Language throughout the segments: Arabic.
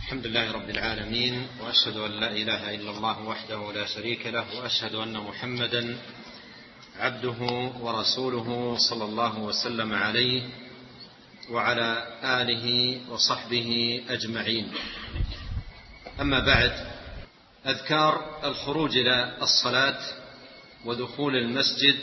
الحمد لله رب العالمين، وأشهد أن لا إله إلا الله وحده لا شريك له، وأشهد أن محمدا عبده ورسوله صلى الله وسلم عليه وعلى آله وصحبه أجمعين. أما بعد، أذكار الخروج إلى الصلاة ودخول المسجد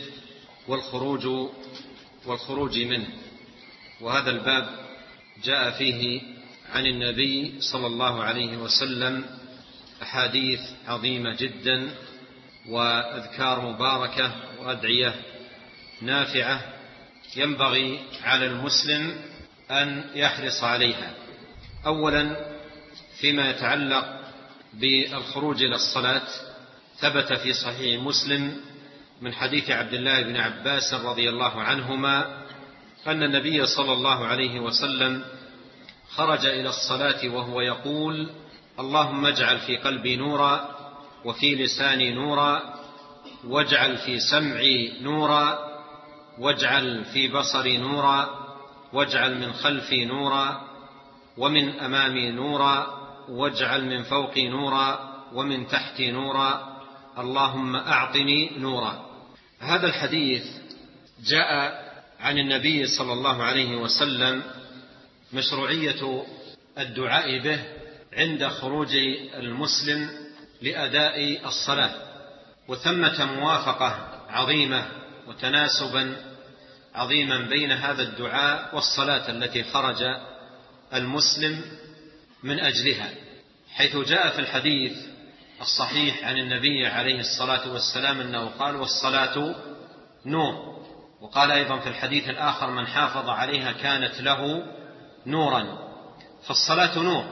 والخروج منه. وهذا الباب جاء فيه عن النبي صلى الله عليه وسلم أحاديث عظيمة جدا، وأذكار مباركة وأدعية نافعة ينبغي على المسلم أن يحرص عليها. أولا، فيما يتعلق بالخروج إلى الصلاة، ثبت في صحيح مسلم من حديث عبد الله بن عباس رضي الله عنهما أن النبي صلى الله عليه وسلم خرج إلى الصلاة وهو يقول: اللهم اجعل في قلبي نورا، وفي لساني نورا، واجعل في سمعي نورا، واجعل في بصري نورا، واجعل من خلفي نورا، ومن أمامي نورا، واجعل من فوقي نورا، ومن تحتي نورا، اللهم أعطني نورا. هذا الحديث جاء عن النبي صلى الله عليه وسلم مشروعية الدعاء به عند خروج المسلم لأداء الصلاة، وثمة موافقة عظيمة وتناسبا عظيما بين هذا الدعاء والصلاة التي خرج المسلم من أجلها، حيث جاء في الحديث الصحيح عن النبي عليه الصلاة والسلام أنه قال: والصلاة نور. وقال أيضا في الحديث الآخر: من حافظ عليها كانت له نورا. فالصلاة نور،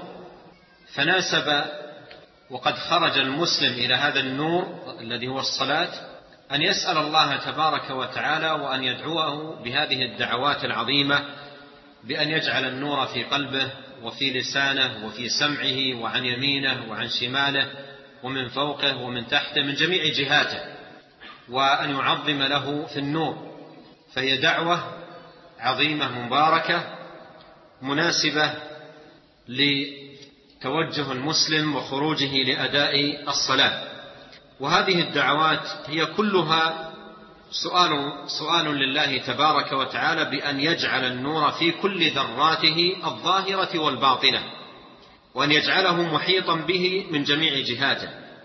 فناسب وقد خرج المسلم إلى هذا النور الذي هو الصلاة أن يسأل الله تبارك وتعالى وأن يدعوه بهذه الدعوات العظيمة، بأن يجعل النور في قلبه وفي لسانه وفي سمعه، وعن يمينه وعن شماله، ومن فوقه ومن تحته، من جميع جهاته، وأن يعظم له في النور. فهي دعوة عظيمة مباركة مناسبة لتوجه المسلم وخروجه لأداء الصلاة. وهذه الدعوات هي كلها سؤال لله تبارك وتعالى بأن يجعل النور في كل ذراته الظاهرة والباطنة، وأن يجعله محيطا به من جميع جهاته،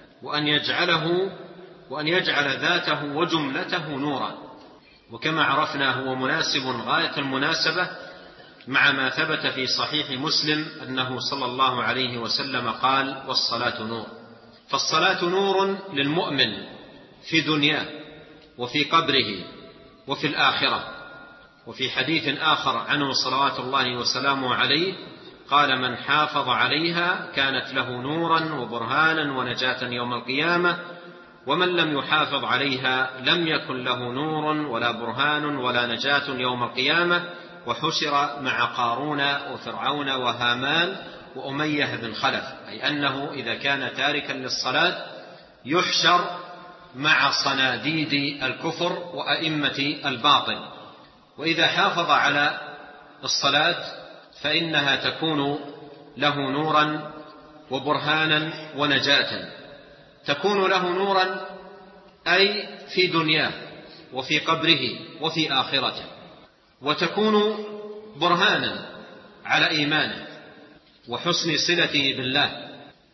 وأن يجعل ذاته وجملته نورا. وكما عرفنا هو مناسب غاية المناسبة مع ما ثبت في صحيح مسلم أنه صلى الله عليه وسلم قال: والصلاة نور. فالصلاة نور للمؤمن في دنياه وفي قبره وفي الآخرة. وفي حديث آخر عنه صلوات الله وسلامه عليه قال: من حافظ عليها كانت له نورا وبرهانا ونجاة يوم القيامة، ومن لم يحافظ عليها لم يكن له نور ولا برهان ولا نجاة يوم القيامة، وحشر مع قارون وفرعون وهامان وأمية بن خلف. أي أنه إذا كان تاركا للصلاة يحشر مع صناديد الكفر وأئمة الباطل. وإذا حافظ على الصلاة فإنها تكون له نورا وبرهانا ونجاة. تكون له نورا أي في دنياه وفي قبره وفي آخرته، وتكون برهانا على إيمانه وحسن صلته بالله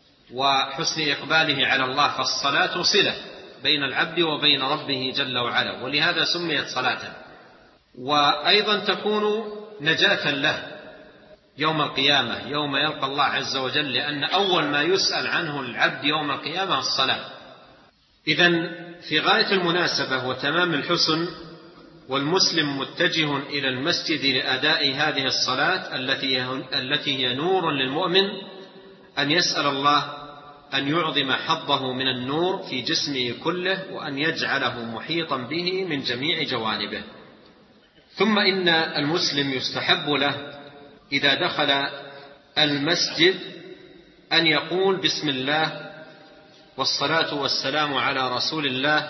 وحسن إقباله على الله. فالصلاة صلة بين العبد وبين ربه جل وعلا، ولهذا سميت صلاة. وأيضا تكون نجاة له يوم القيامة، يوم يلقى الله عز وجل، لأن أول ما يسأل عنه العبد يوم القيامة الصلاة. إذن في غاية المناسبة وتمام الحسن، والمسلم متجه إلى المسجد لأداء هذه الصلاة التي هي نور للمؤمن، أن يسأل الله أن يعظم حظه من النور في جسمه كله، وأن يجعله محيطا به من جميع جوانبه. ثم إن المسلم يستحب له إذا دخل المسجد أن يقول: بسم الله والصلاة والسلام على رسول الله،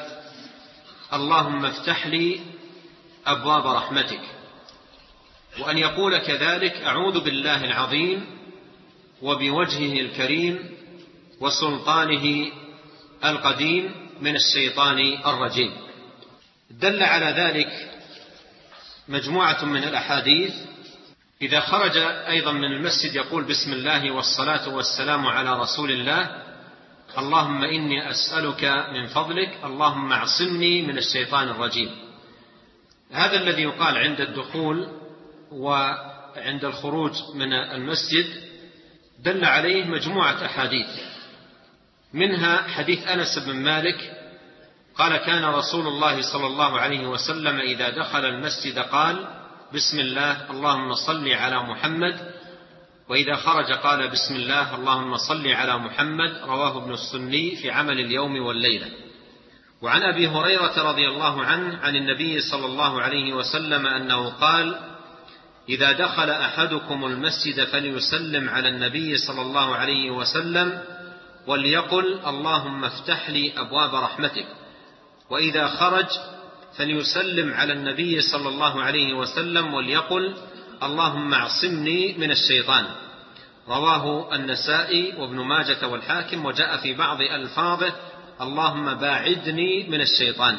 اللهم افتح لي أبواب رحمتك. وأن يقول كذلك: أعوذ بالله العظيم وبوجهه الكريم وسلطانه القديم من الشيطان الرجيم. دل على ذلك مجموعة من الأحاديث. إذا خرج أيضا من المسجد يقول بسم الله والصلاة والسلام على رسول الله، اللهم إني أسألك من فضلك اللهم اعصمني من الشيطان الرجيم. هذا الذي يقال عند الدخول وعند الخروج من المسجد دل عليه مجموعة أحاديث، منها حديث أنس بن مالك قال كان رسول الله صلى الله عليه وسلم إذا دخل المسجد قال بسم الله اللهم صل على محمد، وإذا خرج قال بسم الله اللهم صل على محمد. رواه ابن السني في عمل اليوم والليلة. وعن أبي هريرة رضي الله عنه عن النبي صلى الله عليه وسلم أنه قال إذا دخل أحدكم المسجد فليسلم على النبي صلى الله عليه وسلم وليقل اللهم افتح لي أبواب رحمتك، وإذا خرج فليسلم على النبي صلى الله عليه وسلم وليقل اللهم اعصمني من الشيطان. رواه النسائي وابن ماجة والحاكم، وجاء في بعض ألفاظه اللهم باعدني من الشيطان.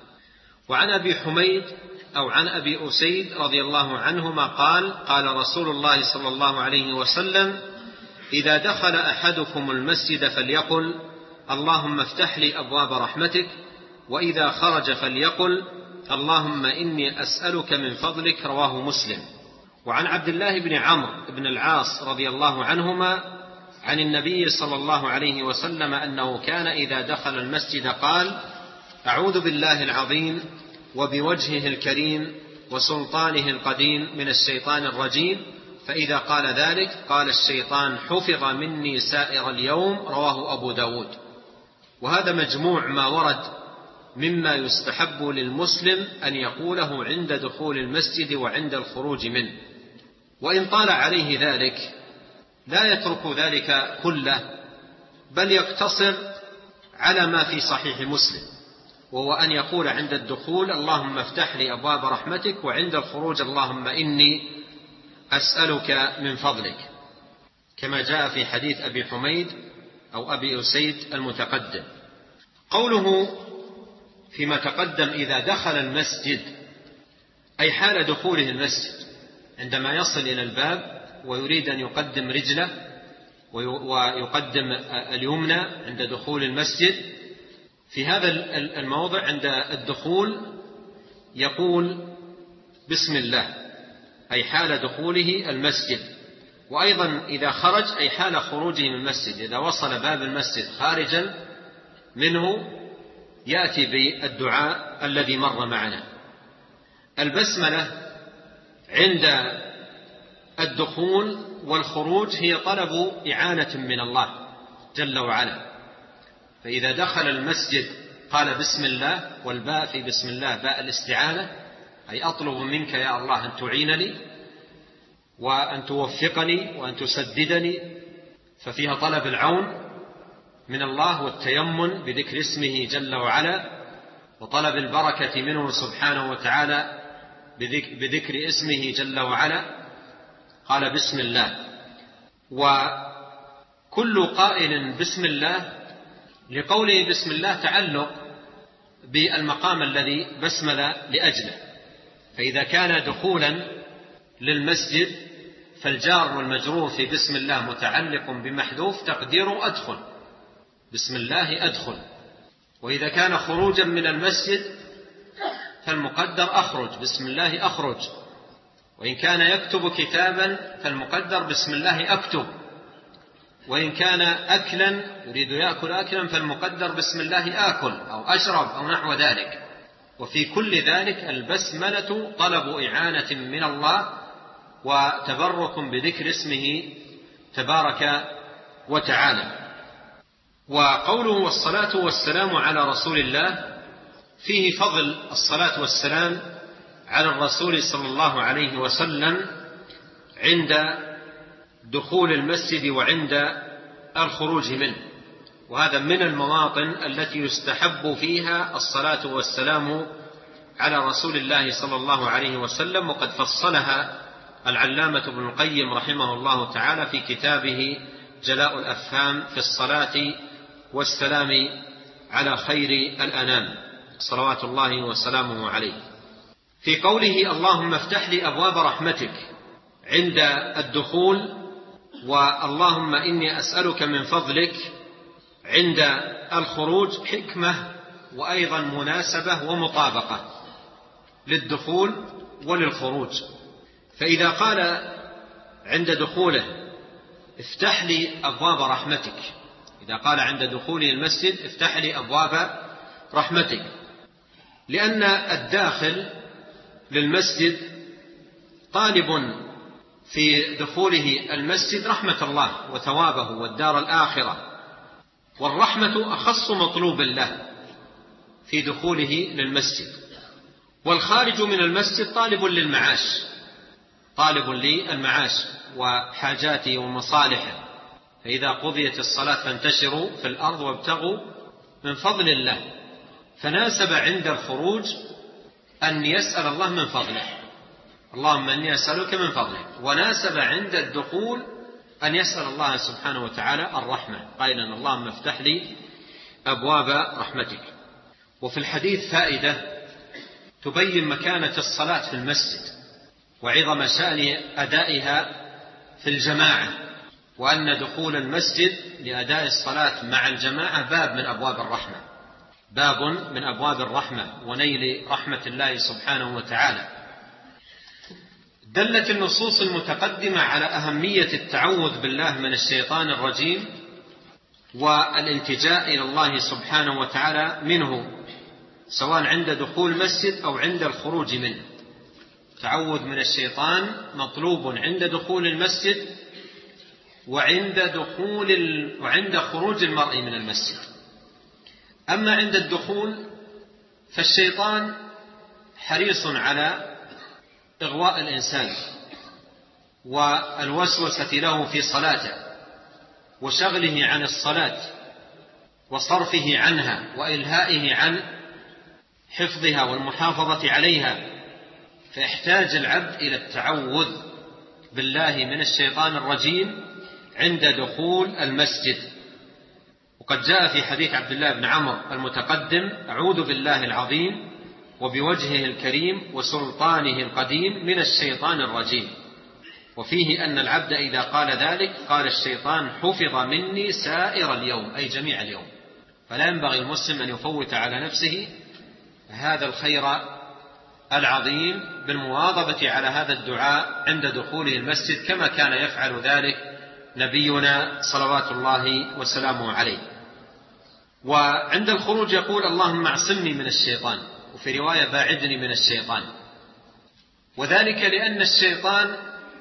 وعن أبي حميد أو عن أبي أسيد رضي الله عنهما قال قال رسول الله صلى الله عليه وسلم إذا دخل أحدكم المسجد فليقل اللهم افتح لي أبواب رحمتك، وإذا خرج فليقل اللهم إني أسألك من فضلك. رواه مسلم. وعن عبد الله بن عمرو بن العاص رضي الله عنهما عن النبي صلى الله عليه وسلم أنه كان إذا دخل المسجد قال أعوذ بالله العظيم وبوجهه الكريم وسلطانه القديم من الشيطان الرجيم، فإذا قال ذلك قال الشيطان حفظ مني سائر اليوم. رواه أبو داود. وهذا مجموع ما ورد مما يستحب للمسلم أن يقوله عند دخول المسجد وعند الخروج منه، وإن طال عليه ذلك لا يترك ذلك كله، بل يقتصر على ما في صحيح مسلم، وهو أن يقول عند الدخول اللهم افتح لي أبواب رحمتك، وعند الخروج اللهم إني أسألك من فضلك، كما جاء في حديث أبي حميد أو أبي أسيد المتقدم. قوله فيما تقدم إذا دخل المسجد أي حال دخوله المسجد، عندما يصل إلى الباب ويريد أن يقدم رجله ويقدم اليمنى عند دخول المسجد، في هذا الموضع عند الدخول يقول بسم الله أي حال دخوله المسجد. وأيضا إذا خرج أي حال خروجه من المسجد، إذا وصل باب المسجد خارجا منه يأتي بالدعاء الذي مر معنا. البسملة عند الدخول والخروج هي طلب إعانة من الله جل وعلا، فإذا دخل المسجد قال بسم الله، والباء في بسم الله باء الاستعانة، أي أطلب منك يا الله أن تعينني وأن توفقني وأن تسددني، ففيها طلب العون من الله والتيمن بذكر اسمه جل وعلا، وطلب البركة منه سبحانه وتعالى بذكر اسمه جل وعلا. قال بسم الله. وكل قائل بسم الله لقوله بسم الله تعلق بالمقام الذي بسمل لأجله، فإذا كان دخولا للمسجد فالجار والمجرور في بسم الله متعلق بمحذوف تقديره أدخل، بسم الله أدخل. وإذا كان خروجا من المسجد فالمقدر أخرج، بسم الله أخرج. وإن كان يكتب كتابا فالمقدر بسم الله أكتب. وإن كان أكلا يريد يأكل أكلا فالمقدر بسم الله آكل أو أشرب أو نحو ذلك. وفي كل ذلك البسملة طلب إعانة من الله وتبرك بذكر اسمه تبارك وتعالى. وقوله والصلاة والسلام على رسول الله فيه فضل الصلاة والسلام على الرسول صلى الله عليه وسلم عند دخول المسجد وعند الخروج منه، وهذا من المواطن التي يستحب فيها الصلاة والسلام على رسول الله صلى الله عليه وسلم، وقد فصلها العلامة ابن القيم رحمه الله تعالى في كتابه جلاء الأفهام في الصلاة والسلام على خير الأنام صلوات الله وسلامه عليه، في قوله اللهم افتح لي أبواب رحمتك عند الدخول، واللهم إني أسألك من فضلك عند الخروج، حكمة وأيضا مناسبة ومطابقة للدخول وللخروج. فإذا قال عند دخوله افتح لي أبواب رحمتك، إذا قال عند دخوله المسجد افتح لي أبواب رحمتك، لأن الداخل للمسجد طالب في دخوله المسجد رحمة الله وثوابه والدار الآخرة، والرحمة أخص مطلوب له في دخوله للمسجد. والخارج من المسجد طالب للمعاش، طالب للمعاش وحاجاته ومصالحه، فإذا قضيت الصلاة فانتشروا في الأرض وابتغوا من فضل الله، فناسب عند الخروج أن يسأل الله من فضله، اللهم إني أسألك من فضلك، وناسب عند الدخول أن يسأل الله سبحانه وتعالى الرحمة قائلا اللهم افتح لي أبواب رحمتك. وفي الحديث فائدة تبين مكانة الصلاة في المسجد وعظم شأن أدائها في الجماعة، وأن دخول المسجد لأداء الصلاة مع الجماعة باب من أبواب الرحمة، باب من أبواب الرحمة ونيل رحمة الله سبحانه وتعالى. دلت النصوص المتقدمة على أهمية التعوذ بالله من الشيطان الرجيم والالتجاء إلى الله سبحانه وتعالى منه، سواء عند دخول المسجد أو عند الخروج منه. التعوذ من الشيطان مطلوب عند دخول المسجد وعند خروج المرء من المسجد. أما عند الدخول فالشيطان حريص على إغواء الإنسان والوسوسة له في صلاته وشغله عن الصلاة وصرفه عنها وإلهائه عن حفظها والمحافظة عليها، فيحتاج العبد إلى التعوذ بالله من الشيطان الرجيم عند دخول المسجد. وقد جاء في حديث عبد الله بن عمرو المتقدم أعوذ بالله العظيم وبوجهه الكريم وسلطانه القديم من الشيطان الرجيم، وفيه أن العبد إذا قال ذلك قال الشيطان حفظ مني سائر اليوم، أي جميع اليوم. فلا ينبغي المسلم أن يفوت على نفسه هذا الخير العظيم بالمواظبة على هذا الدعاء عند دخوله المسجد، كما كان يفعل ذلك نبينا صلوات الله وسلامه عليه. وعند الخروج يقول اللهم اعصمني من الشيطان، وفي رواية باعدني من الشيطان، وذلك لأن الشيطان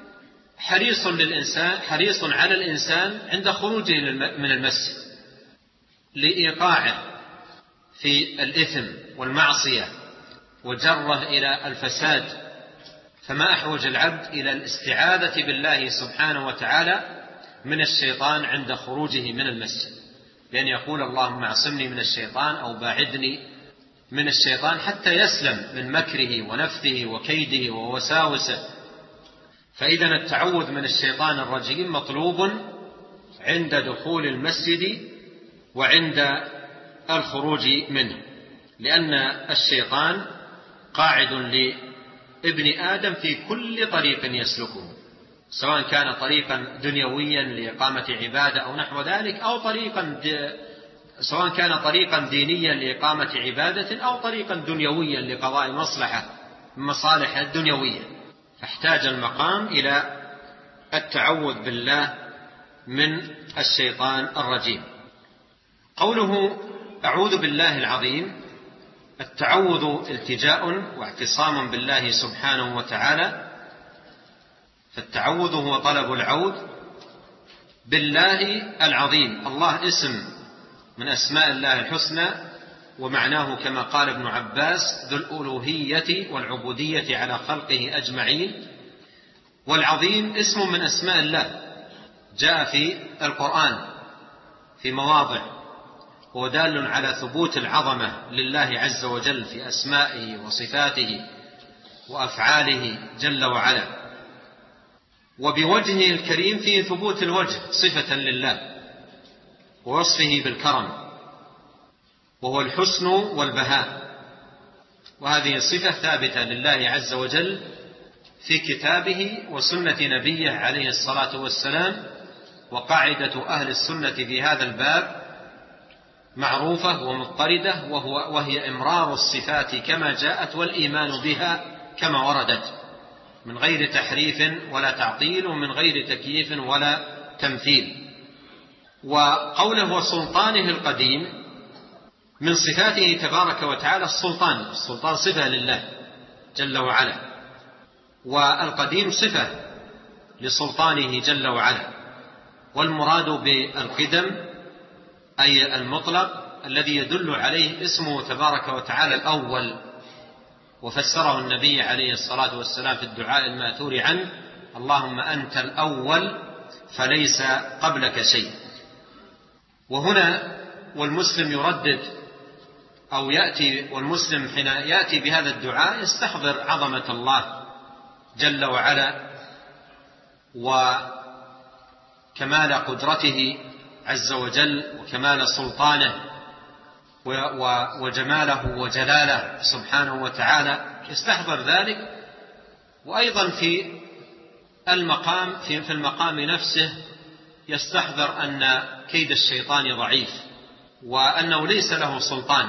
حريص على الإنسان عند خروجه من المسجد لإيقاعه في الإثم والمعصية وجره إلى الفساد، فما أحوج العبد إلى الاستعاذة بالله سبحانه وتعالى من الشيطان عند خروجه من المسجد، لأن يقول اللهم اعصمني من الشيطان أو باعدني من الشيطان حتى يسلم من مكره ونفثه وكيده ووساوسه. فإذا التعوذ من الشيطان الرجيم مطلوب عند دخول المسجد وعند الخروج منه، لأن الشيطان قاعد لابن آدم في كل طريق يسلكه، سواء كان طريقا دنيويا لإقامة عبادة أو نحو ذلك، أو سواء كان طريقا دينيا لإقامة عبادة أو طريقا دنيويا لقضاء مصالح الدنيوية، فاحتاج المقام إلى التعوذ بالله من الشيطان الرجيم. قوله أعوذ بالله العظيم، التعوذ التجاء واعتصام بالله سبحانه وتعالى، فالتعوذ هو طلب العود بالله العظيم. الله اسم من أسماء الله الحسنى، ومعناه كما قال ابن عباس ذو الألوهية والعبودية على خلقه أجمعين. والعظيم اسم من أسماء الله جاء في القرآن في مواضع، ودال على ثبوت العظمة لله عز وجل في أسمائه وصفاته وأفعاله جل وعلا. وبوجهه الكريم فيه ثبوت الوجه صفة لله ووصفه بالكرم، وهو الحسن والبهاء، وهذه صفة ثابتة لله عز وجل في كتابه وسنة نبيه عليه الصلاة والسلام. وقاعدة أهل السنة في هذا الباب معروفة ومضطردة، وهي إمرار الصفات كما جاءت والإيمان بها كما وردت، من غير تحريف ولا تعطيل، ومن غير تكييف ولا تمثيل. وقوله وسلطانه القديم من صفاته تبارك وتعالى السلطان صفة لله جل وعلا، والقديم صفة لسلطانه جل وعلا. والمراد بالقدم أي المطلق الذي يدل عليه اسمه تبارك وتعالى الأول، وفسره النبي عليه الصلاة والسلام في الدعاء الماثور عنه: اللهم أنت الأول فليس قبلك شيء. وهنا والمسلم يردد أو يأتي، والمسلم حين يأتي بهذا الدعاء يستحضر عظمة الله جل وعلا وكمال قدرته عز وجل وكمال سلطانه وجماله وجلاله سبحانه وتعالى، يستحضر ذلك. وأيضا في المقام نفسه يستحضر أن كيد الشيطان ضعيف، وأنه ليس له سلطان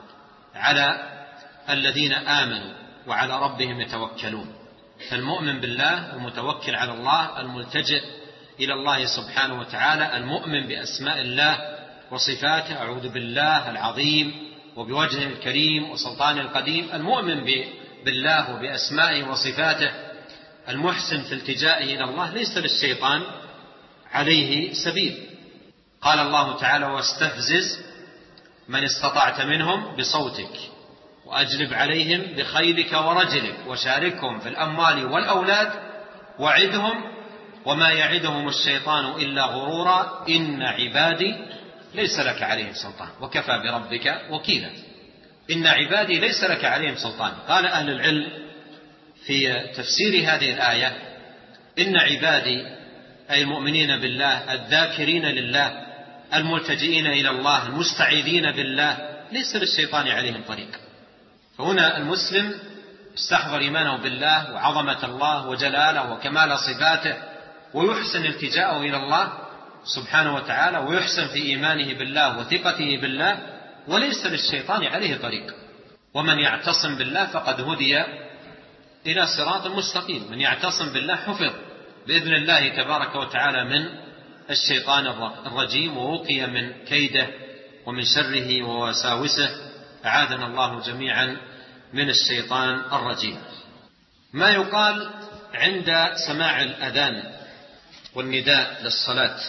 على الذين آمنوا وعلى ربهم يتوكلون. فالمؤمن بالله المتوكل على الله الملتجئ إلى الله سبحانه وتعالى المؤمن بأسماء الله وصفاته، أعوذ بالله العظيم وبوجهه الكريم وسلطانه القديم، المؤمن بالله وبأسمائه وصفاته المحسن في التجائه إلى الله ليس للشيطان عليه سبيل. قال الله تعالى: واستفزز من استطعت منهم بصوتك وأجلب عليهم بخيلك ورجلك وشاركهم في الأموال والأولاد وعدهم وما يعدهم الشيطان إلا غرورا إن عبادي ليس لك عليهم سلطان وكفى بربك وكيلا. إن عبادي ليس لك عليهم سلطان. قال أهل العلم في تفسير هذه الآية: إن عبادي أي المؤمنين بالله الذاكرين لله الملتجئين إلى الله المستعيذين بالله ليس للشيطان عليهم طريق. فهنا المسلم استحضر إيمانه بالله وعظمة الله وجلاله وكمال صفاته، ويحسن التجاءه إلى الله سبحانه وتعالى، ويحسن في إيمانه بالله وثقته بالله، وليس للشيطان عليه طريق. ومن يعتصم بالله فقد هدي إلى صراط مستقيم. من يعتصم بالله حفظ بإذن الله تبارك وتعالى من الشيطان الرجيم، ووقي من كيده ومن شره ووساوسه. أعاذنا الله جميعا من الشيطان الرجيم. ما يقال عند سماع الأذان والنداء للصلاة.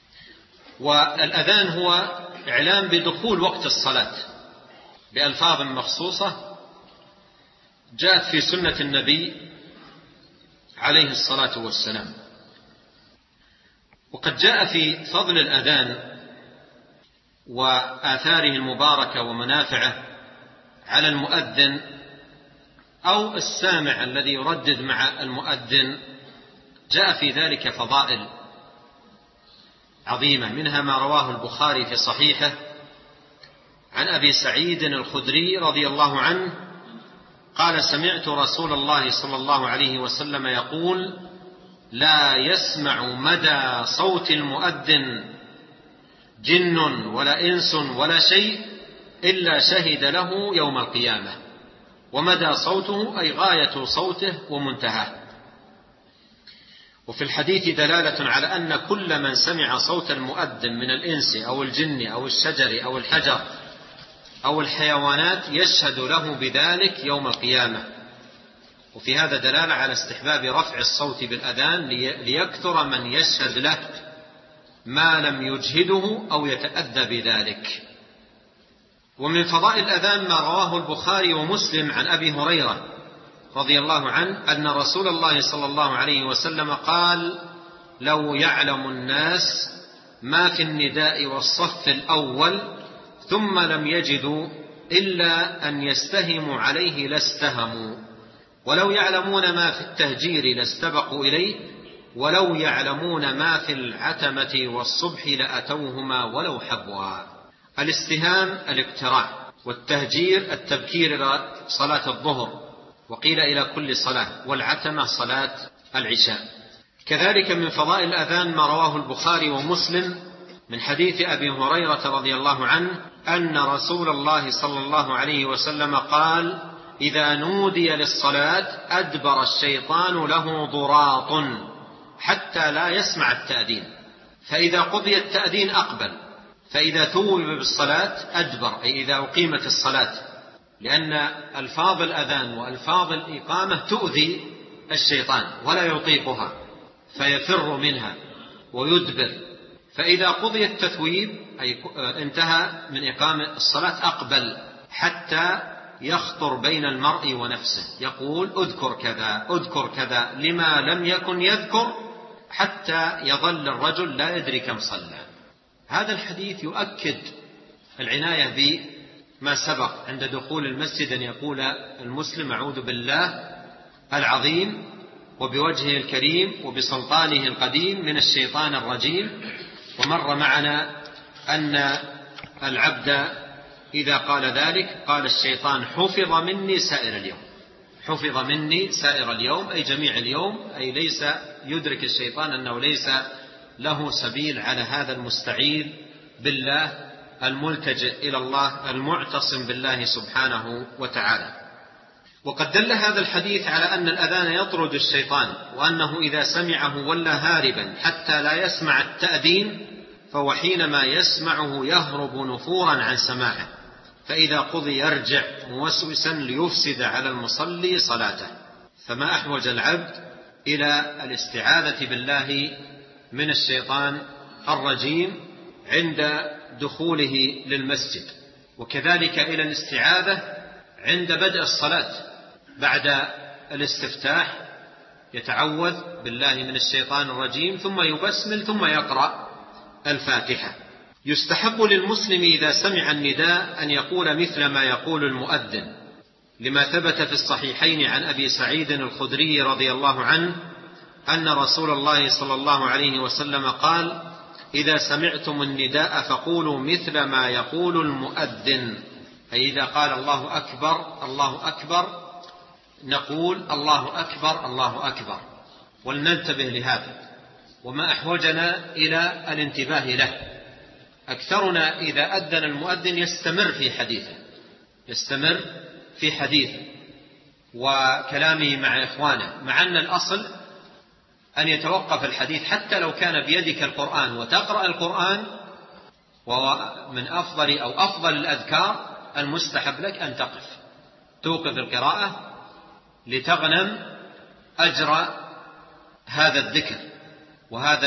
والأذان هو إعلام بدخول وقت الصلاة بألفاظ مخصوصة جاءت في سنة النبي عليه الصلاة والسلام. وقد جاء في فضل الأذان وآثاره المباركة ومنافعه على المؤذن أو السامع الذي يردد مع المؤذن، جاء في ذلك فضائل عظيمة، منها ما رواه البخاري في صحيحه عن أبي سعيد الخدري رضي الله عنه قال: سمعت رسول الله صلى الله عليه وسلم يقول: لا يسمع مدى صوت المؤذن جن ولا إنس ولا شيء إلا شهد له يوم القيامة. ومدى صوته أي غاية صوته ومنتهاه. وفي الحديث دلالة على أن كل من سمع صوت المؤذن من الإنس أو الجن أو الشجر أو الحجر أو الحيوانات يشهد له بذلك يوم القيامة. وفي هذا دلالة على استحباب رفع الصوت بالأذان ليكثر من يشهد له ما لم يجهده أو يتأذى بذلك. ومن فضائل الأذان ما رواه البخاري ومسلم عن أبي هريرة رضي الله عنه أن رسول الله صلى الله عليه وسلم قال: لو يعلم الناس ما في النداء والصف الأول ثم لم يجدوا إلا أن يستهموا عليه لاستهموا، ولو يعلمون ما في التهجير لاستبقوا إليه، ولو يعلمون ما في العتمة والصبح لأتوهما ولو حبوا. الاستهام الاقتراع، والتهجير التبكير إلى صلاة الظهر، وقيل إلى كل صلاة، والعتمة صلاة العشاء. كذلك من فضائل الأذان ما رواه البخاري ومسلم من حديث أبي هريرة رضي الله عنه أن رسول الله صلى الله عليه وسلم قال: إذا نودي للصلاة أدبر الشيطان له ضراط حتى لا يسمع التأذين، فإذا قضي التأذين أقبل، فإذا ثوب بالصلاة أدبر، أي إذا أقيمت الصلاة، لأن ألفاظ الأذان وألفاظ الإقامة تؤذي الشيطان ولا يطيقها فيفر منها ويدبر. فإذا قضي التثويب أي انتهى من إقامة الصلاة أقبل حتى يخطر بين المرء ونفسه، يقول: اذكر كذا اذكر كذا، لما لم يكن يذكر، حتى يظل الرجل لا يدري كم صلى. هذا الحديث يؤكد العناية بما سبق عند دخول المسجد، أن يقول المسلم: أعوذ بالله العظيم وبوجهه الكريم وبسلطانه القديم من الشيطان الرجيم. ومر معنا أن العبد إذا قال ذلك قال الشيطان: حفظ مني سائر اليوم. حفظ مني سائر اليوم أي جميع اليوم، أي ليس يدرك الشيطان أنه ليس له سبيل على هذا المستعيذ بالله الملتجئ إلى الله المعتصم بالله سبحانه وتعالى. وقد دل هذا الحديث على أن الأذان يطرد الشيطان، وأنه إذا سمعه ولا هاربا حتى لا يسمع التأذين، فهو حينما يسمعه يهرب نفورا عن سماعه، فإذا قضي يرجع موسوسا ليفسد على المصلي صلاته. فما أحوج العبد إلى الاستعاذة بالله من الشيطان الرجيم عند دخوله للمسجد، وكذلك إلى الاستعاذة عند بدء الصلاة بعد الاستفتاح، يتعوذ بالله من الشيطان الرجيم ثم يبسمل ثم يقرأ الفاتحة. يستحب للمسلم إذا سمع النداء أن يقول مثل ما يقول المؤذن، لما ثبت في الصحيحين عن أبي سعيد الخدري رضي الله عنه أن رسول الله صلى الله عليه وسلم قال: إذا سمعتم النداء فقولوا مثل ما يقول المؤذن، أي إذا قال الله أكبر الله أكبر نقول الله أكبر الله أكبر، ولننتبه لهذا، وما أحوجنا إلى الانتباه له. أكثرنا إذا أذن المؤذن يستمر في حديثه وكلامه مع إخوانه، مع أن الأصل أن يتوقف الحديث حتى لو كان بيدك القرآن وتقرأ القرآن، ومن أفضل أو أفضل الأذكار المستحب لك أن توقف القراءة لتغنم أجر هذا الذكر وهذا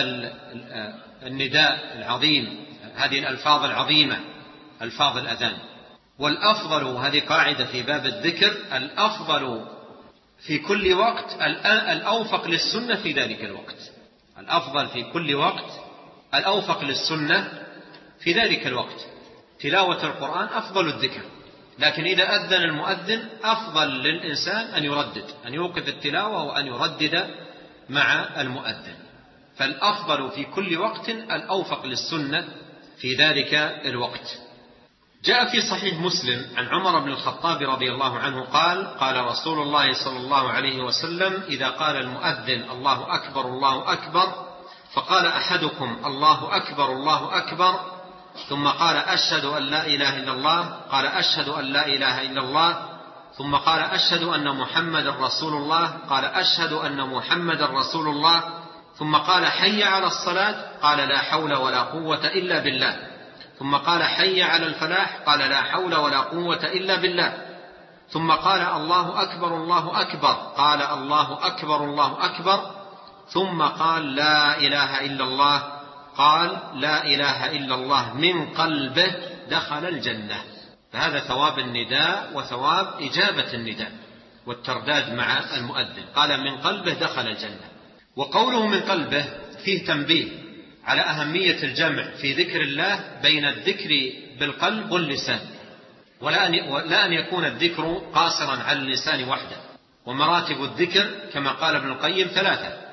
النداء العظيم، هذه الألفاظ العظيمة، ألفاظ الأذان. والأفضل، هذه قاعدة في باب الذكر، الأفضل في كل وقت الأوفق للسنة في ذلك الوقت. الأفضل في كل وقت الأوفق للسنة في ذلك الوقت. تلاوة القرآن أفضل الذكر، لكن إذا أذن المؤذن أفضل للإنسان أن يردد، أن يوقف التلاوة وأن يردد مع المؤذن. فالأفضل في كل وقت الأوفق للسنة في ذلك الوقت. جاء في صحيح مسلم عن عمر بن الخطاب رضي الله عنه قال: قال رسول الله صلى الله عليه وسلم: إذا قال المؤذن الله أكبر الله أكبر، فقال أحدكم الله أكبر الله أكبر، ثم قال أشهد أن لا إله إلا الله، قال أشهد أن لا إله إلا الله، ثم قال أشهد أن محمد رسول الله، قال أشهد أن محمد رسول الله، ثم قال حي على الصلاة، قال لا حول ولا قوة إلا بالله، ثم قال حي على الفلاح، قال لا حول ولا قوة إلا بالله، ثم قال الله أكبر الله أكبر، قال الله أكبر الله أكبر، ثم قال لا إله إلا الله، قال لا إله إلا الله من قلبه دخل الجنة. فهذا ثواب النداء وثواب إجابة النداء والترداد مع المؤذن. قال من قلبه دخل الجنة. وقوله من قلبه فيه تنبيه على أهمية الجمع في ذكر الله بين الذكر بالقلب واللسان، ولا أن يكون الذكر قاصرا على اللسان وحده. ومراتب الذكر كما قال ابن القيم 3: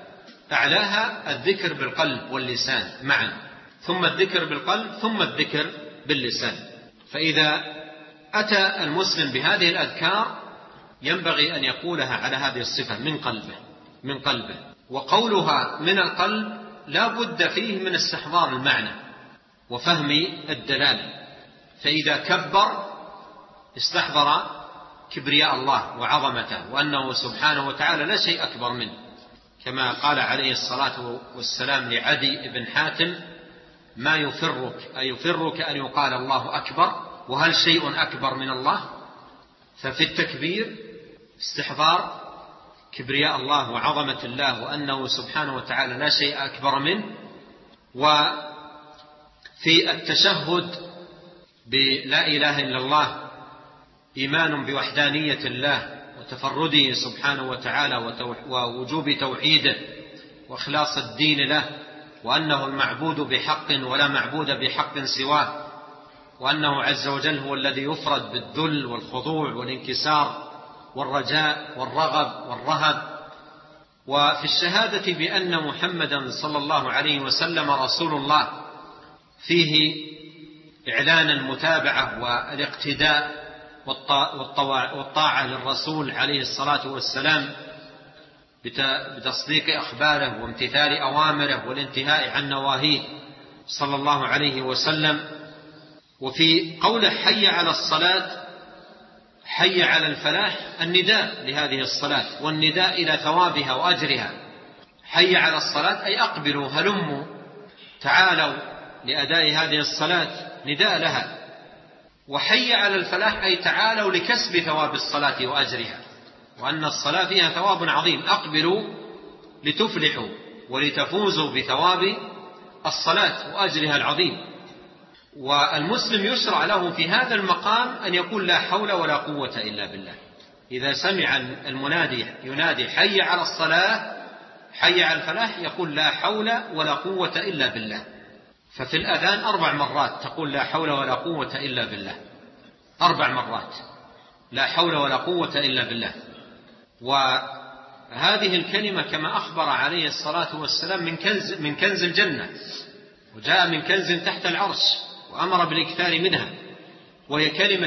أعلاها الذكر بالقلب واللسان معا، ثم الذكر بالقلب ثم الذكر باللسان. فإذا أتى المسلم بهذه الأذكار ينبغي أن يقولها على هذه الصفة من قلبه. وقولها من القلب لا بد فيه من استحضار المعنى وفهم الدلالة. فإذا كبر استحضر كبرياء الله وعظمته وأنه سبحانه وتعالى لا شيء أكبر منه، كما قال عليه الصلاة والسلام لعدي بن حاتم: ما يفرك أيفرك أن يقال الله أكبر، وهل شيء أكبر من الله؟ ففي التكبير استحضار كبرياء الله وعظمة الله وأنه سبحانه وتعالى لا شيء أكبر منه. وفي التشهد بلا إله إلا الله إيمان بوحدانية الله وتفرده سبحانه وتعالى ووجوب توحيده وإخلاص الدين له، وأنه المعبود بحق ولا معبود بحق سواه، وأنه عز وجل هو الذي يفرد بالذل والخضوع والانكسار والرجاء والرغب والرهب. وفي الشهادة بأن محمدا صلى الله عليه وسلم رسول الله فيه إعلان المتابعة والاقتداء والطاعة للرسول عليه الصلاة والسلام بتصديق أخباره وامتثال أوامره والانتهاء عن نواهيه صلى الله عليه وسلم. وفي قوله حي على الصلاة حي على الفلاح النداء لهذه الصلاة والنداء إلى ثوابها وأجرها. حي على الصلاة أي أقبلوا هلموا تعالوا لأداء هذه الصلاة نداء لها. وحي على الفلاح أي تعالوا لكسب ثواب الصلاة وأجرها، وأن الصلاة فيها ثواب عظيم، أقبلوا لتفلحوا ولتفوزوا بثواب الصلاة وأجرها العظيم. والمسلم يشرع له في هذا المقام أن يقول لا حول ولا قوة إلا بالله. إذا سمع المنادي ينادي حي على الصلاة حي على الفلاح يقول لا حول ولا قوة إلا بالله. ففي الأذان 4 مرات تقول لا حول ولا قوة إلا بالله، 4 مرات لا حول ولا قوة إلا بالله. وهذه الكلمة كما أخبر عليه الصلاة والسلام من كنز الجنة، وجاء من كنز تحت العرش وأمر بالاكثار منها، وهي كلمة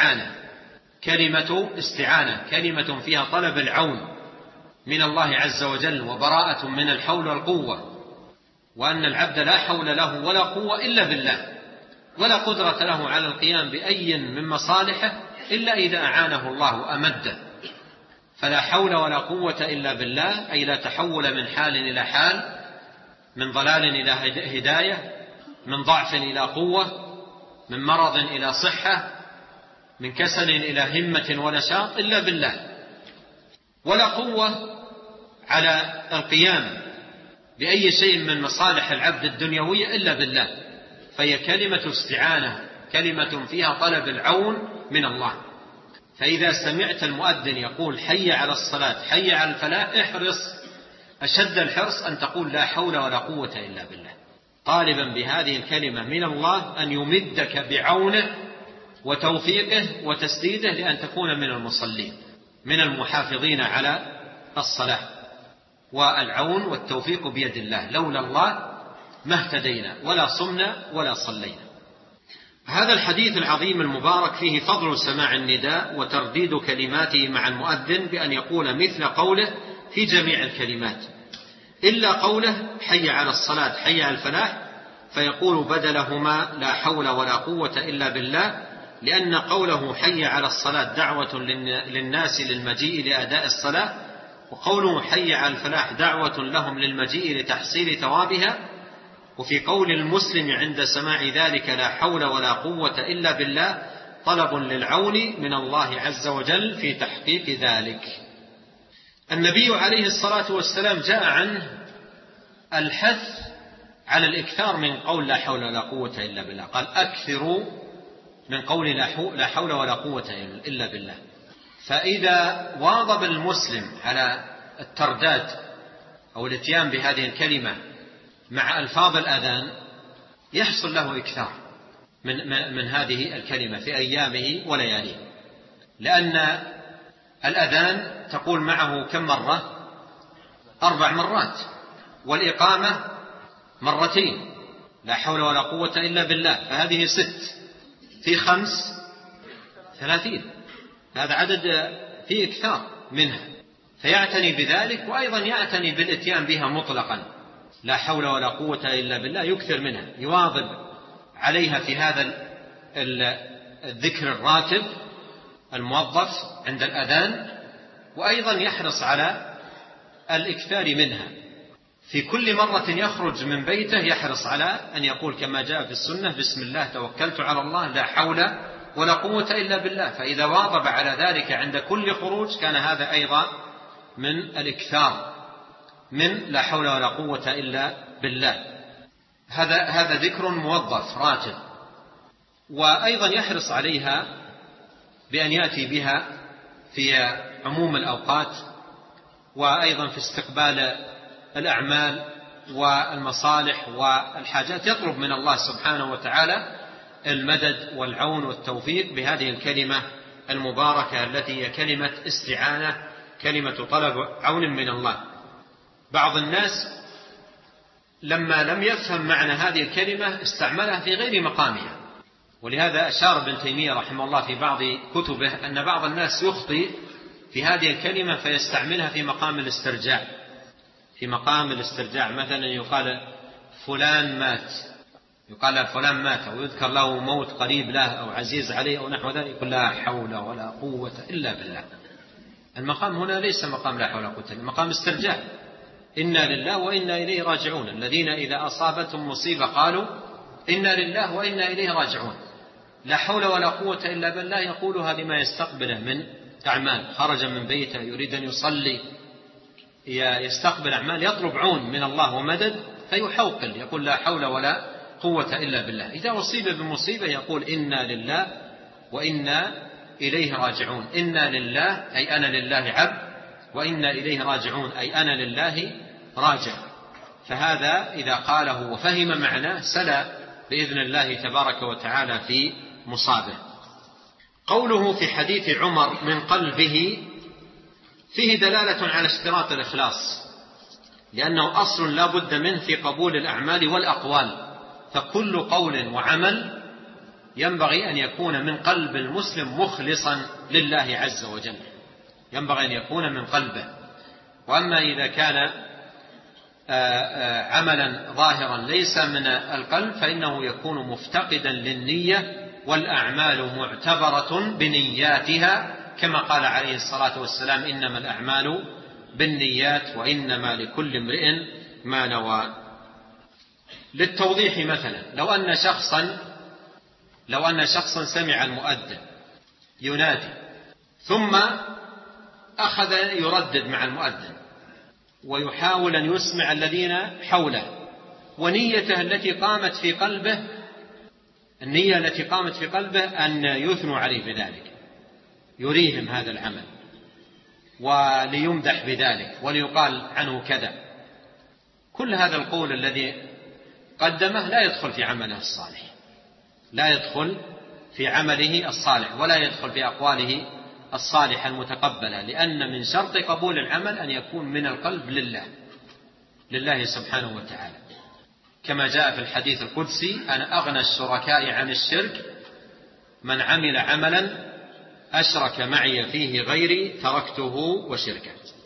استعانة، كلمة فيها طلب العون من الله عز وجل وبراءة من الحول والقوة، وأن العبد لا حول له ولا قوة إلا بالله، ولا قدرة له على القيام بأي من مصالحه إلا إذا أعانه الله وأمده. فلا حول ولا قوة إلا بالله، أي لا تحول من حال إلى حال، من ضلال إلى هداية، من ضعف إلى قوة، من مرض إلى صحة، من كسل إلى همة ونشاط إلا بالله. ولا قوة على القيام بأي شيء من مصالح العبد الدنيوية إلا بالله. فهي كلمة استعانة، كلمة فيها طلب العون من الله. فإذا سمعت المؤذن يقول حي على الصلاة حي على الفلاح احرص أشد الحرص أن تقول لا حول ولا قوة إلا بالله، طالبا بهذه الكلمة من الله أن يمدك بعونه وتوفيقه وتسديده لأن تكون من المصلين من المحافظين على الصلاة. والعون والتوفيق بيد الله، لولا الله ما اهتدينا ولا صمنا ولا صلينا. هذا الحديث العظيم المبارك فيه فضل سماع النداء وترديد كلماته مع المؤذن بأن يقول مثل قوله في جميع الكلمات، إلا قوله حي على الصلاة حي على الفلاح فيقول بدلهما لا حول ولا قوة إلا بالله، لأن قوله حي على الصلاة دعوة للناس للمجيء لأداء الصلاة، وقوله حي على الفلاح دعوة لهم للمجيء لتحصيل ثوابها. وفي قول المسلم عند سماع ذلك لا حول ولا قوة إلا بالله طلب للعون من الله عز وجل في تحقيق ذلك. النبي عليه الصلاة والسلام جاء عنه الحث على الإكثار من قول لا حول ولا قوة إلا بالله، قال أكثروا من قول لا حول ولا قوة إلا بالله. فإذا واظب المسلم على الترداد أو الاتيان بهذه الكلمة مع ألفاظ الأذان يحصل له إكثار من هذه الكلمة في أيامه ولياليه، لأن الأذان تقول معه كم مرة؟ 4 مرات، والإقامة مرتين، لا حول ولا قوة إلا بالله، فهذه 6 في 5 30. هذا عدد فيه إكثار منها، فيعتني بذلك، وأيضا يعتني بالإتيان بها مطلقا، لا حول ولا قوة إلا بالله، يكثر منها، يواظب عليها في هذا الذكر الراتب الموظف عند الأذان، وأيضا يحرص على الإكثار منها. في كل مرة يخرج من بيته يحرص على أن يقول كما جاء في السنة: بسم الله توكلت على الله لا حول ولا قوة إلا بالله. فإذا واظب على ذلك عند كل خروج كان هذا أيضا من الإكثار من لا حول ولا قوة إلا بالله. هذا ذكر موظف راتب. وأيضا يحرص عليها بأن يأتي بها في عموم الأوقات، وأيضا في استقبال الأعمال والمصالح والحاجات، يطلب من الله سبحانه وتعالى المدد والعون والتوفيق بهذه الكلمة المباركة التي هي كلمة استعانة، كلمة طلب عون من الله. بعض الناس لما لم يفهم معنى هذه الكلمة استعملها في غير مقامها، ولهذا أشار ابن تيمية رحمه الله في بعض كتبه أن بعض الناس يخطئ في هذه الكلمة فيستعملها في مقام الاسترجاع. في مقام الاسترجاع مثلا يقال فلان مات، يقال فلان مات، أو يذكر له موت قريب له أو عزيز عليه أو نحو ذلك، يقول لا حول ولا قوة إلا بالله. المقام هنا ليس مقام لا حول ولا قوة، مقام استرجاع. إنا لله وإنا إليه راجعون. الذين إذا أصابتهم مصيبة قالوا إنا لله وإنا إليه راجعون. لا حول ولا قوة إلا بالله يقولها لما يستقبله من أعمال. خرج من بيته يريد أن يصلي، يستقبل أعمال، يطلب عون من الله ومدد، فيحوقل يقول لا حول ولا قوة إلا بالله. إذا أصيب بمصيبة يقول إنا لله وإنا إليه راجعون. إنا لله أي أنا لله عبد، وإنا إليه راجعون أي أنا لله راجع. فهذا إذا قاله وفهم معناه سلى بإذن الله تبارك وتعالى في مصابه. قوله في حديث عمر من قلبه فيه دلالة على اشتراط الإخلاص، لأنه أصل لا بد منه في قبول الأعمال والأقوال، فكل قول وعمل ينبغي أن يكون من قلب المسلم مخلصا لله عز وجل، ينبغي أن يكون من قلبه. وأما إذا كان عملا ظاهرا ليس من القلب فإنه يكون مفتقدا للنية، والأعمال معتبرة بنياتها، كما قال عليه الصلاة والسلام إنما الأعمال بالنيات وإنما لكل امرئ ما نوى. للتوضيح مثلا، لو أن شخصا سمع المؤذن ينادي ثم أخذ يردد مع المؤذن ويحاول أن يسمع الذين حوله، ونيته التي قامت في قلبه، النية التي قامت في قلبه أن يثنوا عليه بذلك، يريهم هذا العمل وليمدح بذلك وليقال عنه كذا، كل هذا القول الذي قدمه لا يدخل في عمله الصالح، لا يدخل في عمله الصالح، ولا يدخل في أقواله الصالحة المتقبلة، لأن من شرط قبول العمل أن يكون من القلب لله سبحانه وتعالى، كما جاء في الحديث القدسي أنا أغنى الشركاء عن الشرك من عمل عملا أشرك معي فيه غيري تركته وشركه.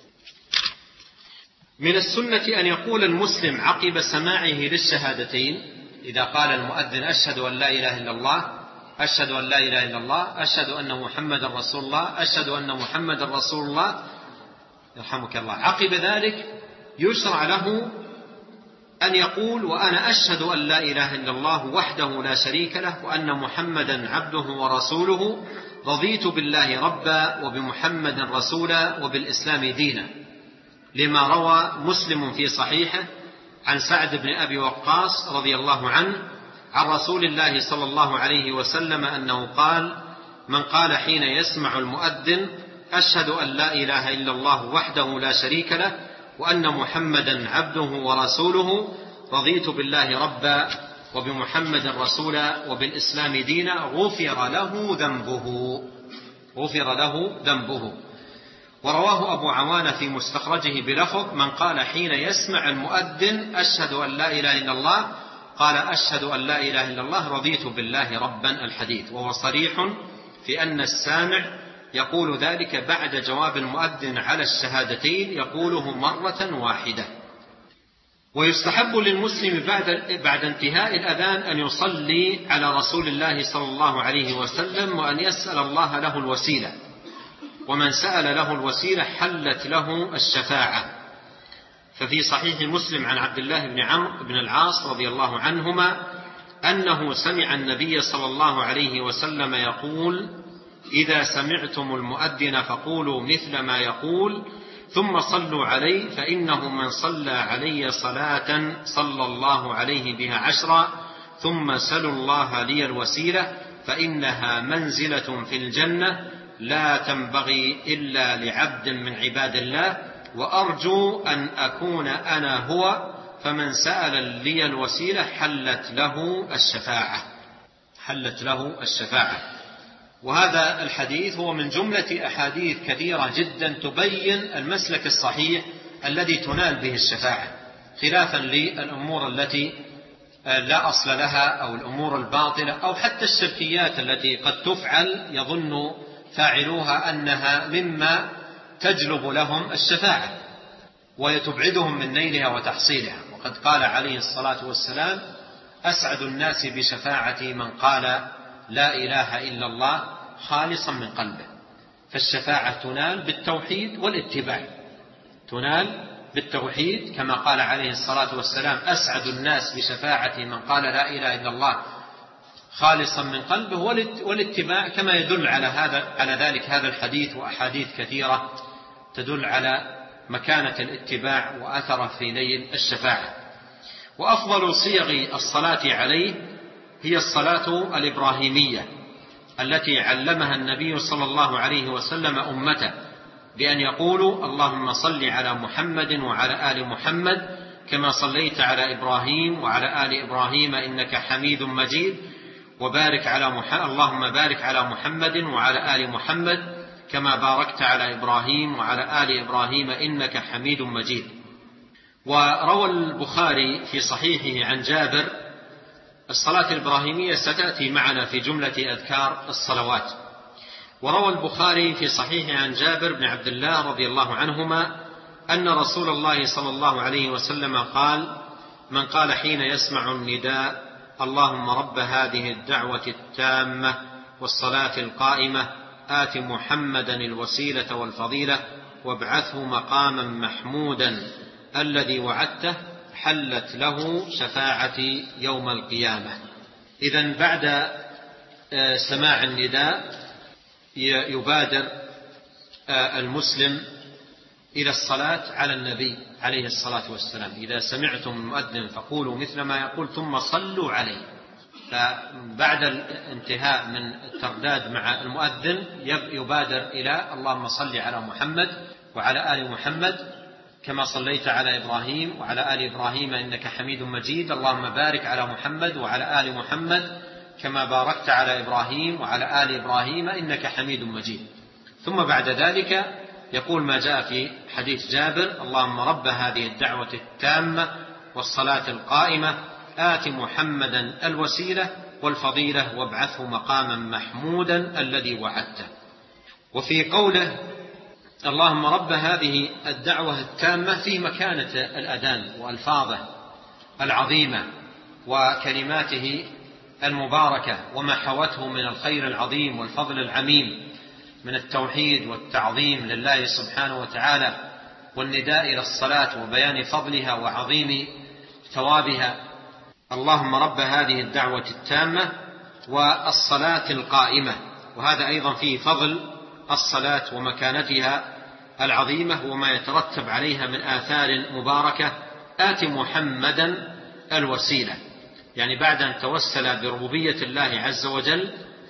من السنة أن يقول المسلم عقب سماعه للشهادتين إذا قال المؤذن أشهد أن لا إله إلا الله، أشهد أن لا إله إلا الله، أشهد أن محمد رسول الله، أشهد أن محمد رسول الله، يرحمك الله، عقب ذلك يشرع له أن يقول وأنا أشهد أن لا إله إلا الله وحده لا شريك له وأن محمدا عبده ورسوله رضيت بالله ربا وبمحمد رسولا وبالإسلام دينا، لما روى مسلم في صحيحه عن سعد بن أبي وقاص رضي الله عنه عن رسول الله صلى الله عليه وسلم أنه قال من قال حين يسمع المؤذن أشهد أن لا إله إلا الله وحده لا شريك له وأن محمدا عبده ورسوله رضيت بالله ربا وبمحمد رسولا وبالإسلام دينا غفر له ذنبه. ورواه أبو عوانة في مستخرجه بلفظ: من قال حين يسمع المؤذن أشهد أن لا إله إلا الله قال أشهد أن لا إله إلا الله رضيت بالله ربا، الحديث. وهو صريح في أن السامع يقول ذلك بعد جواب المؤذن على الشهادتين، يقوله مرة واحدة. ويستحب للمسلم بعد انتهاء الأذان أن يصلي على رسول الله صلى الله عليه وسلم، وأن يسأل الله له الوسيلة، ومن سأل له الوسيلة حلت له الشفاعة. ففي صحيح مسلم عن عبد الله بن عمرو بن العاص رضي الله عنهما أنه سمع النبي صلى الله عليه وسلم يقول: إذا سمعتم المؤذن فقولوا مثل ما يقول ثم صلوا عليه، فإنه من صلى علي صلاة صلى الله عليه بها 10، ثم سلوا الله لي الوسيلة فإنها منزلة في الجنة لا تنبغي إلا لعبد من عباد الله، وأرجو أن أكون أنا هو، فمن سأل لي الوسيلة حلت له الشفاعة. وهذا الحديث هو من جملة أحاديث كثيرة جدا تبين المسلك الصحيح الذي تنال به الشفاعة، خلافا للأمور التي لا أصل لها، أو الأمور الباطلة، أو حتى الشركيات التي قد تفعل يظن فاعلوها أنها مما تجلب لهم الشفاعة ويتبعدهم من نيلها وتحصيلها. وقد قال عليه الصلاة والسلام: أسعد الناس بشفاعتي من قال لا إله إلا الله خالصا من قلبه. فالشفاعة تنال بالتوحيد والاتباع، تنال بالتوحيد كما قال عليه الصلاة والسلام: أسعد الناس بشفاعتي من قال لا إله إلا الله خالصا من قلبه، والاتباع كما يدل على ذلك هذا الحديث وأحاديث كثيرة تدل على مكانة الاتباع وأثره في نيل الشفاعة. وأفضل صيغ الصلاة عليه هي الصلاة الإبراهيمية التي علمها النبي صلى الله عليه وسلم أمته، بأن يقولوا: اللهم صل على محمد وعلى آل محمد كما صليت على إبراهيم وعلى آل إبراهيم إنك حميد مجيد، اللهم بارك على محمد وعلى آل محمد كما باركت على إبراهيم وعلى آل إبراهيم إنك حميد مجيد. وروى البخاري في صحيحه عن جابر الصلاة الإبراهيمية ستأتي معنا في جملة أذكار الصلوات. وروى البخاري في صحيحه عن جابر بن عبد الله رضي الله عنهما أن رسول الله صلى الله عليه وسلم قال: من قال حين يسمع النداء: اللهم رب هذه الدعوة التامة والصلاة القائمة آت محمدا الوسيلة والفضيلة وابعثه مقاما محمودا الذي وعدته، حلت له شفاعتي يوم القيامة. إذن بعد سماع النداء يبادر المسلم إلى الصلاة على النبي عليه الصلاة والسلام. إذا سمعتم المؤذن فقولوا مثل ما يقول ثم صلوا عليه. فبعد الانتهاء من الترداد مع المؤذن يبادر إلى: اللهم صل على محمد وعلى آل محمد كما صليت على إبراهيم وعلى آل إبراهيم إنك حميد مجيد، اللهم بارك على محمد وعلى آل محمد كما باركت على إبراهيم وعلى آل إبراهيم إنك حميد مجيد. ثم بعد ذلك يقول ما جاء في حديث جابر: اللهم رب هذه الدعوة التامة والصلاة القائمة آت محمدا الوسيلة والفضيلة وابعثه مقاما محمودا الذي وعدته. وفي قوله اللهم رب هذه الدعوة التامة في مكانة الأذان وألفاظه العظيمة وكلماته المباركة وما حوته من الخير العظيم والفضل العميم من التوحيد والتعظيم لله سبحانه وتعالى، والنداء إلى الصلاة وبيان فضلها وعظيم ثوابها. اللهم رب هذه الدعوة التامة والصلاة القائمة، وهذا أيضا فيه فضل الصلاة ومكانتها العظيمة وما يترتب عليها من آثار مباركة. آت محمدا الوسيلة، يعني بعد أن توسل بربوبية الله عز وجل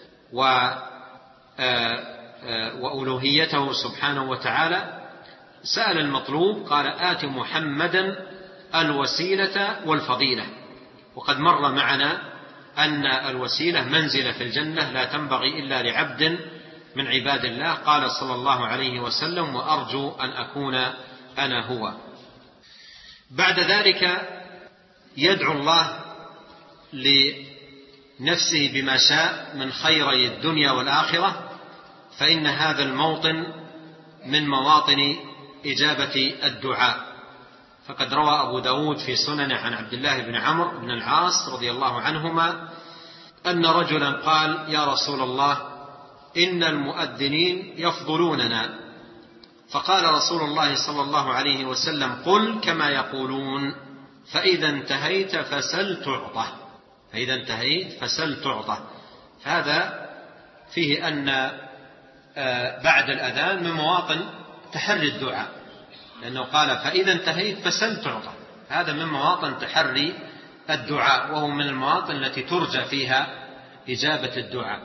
وألوهيته سبحانه وتعالى، سأل المطلوب قال: آت محمدا الوسيلة والفضيلة. وقد مر معنا أن الوسيلة منزلة في الجنة لا تنبغي إلا لعبد من عباد الله. قال صلى الله عليه وسلم: وأرجو أن أكون أنا هو. بعد ذلك يدعو الله لنفسه بما شاء من خيري الدنيا والآخرة، فإن هذا الموطن من مواطن إجابة الدعاء. فقد روى أبو داود في سننه عن عبد الله بن عمرو بن العاص رضي الله عنهما أن رجلا قال: يا رسول الله، إن المؤذنين يفضلوننا. فقال رسول الله صلى الله عليه وسلم: قل كما يقولون، فإذا انتهيت فسل تعطى. فإذا انتهيت فسل تعطى. هذا فيه أن بعد الأذان من مواطن تحري الدعاء، لأنه قال: فإذا انتهيت فسل تعطى. هذا من مواطن تحري الدعاء، وهو من المواطن التي ترجى فيها إجابة الدعاء.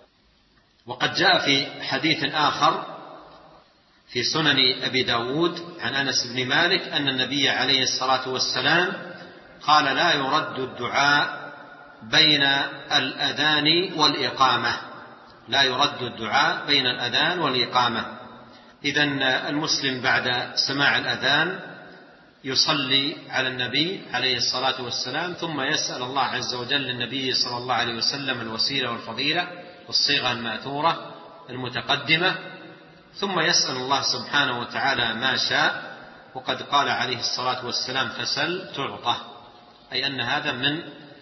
وقد جاء في حديث آخر في سنن أبي داود عن أنس بن مالك أن النبي عليه الصلاة والسلام قال: لا يرد الدعاء بين الأذان والإقامة. لا يرد الدعاء بين الأذان والإقامة. إذن المسلم بعد سماع الأذان يصلي على النبي عليه الصلاة والسلام، ثم يسأل الله عز وجل للنبي صلى الله عليه وسلم الوسيلة والفضيلة والصيغة المأثورة المتقدمة، ثم يسأل الله سبحانه وتعالى ما شاء. وقد قال عليه الصلاة والسلام: فسل تعطى، أي أن هذا من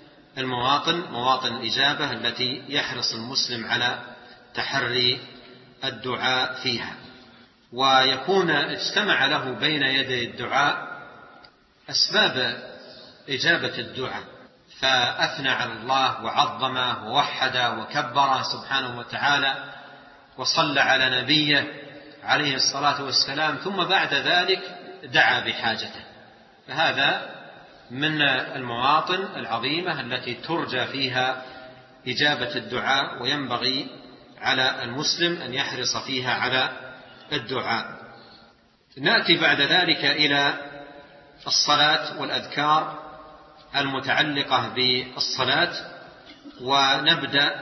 مواطن الإجابة التي يحرص المسلم على تحري الدعاء فيها، ويكون اجتمع له بين يدي الدعاء أسباب إجابة الدعاء، فأثنى على الله وعظمه ووحده وكبره سبحانه وتعالى وصلى على نبيه عليه الصلاة والسلام، ثم بعد ذلك دعا بحاجته. فهذا من المواطن العظيمة التي ترجى فيها إجابة الدعاء، وينبغي على المسلم أن يحرص فيها على الدعاء. نأتي بعد ذلك إلى الصلاة والأذكار المتعلقة بالصلاة، ونبدأ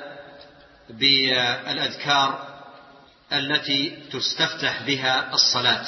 بالأذكار التي تستفتح بها الصلاة.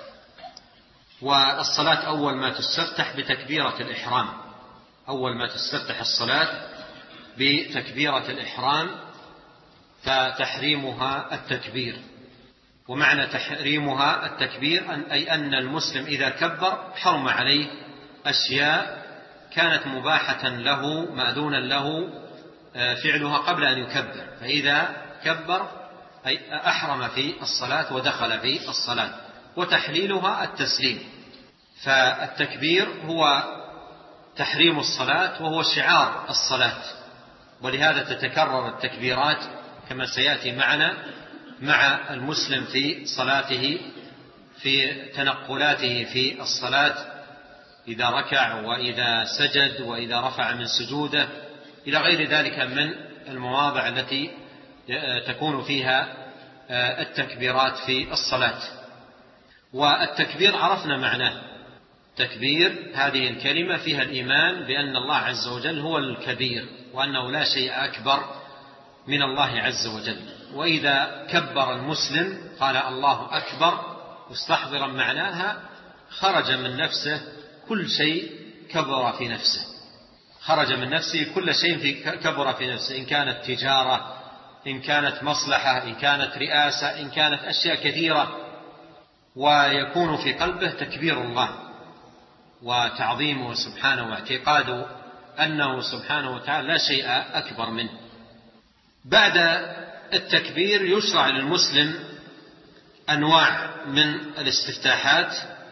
والصلاة أول ما تستفتح بتكبيرة الإحرام. أول ما تستفتح الصلاة بتكبيرة الإحرام، فتحريمها التكبير. ومعنى تحريمها التكبير أي أن المسلم إذا كبر حرم عليه أشياء كانت مباحة له مأذونا له فعلها قبل أن يكبر، فإذا كبر أي أحرم في الصلاة ودخل في الصلاة. وتحليلها التسليم. فالتكبير هو تحريم الصلاة، وهو شعار الصلاة، ولهذا تتكرر التكبيرات كما سيأتي معنا مع المسلم في صلاته، في تنقلاته في الصلاة، إذا ركع وإذا سجد وإذا رفع من سجوده إلى غير ذلك من المواضع التي تكون فيها التكبيرات في الصلاة. والتكبير عرفنا معناه. تكبير هذه الكلمة فيها الإيمان بأن الله عز وجل هو الكبير، وأنه لا شيء أكبر من الله عز وجل. وإذا كبر المسلم قال الله أكبر مستحضرا معناها، خرج من نفسه كل شيء كبر في نفسه. خرج من نفسه كل شيء كبر في نفسه، إن كانت تجارة، إن كانت مصلحة، إن كانت رئاسة، إن كانت أشياء كثيرة، ويكون في قلبه تكبير الله وتعظيمه سبحانه واعتقاده أنه سبحانه وتعالى لا شيء أكبر منه. بعد التكبير يشرع للمسلم أنواع من الاستفتاحات،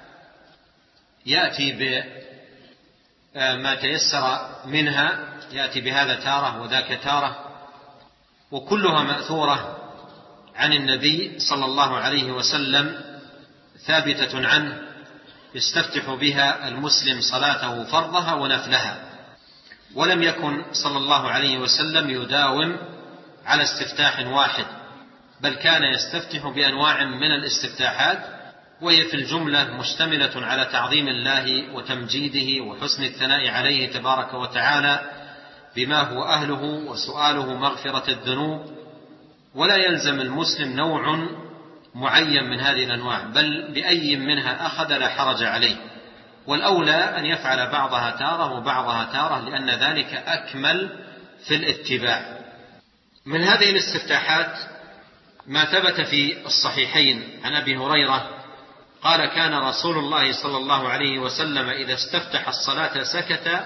يأتي بما تيسر منها، يأتي بهذا تارة وذاك تارة، وكلها مأثورة عن النبي صلى الله عليه وسلم ثابتة عنه، يستفتح بها المسلم صلاته فرضها ونفلها. ولم يكن صلى الله عليه وسلم يداوم على استفتاح واحد، بل كان يستفتح بأنواع من الاستفتاحات، وهي في الجملة مشتملة على تعظيم الله وتمجيده وحسن الثناء عليه تبارك وتعالى بما هو أهله، وسؤاله مغفرة الذنوب، ولا يلزم المسلم نوع معين من هذه الأنواع، بل بأي منها أخذ لا حرج عليه، والأولى أن يفعل بعضها تارة وبعضها تارة، لأن ذلك أكمل في الاتباع. من هذه الاستفتاحات ما ثبت في الصحيحين عن أبي هريرة قال: كان رسول الله صلى الله عليه وسلم إذا استفتح الصلاة سكت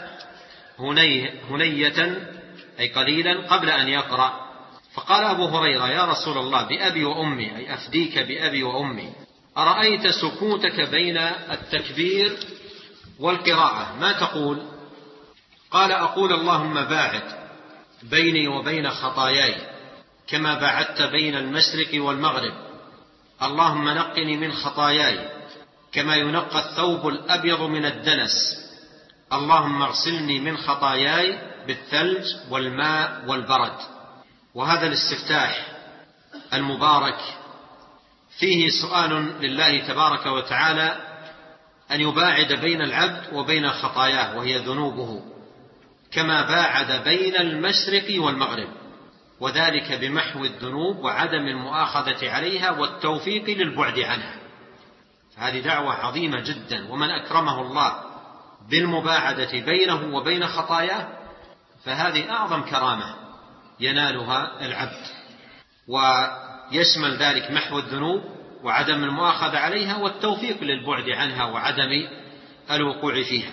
هنية، أي قليلا، قبل أن يقرأ. فقال أبو هريرة: يا رسول الله، بأبي وأمي، أي أفديك بأبي وأمي، أرأيت سكوتك بين التكبير والقراءة ما تقول؟ قال: أقول اللهم باعد بيني وبين خطاياي كما باعدت بين المشرق والمغرب، اللهم نقني من خطاياي كما ينقى الثوب الأبيض من الدنس، اللهم اغسلني من خطاياي بالثلج والماء والبرد. وهذا الاستفتاح المبارك فيه سؤال لله تبارك وتعالى أن يباعد بين العبد وبين خطاياه وهي ذنوبه كما باعد بين المشرق والمغرب، وذلك بمحو الذنوب وعدم المؤاخذة عليها والتوفيق للبعد عنها. هذه دعوة عظيمة جدا، ومن أكرمه الله بالمباعدة بينه وبين خطاياه فهذه أعظم كرامة ينالها العبد، ويشمل ذلك محو الذنوب وعدم المؤاخذة عليها والتوفيق للبعد عنها وعدم الوقوع فيها.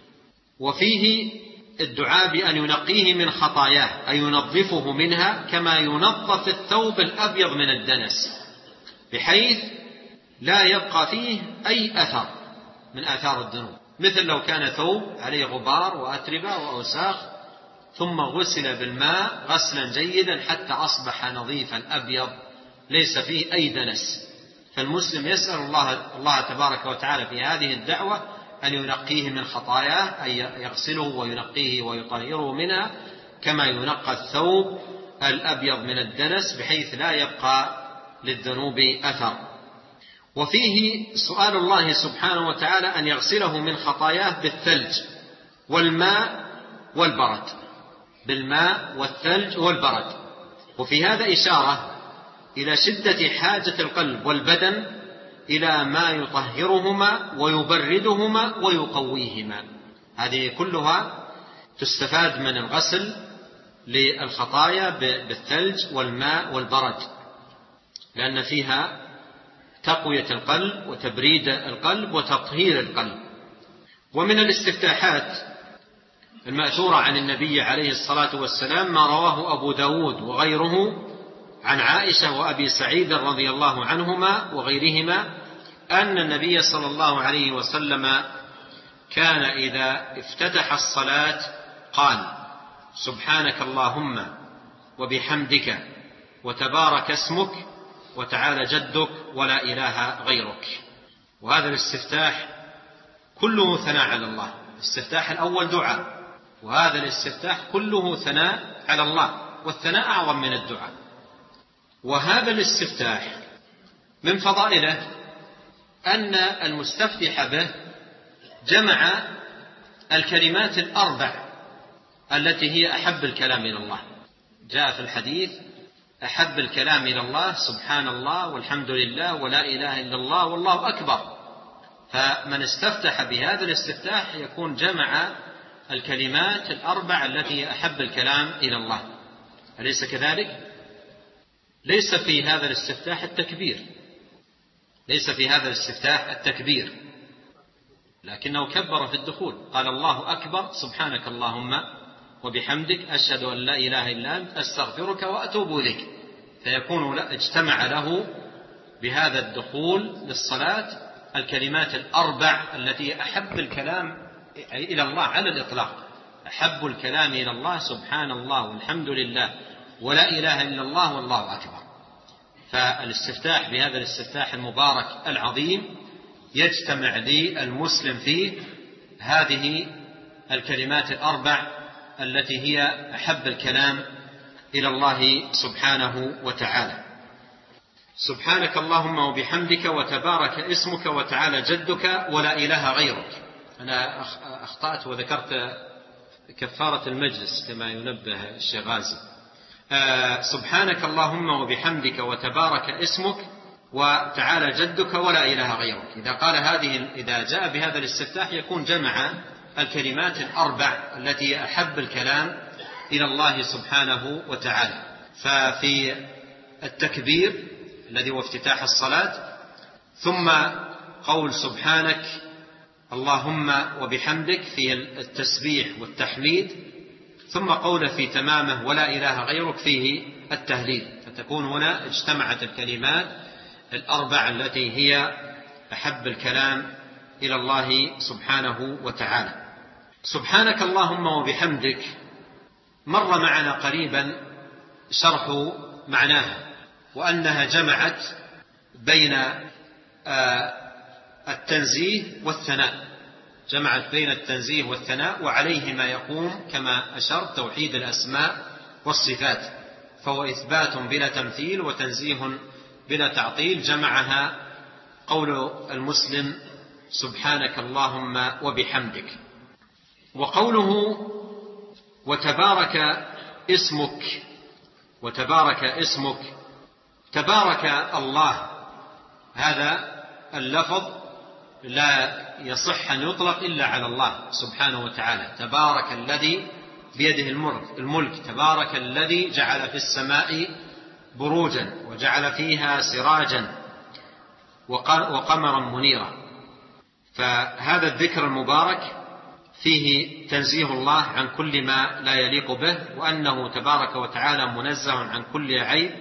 وفيه الدعاء بأن ينقيه من خطاياه، أي ينظفه منها كما ينظف الثوب الأبيض من الدنس، بحيث لا يبقى فيه أي أثر من آثار الذنوب، مثل لو كان ثوب عليه غبار وأتربة وأوساخ ثم غسل بالماء غسلا جيدا حتى أصبح نظيفا أبيض ليس فيه أي دنس. فالمسلم يسأل الله تبارك وتعالى في هذه الدعوة أن ينقيه من خطاياه، أي يغسله وينقيه ويطهره منها كما ينقى الثوب الأبيض من الدنس، بحيث لا يبقى للذنوب أثر. وفيه سؤال الله سبحانه وتعالى أن يغسله من خطاياه بالثلج والماء والبرد، بالماء والثلج والبرد. وفي هذا إشارة إلى شدة حاجة القلب والبدن إلى ما يطهرهما ويبردهما ويقويهما. هذه كلها تستفاد من الغسل للخطايا بالثلج والماء والبرد، لأن فيها تقوية القلب وتبريد القلب وتطهير القلب. ومن الاستفتاحات المأثورة عن النبي عليه الصلاة والسلام ما رواه أبو داود وغيره عن عائشة وأبي سعيد رضي الله عنهما وغيرهما أن النبي صلى الله عليه وسلم كان إذا افتتح الصلاة قال: سبحانك اللهم وبحمدك وتبارك اسمك وتعالى جدك ولا إله غيرك. وهذا الاستفتاح كله ثناء على الله. الاستفتاح الأول دعاء، وهذا الاستفتاح كله ثناء على الله، والثناء أعظم من الدعاء. وهذا الاستفتاح من فضائله أن المستفتح به جمع الكلمات الأربع التي هي أحب الكلام إلى الله. جاء في الحديث: أحب الكلام إلى الله سبحان الله والحمد لله ولا إله إلا الله والله أكبر. فمن استفتح بهذا الاستفتاح يكون جمع الكلمات الأربع التي هي أحب الكلام إلى الله. أليس كذلك؟ ليس في هذا الاستفتاح التكبير، ليس في هذا الاستفتاح التكبير، لكنه كبر في الدخول، قال: الله أكبر، سبحانك اللهم وبحمدك، أشهد أن لا إله إلا أنت، أستغفرك وأتوب إليك. فيكون اجتمع له بهذا الدخول للصلاة الكلمات الأربع التي أحب الكلام إلى الله على الإطلاق. أحب الكلام إلى الله سبحان الله والحمد لله ولا إله إلا الله والله أكبر. فالاستفتاح بهذا الاستفتاح المبارك العظيم يجتمع للمسلم فيه هذه الكلمات الأربع التي هي أحب الكلام إلى الله سبحانه وتعالى. سبحانك اللهم وبحمدك وتبارك اسمك وتعالى جدك ولا إله غيرك. أنا أخطأت وذكرت كفارة المجلس كما ينبه الشيخ غازي. سبحانك اللهم وبحمدك وتبارك اسمك وتعالى جدك ولا إله غيرك. إذا جاء بهذا الاستفتاح يكون جمع الكلمات الأربع التي أحب الكلام إلى الله سبحانه وتعالى. ففي التكبير الذي هو افتتاح الصلاة، ثم قول سبحانك اللهم وبحمدك في التسبيح والتحميد، ثم قول في تمامه ولا إله غيرك فيه التهليل. فتكون هنا اجتمعت الكلمات الأربع التي هي أحب الكلام إلى الله سبحانه وتعالى. سبحانك اللهم وبحمدك مر معنا قريبا شرح معناها، وأنها جمعت بين التنزيه والثناء، جمعت بين التنزيه والثناء، وعليه ما يقوم كما أشرت توحيد الأسماء والصفات، فهو إثبات بلا تمثيل وتنزيه بلا تعطيل. جمعها قول المسلم سبحانك اللهم وبحمدك. وقوله وتبارك اسمك، وتبارك اسمك، تبارك الله، هذا اللفظ لا يصح أن يطلق إلا على الله سبحانه وتعالى. تبارك الذي بيده الملك، تبارك الذي جعل في السماء بروجا وجعل فيها سراجا وقمرا منيرا. فهذا الذكر المبارك فيه تنزيه الله عن كل ما لا يليق به، وأنه تبارك وتعالى منزه عن كل عيب،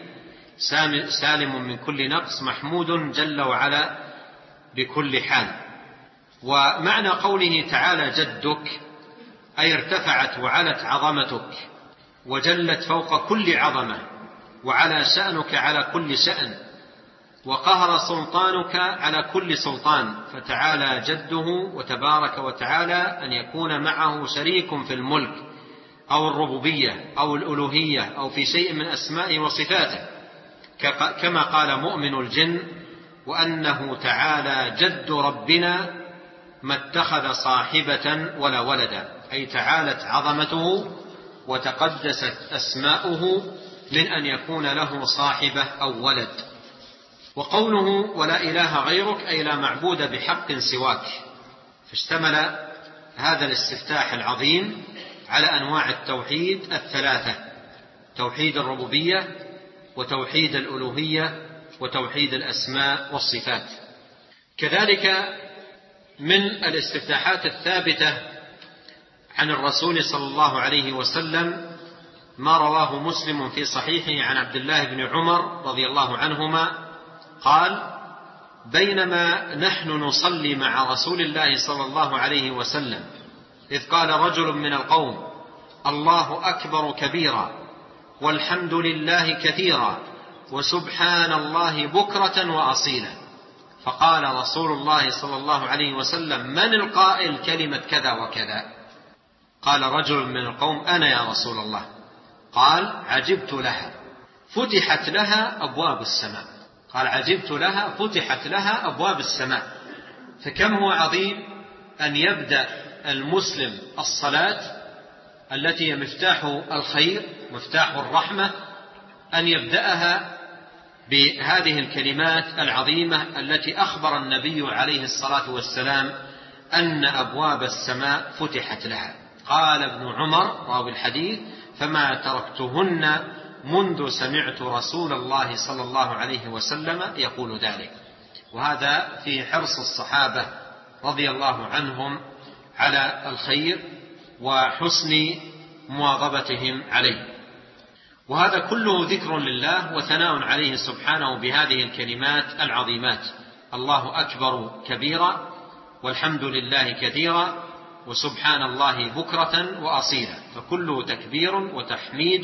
سالم من كل نقص، محمود جل وعلا بكل حال. ومعنى قوله تعالى جدك أي ارتفعت وعلت عظمتك وجلت فوق كل عظمة، وعلى شأنك على كل شأن، وقهر سلطانك على كل سلطان. فتعالى جده وتبارك وتعالى أن يكون معه شريك في الملك أو الربوبية أو الألوهية أو في شيء من أسمائه وصفاته، كما قال مؤمن الجن وأنه تعالى جد ربنا ما اتخذ صاحبة ولا ولدا، أي تعالت عظمته وتقدست أسماؤه من أن يكون له صاحبة أو ولد. وقوله ولا إله غيرك أي لا معبود بحق سواك. فاشتمل هذا الاستفتاح العظيم على أنواع التوحيد الثلاثة: توحيد الربوبية وتوحيد الألوهية وتوحيد الأسماء والصفات. كذلك من الاستفتاحات الثابتة عن الرسول صلى الله عليه وسلم ما رواه مسلم في صحيحه عن عبد الله بن عمر رضي الله عنهما قال: بينما نحن نصلي مع رسول الله صلى الله عليه وسلم إذ قال رجل من القوم: الله أكبر كبيرا والحمد لله كثيرا وسبحان الله بكرة وأصيلا. فقال رسول الله صلى الله عليه وسلم: من القائل كلمة كذا وكذا؟ قال رجل من القوم: أنا يا رسول الله. قال: عجبت لها فتحت لها أبواب السماء. قال: عجبت لها فتحت لها أبواب السماء. فكم هو عظيم أن يبدأ المسلم الصلاة التي هي مفتاح الخير مفتاح الرحمة، أن يبدأها بهذه الكلمات العظيمة التي أخبر النبي عليه الصلاة والسلام أن أبواب السماء فتحت لها. قال ابن عمر راوي الحديث: فما تركتهن منذ سمعت رسول الله صلى الله عليه وسلم يقول ذلك. وهذا في حرص الصحابة رضي الله عنهم على الخير وحسن مواظبتهم عليه. وهذا كله ذكر لله وثناء عليه سبحانه بهذه الكلمات العظيمات: الله أكبر كبيرا والحمد لله كثيرا وسبحان الله بكرة وأصيلا. فكله تكبير وتحميد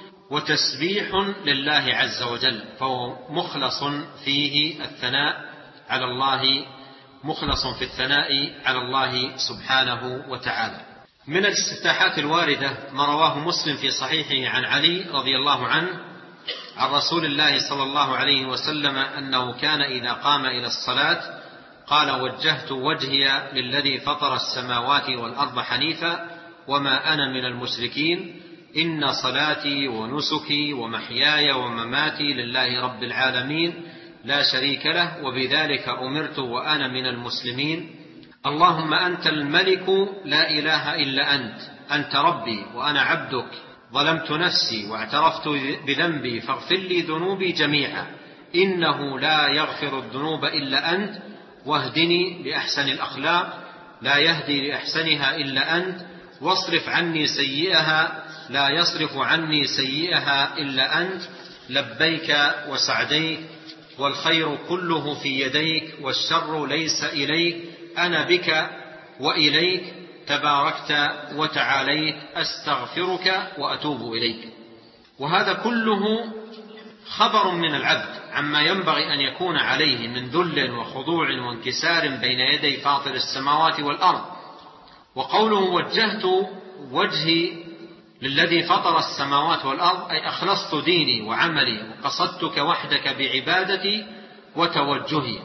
وتسبيح لله عز وجل، فهو مخلص فيه الثناء على الله، مخلص في الثناء على الله سبحانه وتعالى. من الاستفتاحات الواردة ما رواه مسلم في صحيحه عن علي رضي الله عنه عن رسول الله صلى الله عليه وسلم أنه كان إذا قام إلى الصلاة قال: وجهت وجهي للذي فطر السماوات والأرض حنيفا وما أنا من المشركين إن صلاتي ونسكي ومحياي ومماتي لله رب العالمين لا شريك له وبذلك أمرت وأنا من المسلمين. اللهم أنت الملك لا إله إلا أنت، أنت ربي وأنا عبدك، ظلمت نفسي واعترفت بذنبي فاغفر لي ذنوبي جميعا، إنه لا يغفر الذنوب إلا أنت، واهدني لأحسن الأخلاق لا يهدي لأحسنها إلا أنت، واصرف عني سيئها لا يصرف عني سيئها إلا أنت، لبيك وسعديك والخير كله في يديك والشر ليس إليك، أنا بك وإليك تباركت وتعاليت، أستغفرك وأتوب إليك. وهذا كله خبر من العبد عما ينبغي أن يكون عليه من ذل وخضوع وانكسار بين يدي فاطر السماوات والأرض. وقوله وجهت وجهي للذي فطر السماوات والأرض أي أخلصت ديني وعملي وقصدتك وحدك بعبادتي وتوجهي.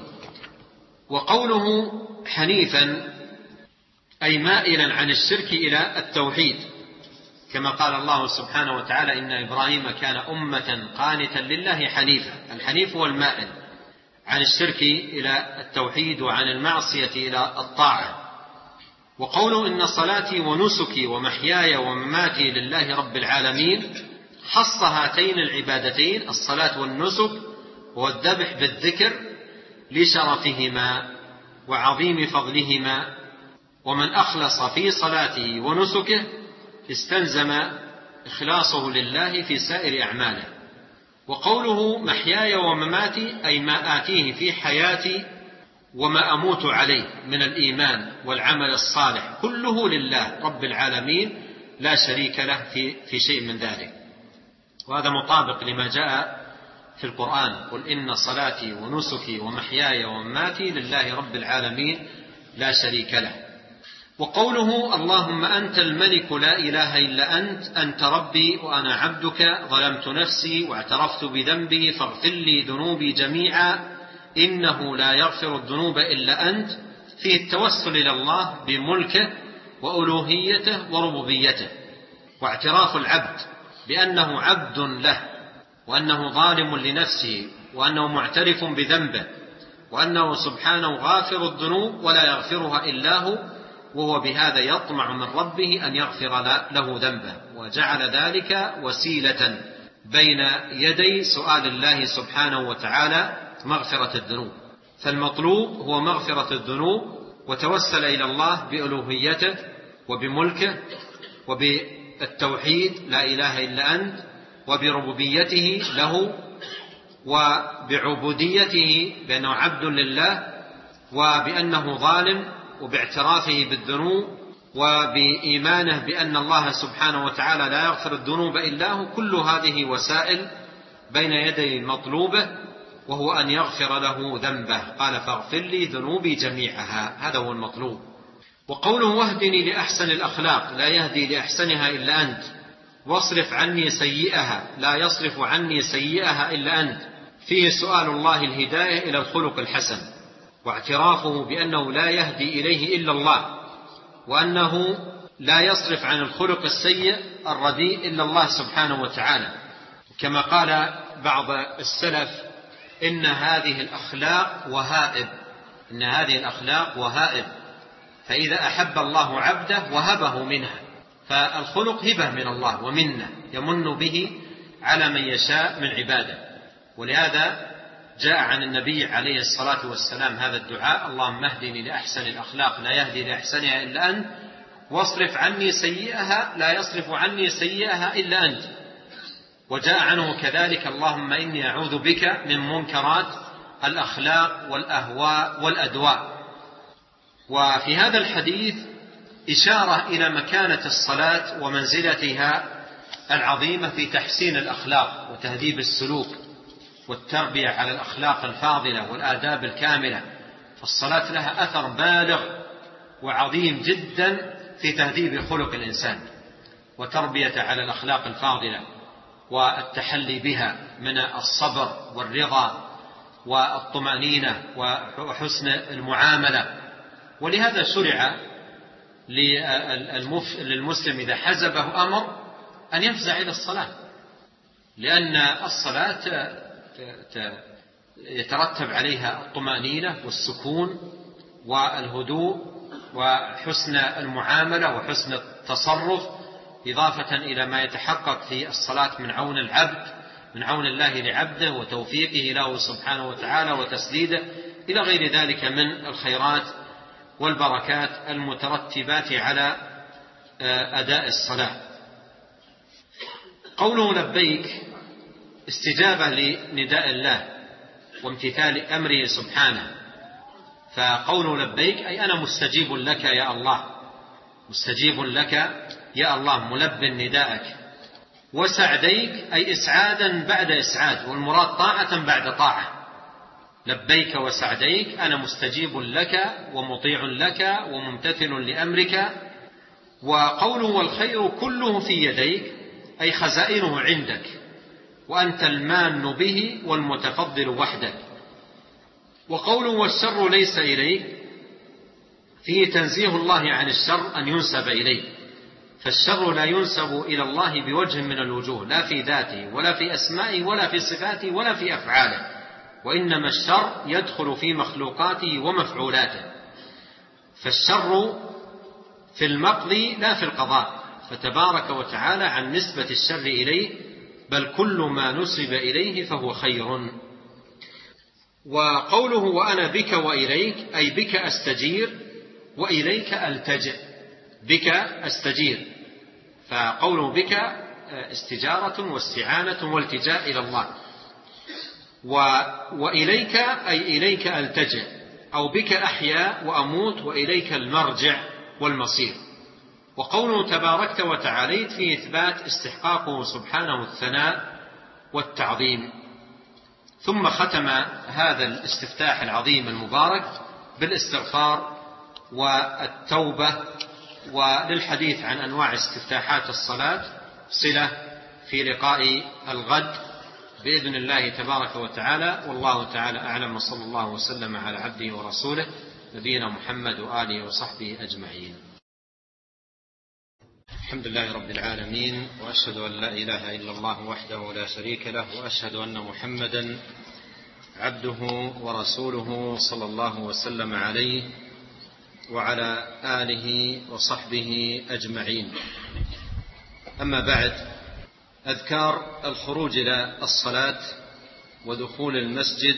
وقوله حنيفا أي مائلا عن الشرك إلى التوحيد، كما قال الله سبحانه وتعالى إن إبراهيم كان أمة قانتا لله حنيفا. الحنيف هو المائل عن الشرك إلى التوحيد وعن المعصية إلى الطاعة. وقوله إن صلاتي ونسكي ومحياي ومماتي لله رب العالمين خص هاتين العبادتين الصلاة والنسك والذبح بالذكر لشرفهما وعظيم فضلهما، ومن أخلص في صلاته ونسكه استلزم إخلاصه لله في سائر أعماله. وقوله محياي ومماتي أي ما آتيه في حياتي وما أموت عليه من الإيمان والعمل الصالح كله لله رب العالمين لا شريك له في شيء من ذلك. وهذا مطابق لما جاء في القرآن قل إن صلاتي ونسكي ومحياي ومماتي لله رب العالمين لا شريك له. وقوله اللهم أنت الملك لا إله إلا أنت ربي وأنا عبدك ظلمت نفسي واعترفت بذنبي فاغفر لي ذنوبي جميعا إنه لا يغفر الذنوب إلا أنت، فيه التوسل إلى الله بملكه وألوهيته وربوبيته، واعتراف العبد بأنه عبد له وأنه ظالم لنفسه وأنه معترف بذنبه وأنه سبحانه غافر الذنوب ولا يغفرها إلا هو، وهو بهذا يطمع من ربه أن يغفر له ذنبه، وجعل ذلك وسيلة بين يدي سؤال الله سبحانه وتعالى مغفرة الذنوب. فالمطلوب هو مغفرة الذنوب، وتوسل إلى الله بألوهيته وبملكه وبالتوحيد لا إله إلا أنت وبربوبيته له وبعبوديته بأنه عبد لله وبأنه ظالم وباعترافه بالذنوب وبإيمانه بأن الله سبحانه وتعالى لا يغفر الذنوب إلا هو. كل هذه وسائل بين يدي مطلوبه وهو أن يغفر له ذنبه، قال فاغفر لي ذنوبي جميعها، هذا هو المطلوب. وقوله واهدني لأحسن الأخلاق لا يهدي لأحسنها إلا أنت، واصرف عني سيئها لا يصرف عني سيئها إلا أنت، فيه سؤال الله الهداية إلى الخلق الحسن واعترافه بأنه لا يهدي إليه إلا الله، وأنه لا يصرف عن الخلق السيء الرديء إلا الله سبحانه وتعالى. كما قال بعض السلف إن هذه الأخلاق وهائب، إن هذه الأخلاق وهائب، فإذا أحب الله عبده وهبه منها، فالخلق هبة من الله ومنه يمن به على من يشاء من عباده. ولهذا جاء عن النبي عليه الصلاة والسلام هذا الدعاء اللهم اهدني لأحسن الأخلاق لا يهدي لأحسنها إلا أنت، واصرف عني سيئها لا يصرف عني سيئها إلا أنت. وجاء عنه كذلك اللهم إني أعوذ بك من منكرات الأخلاق والأهواء والأدواء. وفي هذا الحديث إشارة إلى مكانة الصلاة ومنزلتها العظيمة في تحسين الأخلاق وتهذيب السلوك والتربية على الأخلاق الفاضلة والآداب الكاملة. فالصلاة لها أثر بالغ وعظيم جدا في تهذيب خلق الإنسان وتربية على الأخلاق الفاضلة والتحلي بها من الصبر والرضا والطمأنينة وحسن المعاملة. ولهذا شرع للمسلم إذا حزبه أمر أن يفزع إلى الصلاة، لأن الصلاة يترتب عليها الطمأنينة والسكون والهدوء وحسن المعاملة وحسن التصرف، إضافة إلى ما يتحقق في الصلاة من عون العبد، من عون الله لعبده وتوفيقه له سبحانه وتعالى وتسديده إلى غير ذلك من الخيرات والبركات المترتبات على أداء الصلاة. قوله لبيك استجابة لنداء الله وامتثال أمره سبحانه، فقوله لبيك أي أنا مستجيب لك يا الله، مستجيب لك يا الله، ملب نداءك. وسعديك أي إسعادا بعد إسعاد، والمراد طاعة بعد طاعة. لبيك وسعديك أنا مستجيب لك ومطيع لك وممتثل لأمرك. وقوله والخير كله في يديك أي خزائنه عندك، وأنت المان به والمتفضل وحدك. وقوله والشر ليس إليك فيه تنزيه الله عن الشر أن ينسب إليه، فالشر لا ينسب إلى الله بوجه من الوجوه، لا في ذاته ولا في أسمائه ولا في صفاته ولا في أفعاله، وإنما الشر يدخل في مخلوقاته ومفعولاته. فالشر في المقضي لا في القضاء، فتبارك وتعالى عن نسبة الشر إليه، بل كل ما نسب إليه فهو خير. وقوله وأنا بك وإليك أي بك أستجير وإليك ألتجئ، بك أستجير، فقوله بك استجارة واستعانة والتجاء إلى الله. وإليك أي إليك ألتجئ، أو بك أحيا وأموت وإليك المرجع والمصير. وقوله تباركت وتعاليت في إثبات استحقاقه سبحانه الثناء والتعظيم. ثم ختم هذا الاستفتاح العظيم المبارك بالاستغفار والتوبة، وللحديث عن أنواع استفتاحات الصلاة صلة في لقاء الغد بإذن الله تبارك وتعالى. والله تعالى أعلم، وصلى الله وسلم على عبده ورسوله نبينا محمد وآله وصحبه أجمعين. الحمد لله رب العالمين، وأشهد أن لا إله إلا الله وحده لا شريك له، وأشهد أن محمدا عبده ورسوله صلى الله وسلم عليه وعلى آله وصحبه أجمعين. أما بعد، أذكار الخروج إلى الصلاة ودخول المسجد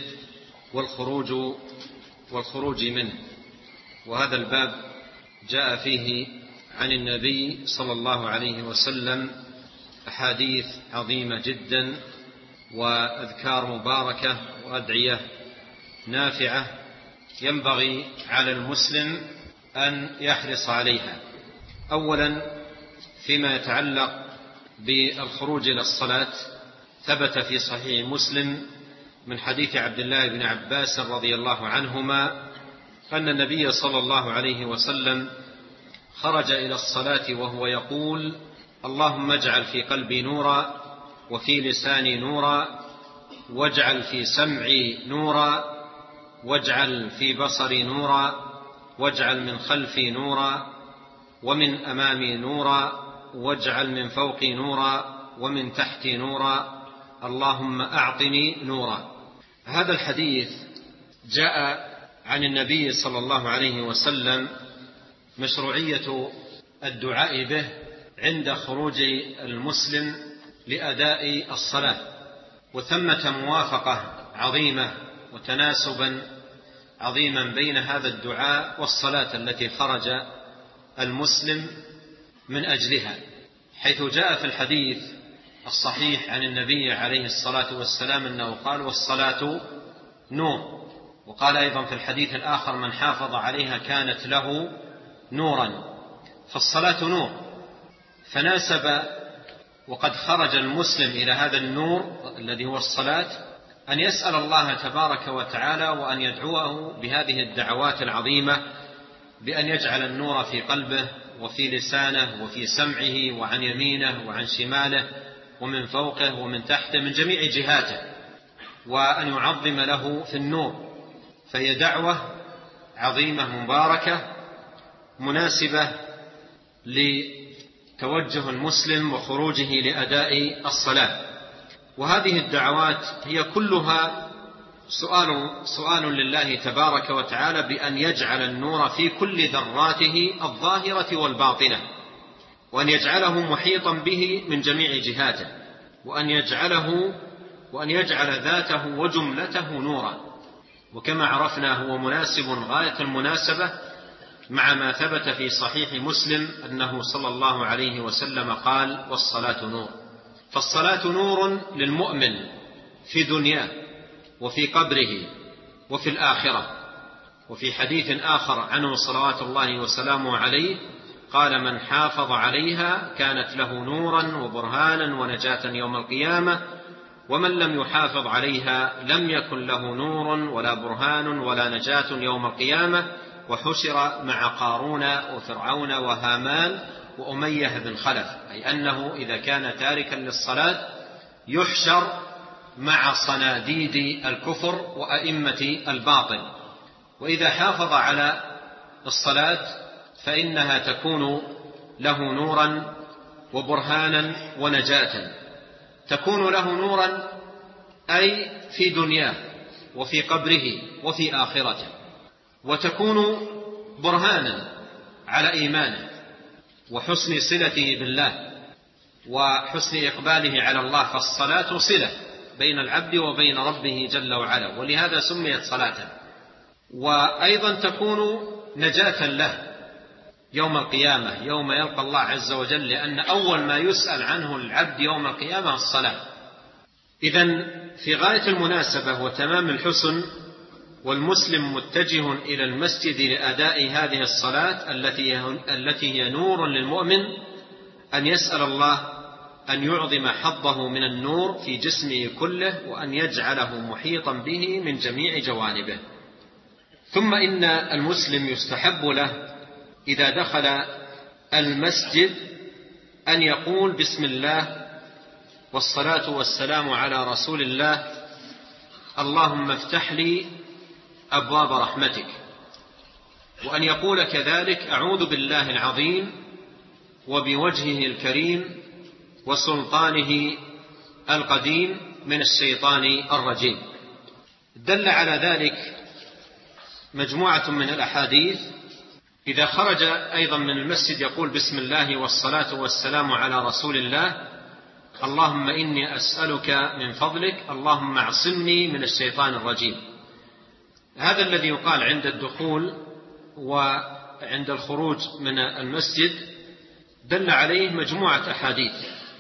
والخروج منه. وهذا الباب جاء فيه عن النبي صلى الله عليه وسلم أحاديث عظيمة جدا، وأذكار مباركة وأدعية نافعة ينبغي على المسلم أن يحرص عليها. أولا فيما يتعلق بالخروج إلى الصلاة، ثبت في صحيح مسلم من حديث عبد الله بن عباس رضي الله عنهما أن النبي صلى الله عليه وسلم خرج إلى الصلاة وهو يقول اللهم اجعل في قلبي نورا، وفي لساني نورا، واجعل في سمعي نورا، واجعل في بصري نورا، واجعل من خلفي نورا، ومن أمامي نورا، واجعل من فوقي نورا، ومن تحتي نورا، اللهم أعطني نورا. هذا الحديث جاء عن النبي صلى الله عليه وسلم مشروعية الدعاء به عند خروج المسلم لأداء الصلاة، وثمة موافقة عظيمة وتناسبا عظيما بين هذا الدعاء والصلاة التي خرج المسلم من أجلها، حيث جاء في الحديث الصحيح عن النبي عليه الصلاة والسلام أنه قال والصلاة نور، وقال أيضا في الحديث الآخر من حافظ عليها كانت له نورا. فالصلاة نور، فناسب وقد خرج المسلم إلى هذا النور الذي هو الصلاة أن يسأل الله تبارك وتعالى وأن يدعوه بهذه الدعوات العظيمة، بأن يجعل النور في قلبه وفي لسانه وفي سمعه وعن يمينه وعن شماله ومن فوقه ومن تحته من جميع جهاته، وأن يعظم له في النور. فهي دعوة عظيمة مباركة مناسبة توجه المسلم وخروجه لأداء الصلاة. وهذه الدعوات هي كلها سؤال لله تبارك وتعالى بأن يجعل النور في كل ذراته الظاهرة والباطنة، وأن يجعله محيطا به من جميع جهاته، وأن يجعل ذاته وجملته نورا. وكما عرفنا هو مناسب غاية المناسبة مع ما ثبت في صحيح مسلم أنه صلى الله عليه وسلم قال: والصلاة نور. فالصلاة نور للمؤمن في دنياه وفي قبره وفي الآخرة. وفي حديث آخر عنه صلوات الله وسلامه عليه قال: من حافظ عليها كانت له نورا وبرهانا ونجاة يوم القيامة، ومن لم يحافظ عليها لم يكن له نور ولا برهان ولا نجاة يوم القيامة، وحشر مع قارون وفرعون وهامان وأمية بن خلف، أي أنه إذا كان تاركا للصلاة يحشر مع صناديد الكفر وأئمة الباطل. وإذا حافظ على الصلاة فإنها تكون له نورا وبرهانا ونجاة. تكون له نورا أي في دنياه وفي قبره وفي آخرته، وتكون برهانا على إيمانه وحسن صلته بالله وحسن إقباله على الله. فالصلاة صلة بين العبد وبين ربه جل وعلا، ولهذا سميت صلاة. وأيضا تكون نجاة له يوم القيامة، يوم يلقى الله عز وجل، لأن أول ما يسأل عنه العبد يوم القيامة الصلاة. إذن في غاية المناسبة وتمام الحسن والمسلم متجه إلى المسجد لأداء هذه الصلاة التي هي نور للمؤمن أن يسأل الله أن يعظم حظه من النور في جسمه كله، وأن يجعله محيطا به من جميع جوانبه. ثم إن المسلم يستحب له إذا دخل المسجد أن يقول: بسم الله والصلاة والسلام على رسول الله، اللهم افتح لي أبواب رحمتك. وأن يقول كذلك: أعوذ بالله العظيم وبوجهه الكريم وسلطانه القديم من الشيطان الرجيم. دل على ذلك مجموعة من الأحاديث. إذا خرج أيضا من المسجد يقول: بسم الله والصلاة والسلام على رسول الله، اللهم إني أسألك من فضلك، اللهم اعصمني من الشيطان الرجيم. هذا الذي يقال عند الدخول وعند الخروج من المسجد دل عليه مجموعة أحاديث،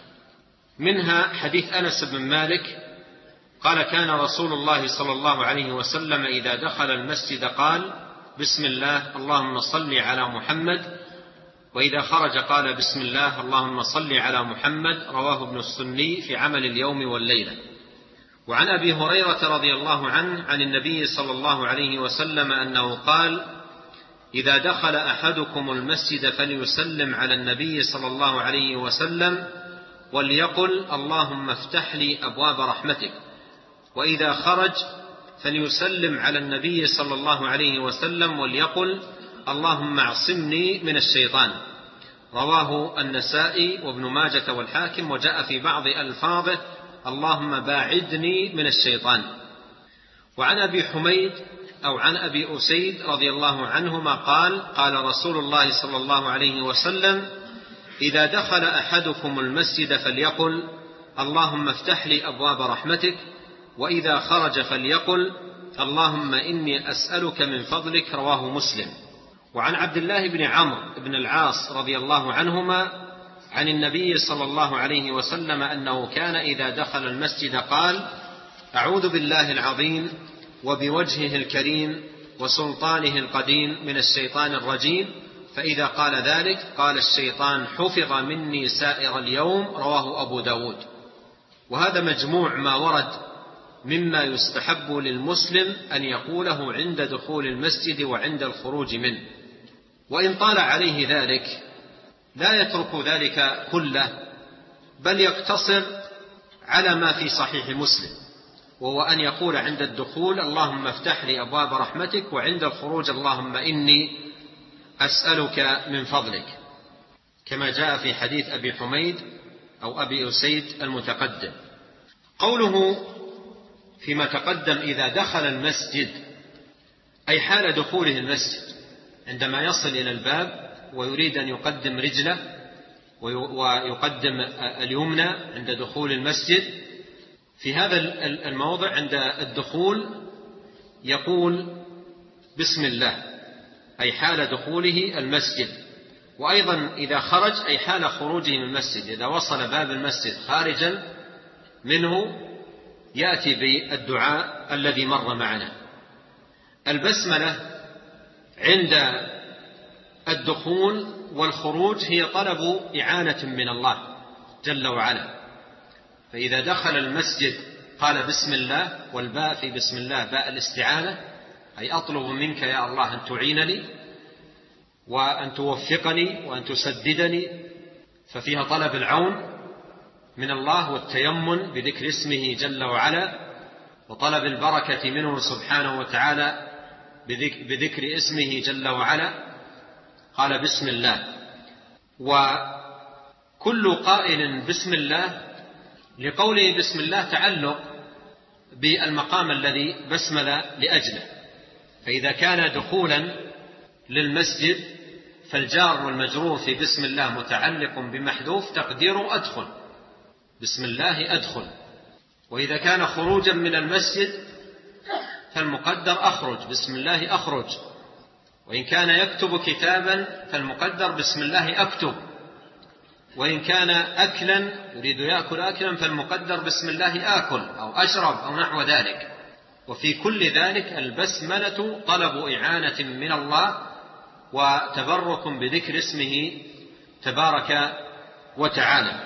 منها حديث أنس بن مالك قال: كان رسول الله صلى الله عليه وسلم إذا دخل المسجد قال: بسم الله اللهم صل على محمد، وإذا خرج قال: بسم الله اللهم صل على محمد. رواه ابن السني في عمل اليوم والليلة. وعن أبي هريرة رضي الله عنه عن النبي صلى الله عليه وسلم أنه قال: إذا دخل أحدكم المسجد فليسلم على النبي صلى الله عليه وسلم وليقل: اللهم افتح لي أبواب رحمتك. وإذا خرج فليسلم على النبي صلى الله عليه وسلم وليقل: اللهم اعصمني من الشيطان. رواه النسائي وابن ماجة والحاكم، وجاء في بعض ألفاظه: اللهم باعدني من الشيطان. وعن أبي حميد أو عن أبي أسيد رضي الله عنهما قال: قال رسول الله صلى الله عليه وسلم: إذا دخل أحدكم المسجد فليقل: اللهم افتح لي أبواب رحمتك. وإذا خرج فليقل: اللهم إني أسألك من فضلك. رواه مسلم. وعن عبد الله بن عمرو بن العاص رضي الله عنهما عن النبي صلى الله عليه وسلم أنه كان إذا دخل المسجد قال: أعوذ بالله العظيم وبوجهه الكريم وسلطانه القديم من الشيطان الرجيم. فإذا قال ذلك قال الشيطان: حفظ مني سائر اليوم. رواه أبو داود. وهذا مجموع ما ورد مما يستحب للمسلم أن يقوله عند دخول المسجد وعند الخروج منه. وإن طال عليه ذلك لا يترك ذلك كله، بل يقتصر على ما في صحيح مسلم، وهو أن يقول عند الدخول: اللهم افتح لي أبواب رحمتك، وعند الخروج: اللهم إني أسألك من فضلك. كما جاء في حديث أبي حميد أو أبي أسيد المتقدم. قوله فيما تقدم إذا دخل المسجد أي حال دخوله المسجد، عندما يصل إلى الباب ويريد أن يقدم رجله ويقدم اليمنى عند دخول المسجد، في هذا الموضع عند الدخول يقول بسم الله أي حال دخوله المسجد. وأيضا إذا خرج أي حال خروجه من المسجد، إذا وصل باب المسجد خارجا منه يأتي بالدعاء الذي مر معنا. البسملة عند الدخول والخروج هي طلب إعانة من الله جل وعلا، فإذا دخل المسجد قال بسم الله، والباء في بسم الله باء الاستعانة، أي أطلب منك يا الله أن تعينني وأن توفقني وأن تسددني، ففيها طلب العون من الله والتيمن بذكر اسمه جل وعلا، وطلب البركة منه سبحانه وتعالى بذكر اسمه جل وعلا. قال بسم الله، وكل قائل بسم الله لقوله بسم الله تعلق بالمقام الذي بسمل لأجله، فإذا كان دخولا للمسجد فالجار والمجرور في بسم الله متعلق بمحذوف تقديره أدخل، بسم الله أدخل. وإذا كان خروجا من المسجد فالمقدر أخرج، بسم الله أخرج. وإن كان يكتب كتابا فالمقدر بسم الله أكتب. وإن كان أكلا يريد يأكل أكلا فالمقدر بسم الله آكل أو أشرب أو نحو ذلك. وفي كل ذلك البسملة طلب إعانة من الله وتبرك بذكر اسمه تبارك وتعالى.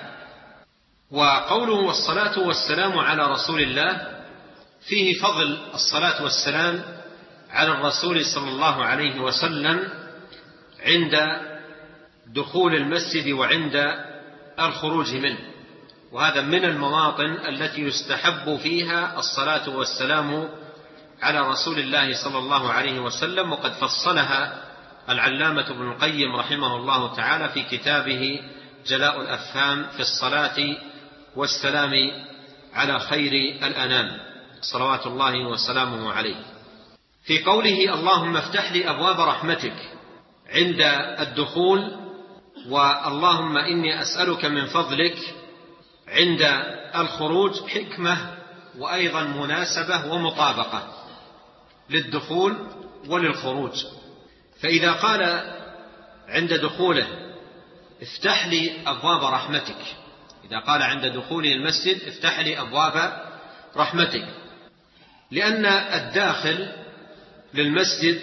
وقوله والصلاة والسلام على رسول الله فيه فضل الصلاة والسلام على الرسول صلى الله عليه وسلم عند دخول المسجد وعند الخروج منه، وهذا من المواطن التي يستحب فيها الصلاة والسلام على رسول الله صلى الله عليه وسلم، وقد فصلها العلامة ابن القيم رحمه الله تعالى في كتابه جلاء الأفهام في الصلاة والسلام على خير الأنام صلوات الله وسلامه عليه. في قوله اللهم افتح لي أبواب رحمتك عند الدخول، واللهم إني أسألك من فضلك عند الخروج، حكمة وأيضا مناسبة ومطابقة للدخول وللخروج. فإذا قال عند دخوله افتح لي أبواب رحمتك، إذا قال عند دخوله المسجد افتح لي أبواب رحمتك، لأن الداخل للمسجد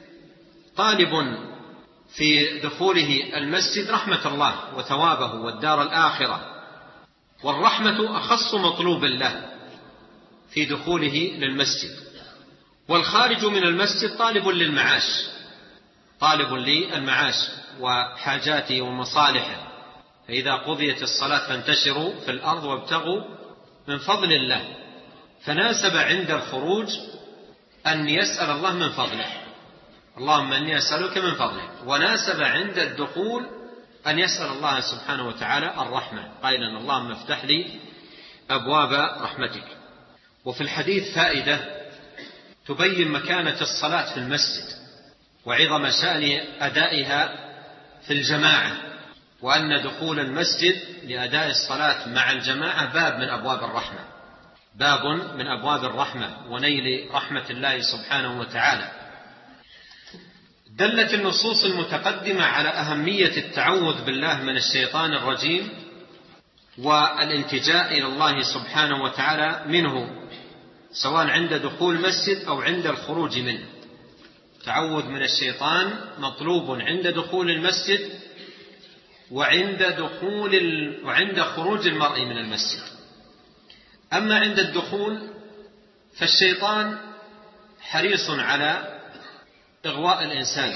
طالب في دخوله المسجد رحمة الله وثوابه والدار الآخرة، والرحمة أخص مطلوب له في دخوله للمسجد. والخارج من المسجد طالب للمعاش، طالب للمعاش وحاجاته ومصالحه، فإذا قضيت الصلاة فانتشروا في الأرض وابتغوا من فضل الله، فناسب عند الخروج أن يسأل الله من فضله، اللهم أني أسألك من فضلك، وناسب عند الدخول أن يسأل الله سبحانه وتعالى الرحمة قائلا اللهم افتح لي أبواب رحمتك. وفي الحديث فائدة تبين مكانة الصلاة في المسجد وعظم شأن أدائها في الجماعة، وأن دخول المسجد لأداء الصلاة مع الجماعة باب من أبواب الرحمة، باب من أبواب الرحمة ونيل رحمة الله سبحانه وتعالى. دلت النصوص المتقدمة على أهمية التعوذ بالله من الشيطان الرجيم والالتجاء إلى الله سبحانه وتعالى منه، سواء عند دخول المسجد أو عند الخروج منه. تعوذ من الشيطان مطلوب عند دخول المسجد وعند خروج المرء من المسجد. أما عند الدخول فالشيطان حريص على إغواء الإنسان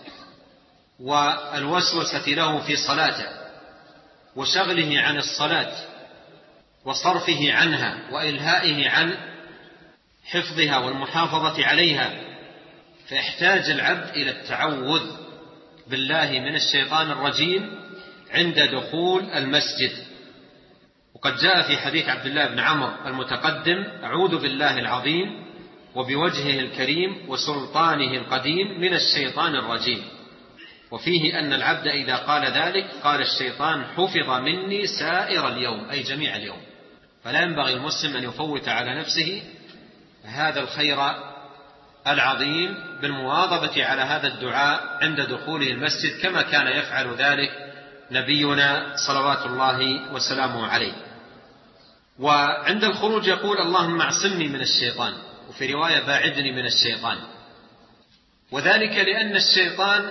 والوسوسة له في صلاته وشغله عن الصلاة وصرفه عنها وإلهائه عن حفظها والمحافظة عليها، فيحتاج العبد إلى التعوذ بالله من الشيطان الرجيم عند دخول المسجد. وقد جاء في حديث عبد الله بن عمرو المتقدم: أعوذ بالله العظيم وبوجهه الكريم وسلطانه القديم من الشيطان الرجيم. وفيه أن العبد إذا قال ذلك قال الشيطان: حفظ مني سائر اليوم، أي جميع اليوم. فلا ينبغي المسلم أن يفوت على نفسه هذا الخير العظيم بالمواظبة على هذا الدعاء عند دخوله المسجد، كما كان يفعل ذلك نبينا صلوات الله وسلامه عليه. وعند الخروج يقول: اللهم اعصمني من الشيطان، وفي رواية: باعدني من الشيطان. وذلك لأن الشيطان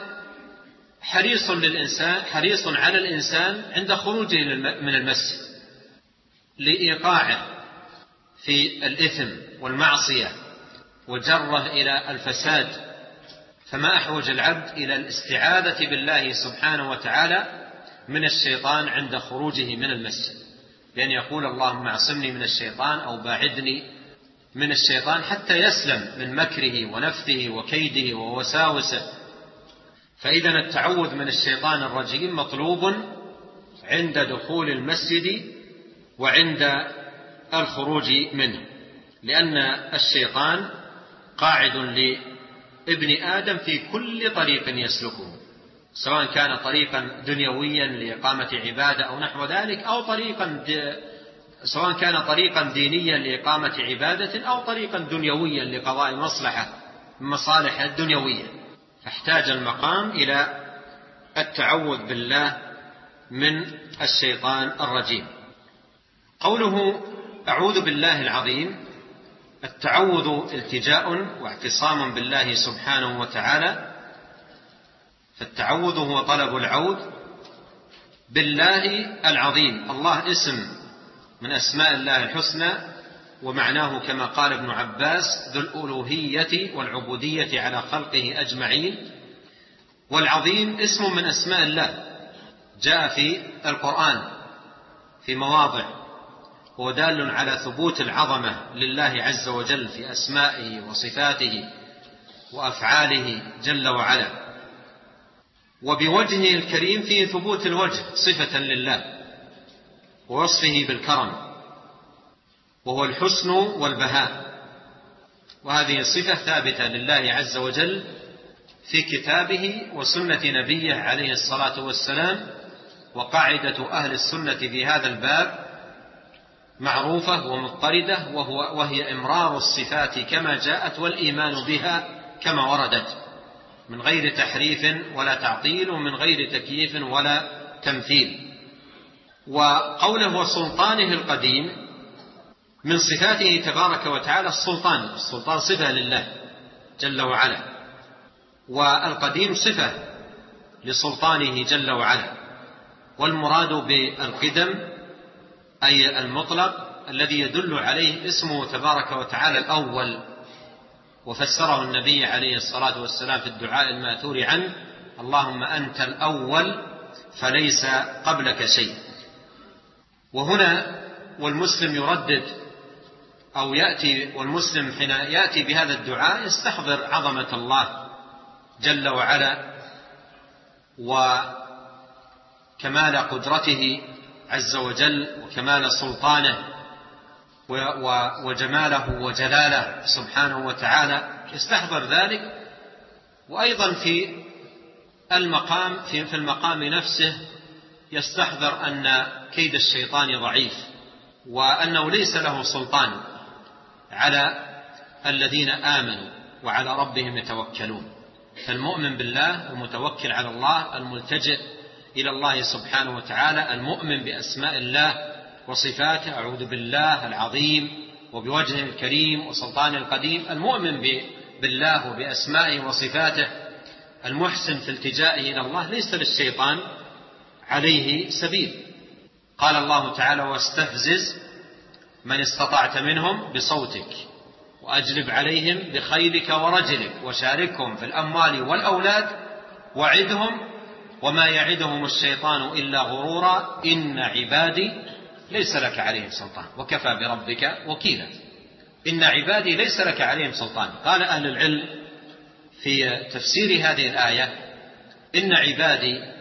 حريص على الإنسان عند خروجه من المسجد لإيقاعه في الإثم والمعصية وجره إلى الفساد. فما أحوج العبد إلى الاستعاذة بالله سبحانه وتعالى من الشيطان عند خروجه من المسجد، بأن يقول: اللهم اعصمني من الشيطان أو باعدني من الشيطان، حتى يسلم من مكره ونفثه وكيده ووساوسه. فإذا التعوذ من الشيطان الرجيم مطلوب عند دخول المسجد وعند الخروج منه، لأن الشيطان قاعد لابن آدم في كل طريق يسلكه، سواء كان طريقا دنيويا لإقامة عبادة أو نحو ذلك، أو سواء كان طريقا دينيا لإقامة عبادة أو طريقا دنيويا لقضاء مصلحة من مصالح الدنيوية. فاحتاج المقام إلى التعوذ بالله من الشيطان الرجيم. قوله أعوذ بالله العظيم، التعوذ التجاء واعتصام بالله سبحانه وتعالى. فالتعوذ هو طلب العود بالله العظيم. الله اسم من أسماء الله الحسنى، ومعناه كما قال ابن عباس: ذو الألوهية والعبودية على خلقه أجمعين. والعظيم اسم من أسماء الله، جاء في القرآن في مواضع، ودال على ثبوت العظمة لله عز وجل في أسمائه وصفاته وأفعاله جل وعلا. وبوجهه الكريم فيه ثبوت الوجه صفة لله ووصفه بالكرم، وهو الحسن والبهاء، وهذه صفة ثابتة لله عز وجل في كتابه وسنة نبيه عليه الصلاة والسلام. وقاعدة أهل السنة في هذا الباب معروفة ومضطردة، وهي إمرار الصفات كما جاءت والإيمان بها كما وردت، من غير تحريف ولا تعطيل، ومن غير تكييف ولا تمثيل. وقوله وسلطانه القديم، من صفاته تبارك وتعالى السلطان صفة لله جل وعلا، والقديم صفة لسلطانه جل وعلا. والمراد بالقدم أي المطلق الذي يدل عليه اسمه تبارك وتعالى الأول، وفسره النبي عليه الصلاة والسلام في الدعاء الماثور عنه: اللهم أنت الأول فليس قبلك شيء. وهنا والمسلم يردد أو يأتي، والمسلم حين يأتي بهذا الدعاء يستحضر عظمة الله جل وعلا وكمال قدرته عز وجل وكمال سلطانه وجماله وجلاله سبحانه وتعالى، يستحضر ذلك. وأيضا في المقام نفسه يستحضر أن كيد الشيطان ضعيف، وأنه ليس له سلطان على الذين آمنوا وعلى ربهم يتوكلون. فالمؤمن بالله المتوكل على الله الملتجئ إلى الله سبحانه وتعالى المؤمن بأسماء الله وصفاته: أعوذ بالله العظيم وبوجهه الكريم وسلطانه القديم. المؤمن بالله وبأسمائه وصفاته المحسن في التجائه إلى الله ليس للشيطان عليه سبيل. قال الله تعالى: واستفزز من استطعت منهم بصوتك وأجلب عليهم بخيلك ورجلك وشاركهم في الأموال والأولاد وعدهم وما يعدهم الشيطان إلا غرورا إن عبادي ليس لك عليهم سلطان وكفى بربك وكيلا. إن عبادي ليس لك عليهم سلطان. قال أهل العلم في تفسير هذه الآية: إن عبادي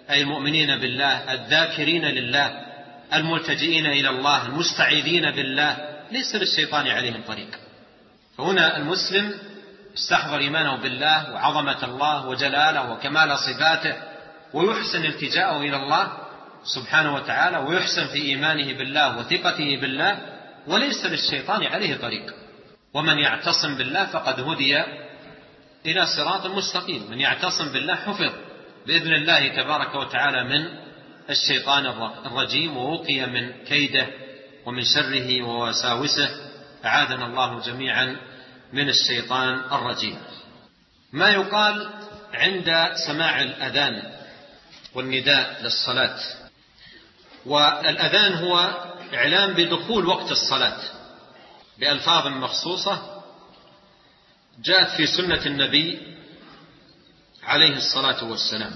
أي المؤمنين بالله الذاكرين لله الملتجئين إلى الله المستعيذين بالله، ليس للشيطان عليهم طريق. فهنا المسلم استحضر إيمانه بالله وعظمة الله وجلاله وكمال صفاته، ويحسن التجاءه إلى الله سبحانه وتعالى، ويحسن في إيمانه بالله وثقته بالله، وليس للشيطان عليه طريق. ومن يعتصم بالله فقد هدي إلى صراط مستقيم. من يعتصم بالله حفظ بإذن الله تبارك وتعالى من الشيطان الرجيم، ووقي من كيده ومن شره ووساوسه، أعاذنا الله جميعا من الشيطان الرجيم. ما يقال عند سماع الأذان والنداء للصلاة. والأذان هو إعلام بدخول وقت الصلاة بألفاظ مخصوصة جاءت في سنة النبي عليه الصلاة والسلام.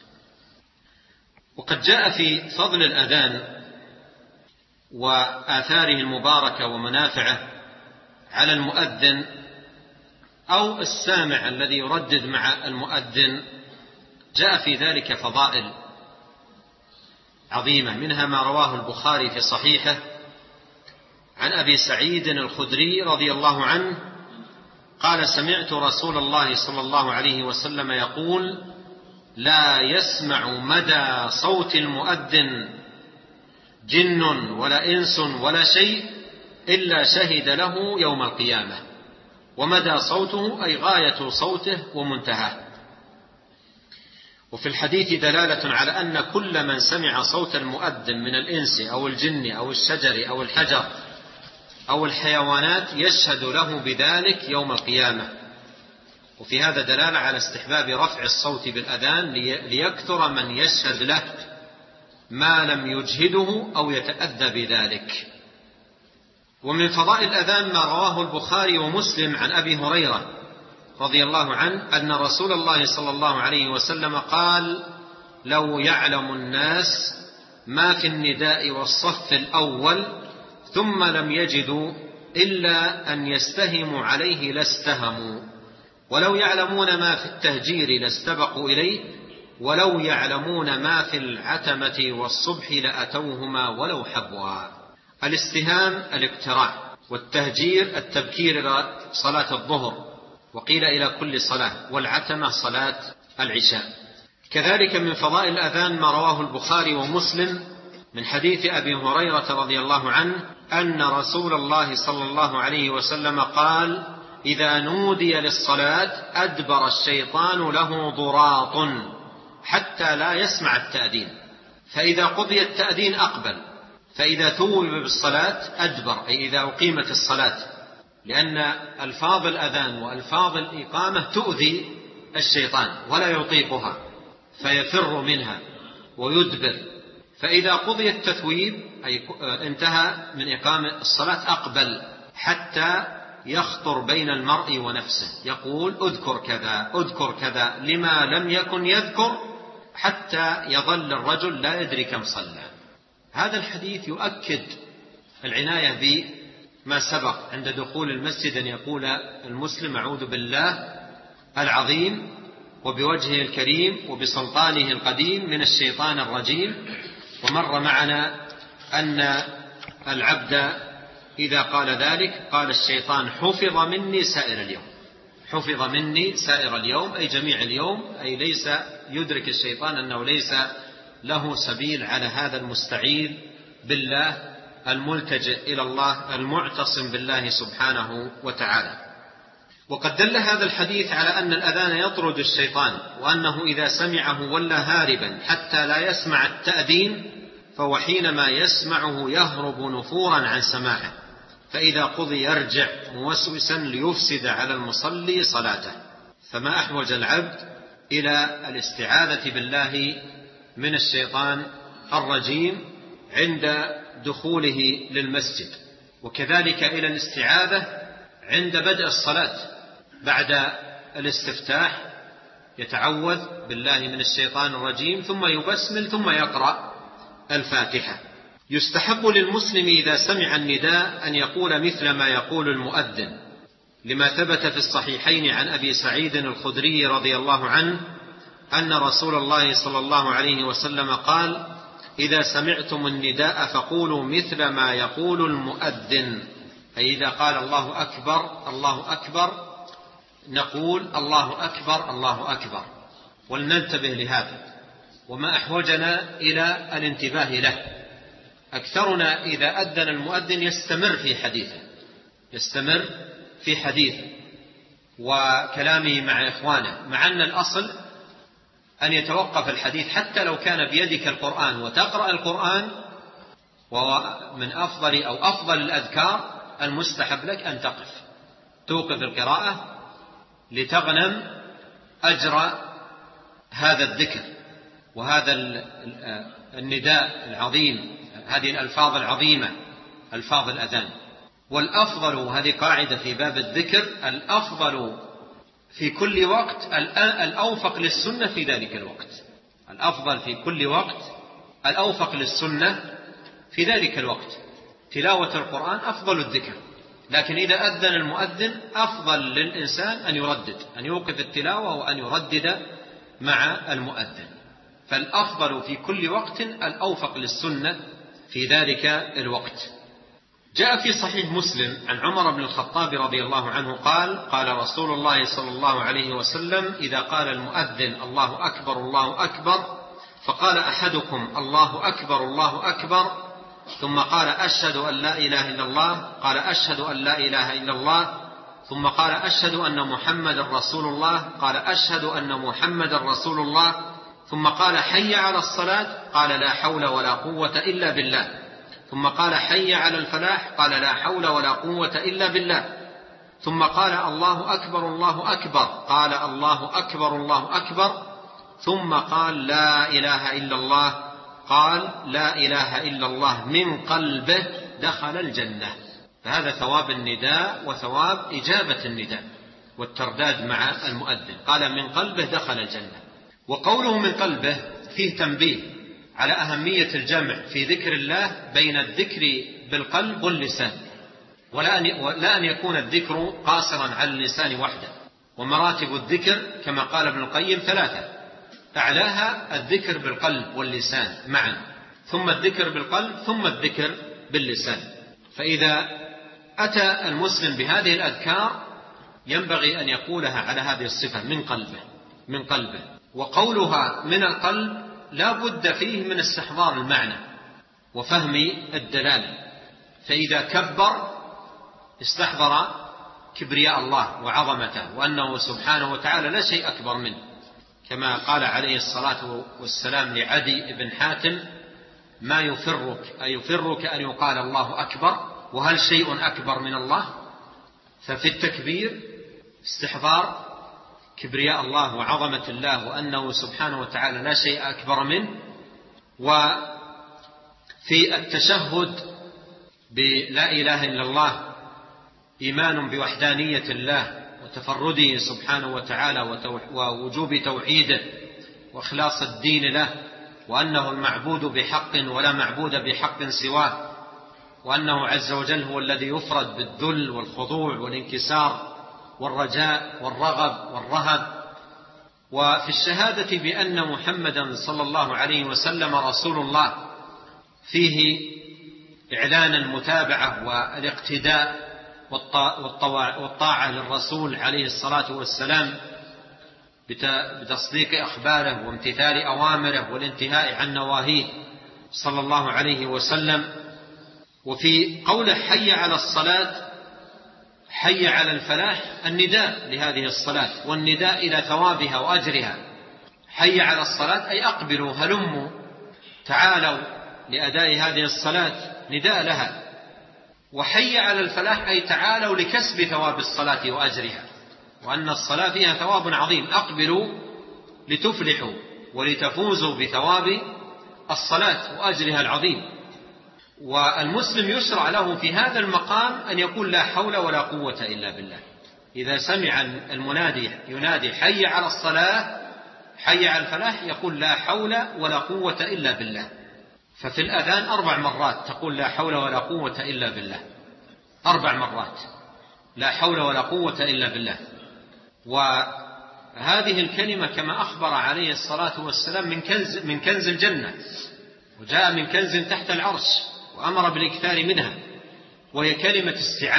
وقد جاء في فضل الأذان وآثاره المباركة ومنافعه على المؤذن أو السامع الذي يردد مع المؤذن، جاء في ذلك فضائل عظيمة، منها ما رواه البخاري في صحيحه عن أبي سعيد الخدري رضي الله عنه قال: سمعت رسول الله صلى الله عليه وسلم يقول: لا يسمع مدى صوت المؤذن جن ولا إنس ولا شيء إلا شهد له يوم القيامة. ومدى صوته أي غاية صوته ومنتهاه. وفي الحديث دلالة على أن كل من سمع صوت المؤذن من الإنس أو الجن أو الشجر أو الحجر أو الحيوانات يشهد له بذلك يوم القيامة. وفي هذا دلالة على استحباب رفع الصوت بالأذان ليكثر من يشهد له ما لم يجهده أو يتأذى بذلك. ومن فضائل الأذان ما رواه البخاري ومسلم عن أبي هريرة رضي الله عنه أن رسول الله صلى الله عليه وسلم قال: لو يعلم الناس ما في النداء والصف الأول ثم لم يجدوا إلا أن يستهموا عليه لاستهموا، ولو يعلمون ما في التهجير لاستبقوا إليه، ولو يعلمون ما في العتمة والصبح لأتوهما ولو حبوا. الاستهام الاقتراع، والتهجير التبكير إلى صلاة الظهر، وقيل إلى كل صلاة، والعتمة صلاة العشاء. كذلك من فضائل الأذان ما رواه البخاري ومسلم من حديث أبي هريرة رضي الله عنه أن رسول الله صلى الله عليه وسلم قال: إذا نودي للصلاة أدبر الشيطان له ضراط حتى لا يسمع التأذين، فإذا قضي التأذين أقبل، فإذا ثوب بالصلاة أدبر، أي إذا أقيمت الصلاة، لأن ألفاظ الأذان وألفاظ الإقامة تؤذي الشيطان ولا يطيقها فيفر منها ويدبر. فإذا قضي التثويب أي انتهى من إقامة الصلاة أقبل حتى يخطر بين المرء ونفسه، يقول: أذكر كذا أذكر كذا، لما لم يكن يذكر، حتى يظل الرجل لا يدري كم صلى. هذا الحديث يؤكد العناية بما سبق عند دخول المسجد، أن يقول المسلم: أعوذ بالله العظيم وبوجهه الكريم وبسلطانه القديم من الشيطان الرجيم. ومر معنا أن العبد إذا قال ذلك قال الشيطان: حفظ مني سائر اليوم. حفظ مني سائر اليوم أي جميع اليوم، أي ليس يدرك الشيطان أنه ليس له سبيل على هذا المستعيذ بالله الملتجئ إلى الله المعتصم بالله سبحانه وتعالى. وقد دل هذا الحديث على أن الأذان يطرد الشيطان، وأنه إذا سمعه ولى هاربا حتى لا يسمع التأذين، فهو حينما يسمعه يهرب نفورا عن سماعه، فإذا قضي يرجع موسوسا ليفسد على المصلي صلاته. فما أحوج العبد إلى الاستعاذة بالله من الشيطان الرجيم عند دخوله للمسجد، وكذلك إلى الاستعاذة عند بدء الصلاة بعد الاستفتاح يتعوذ بالله من الشيطان الرجيم، ثم يبسمل، ثم يقرأ الفاتحة. يستحب للمسلم إذا سمع النداء أن يقول مثل ما يقول المؤذن، لما ثبت في الصحيحين عن أبي سعيد الخدري رضي الله عنه أن رسول الله صلى الله عليه وسلم قال: إذا سمعتم النداء فقولوا مثل ما يقول المؤذن. أي إذا قال الله أكبر الله أكبر نقول الله أكبر الله أكبر، ولننتبه لهذا، وما أحوجنا إلى الانتباه له. أكثرنا إذا أذن المؤذن يستمر في حديثه وكلامه مع إخوانه، مع أن الأصل أن يتوقف الحديث حتى لو كان بيدك القرآن وتقرأ القرآن، ومن أفضل الأذكار المستحب لك أن توقف القراءة لتغنم أجر هذا الذكر وهذا النداء العظيم، هذه الألفاظ العظيمة، ألفاظ الأذان. والأفضل، وهذه قاعدة في باب الذكر، الأفضل في كل وقت الأوفق للسنة في ذلك الوقت. الأفضل في كل وقت الأوفق للسنة في ذلك الوقت. تلاوة القرآن أفضل الذكر، لكن إذا أذن المؤذن أفضل للإنسان أن يوقف التلاوة وأن يردد مع المؤذن. فالأفضل في كل وقت الأوفق للسنة في ذلك الوقت. جاء في صحيح مسلم عن عمر بن الخطاب رضي الله عنه قال: قال رسول الله صلى الله عليه وسلم: إذا قال المؤذن الله أكبر الله أكبر فقال أحدكم الله أكبر الله أكبر، ثم قال أشهد أن لا إله إلا الله، قال أشهد أن لا إله إلا الله، ثم قال أشهد أن محمد رسول الله، قال أشهد أن محمد رسول الله، ثم قال حي على الصلاة، قال لا حول ولا قوة إلا بالله، ثم قال حي على الفلاح، قال لا حول ولا قوة إلا بالله، ثم قال الله أكبر الله أكبر، قال الله أكبر الله أكبر، ثم قال لا إله إلا الله، قال لا إله إلا الله من قلبه دخل الجنة. فهذا ثواب النداء وثواب إجابة النداء والترداد مع المؤذن. قال من قلبه دخل الجنة. وقوله من قلبه فيه تنبيه على أهمية الجمع في ذكر الله بين الذكر بالقلب واللسان، ولا أن يكون الذكر قاصرا على اللسان وحده. ومراتب الذكر كما قال ابن القيم 3: أعلاها الذكر بالقلب واللسان معا، ثم الذكر بالقلب، ثم الذكر باللسان. فإذا أتى المسلم بهذه الأذكار ينبغي أن يقولها على هذه الصفة من قلبه. وقولها من القلب لا بد فيه من استحضار المعنى وفهم الدلالة. فإذا كبر استحضر كبرياء الله وعظمته وأنه سبحانه وتعالى لا شيء أكبر منه، كما قال عليه الصلاة والسلام لعدي بن حاتم: ما يفرك أيفرك أن يقال الله أكبر، وهل شيء أكبر من الله؟ ففي التكبير استحضار كبرياء الله وعظمة الله وأنه سبحانه وتعالى لا شيء أكبر منه. وفي التشهد بلا إله إلا الله إيمان بوحدانية الله وتفرده سبحانه وتعالى ووجوب توحيده وإخلاص الدين له، وأنه المعبود بحق ولا معبود بحق سواه، وأنه عز وجل هو الذي يفرد بالذل والخضوع والانكسار والرجاء والرغب والرهب. وفي الشهادة بأن محمدا صلى الله عليه وسلم رسول الله فيه إعلان المتابعة والاقتداء والطاعة للرسول عليه الصلاة والسلام بتصديق أخباره وامتثال أوامره والانتهاء عن نواهيه صلى الله عليه وسلم. وفي قوله حي على الصلاة حي على الفلاح النداء لهذه الصلاة والنداء إلى ثوابها وأجرها. حي على الصلاة أي أقبلوا هلموا تعالوا لأداء هذه الصلاة نداء لها. وحي على الفلاح أي تعالوا لكسب ثواب الصلاة وأجرها، وأن الصلاة فيها ثواب عظيم، أقبلوا لتفلحوا ولتفوزوا بثواب الصلاة وأجرها العظيم. والمسلم يشرع له في هذا المقام أن يقول لا حول ولا قوة إلا بالله. إذا سمع المنادي ينادي حي على الصلاة حي على الفلاح يقول لا حول ولا قوة إلا بالله. ففي الأذان 4 مرات تقول لا حول ولا قوة إلا بالله، 4 مرات لا حول ولا قوة إلا بالله. هذه الكلمة كما أخبر عليه الصلاة والسلام من كنز الجنة، وجاء من كنز تحت العرش، وأمر بالإكثار منها، وهي كلمة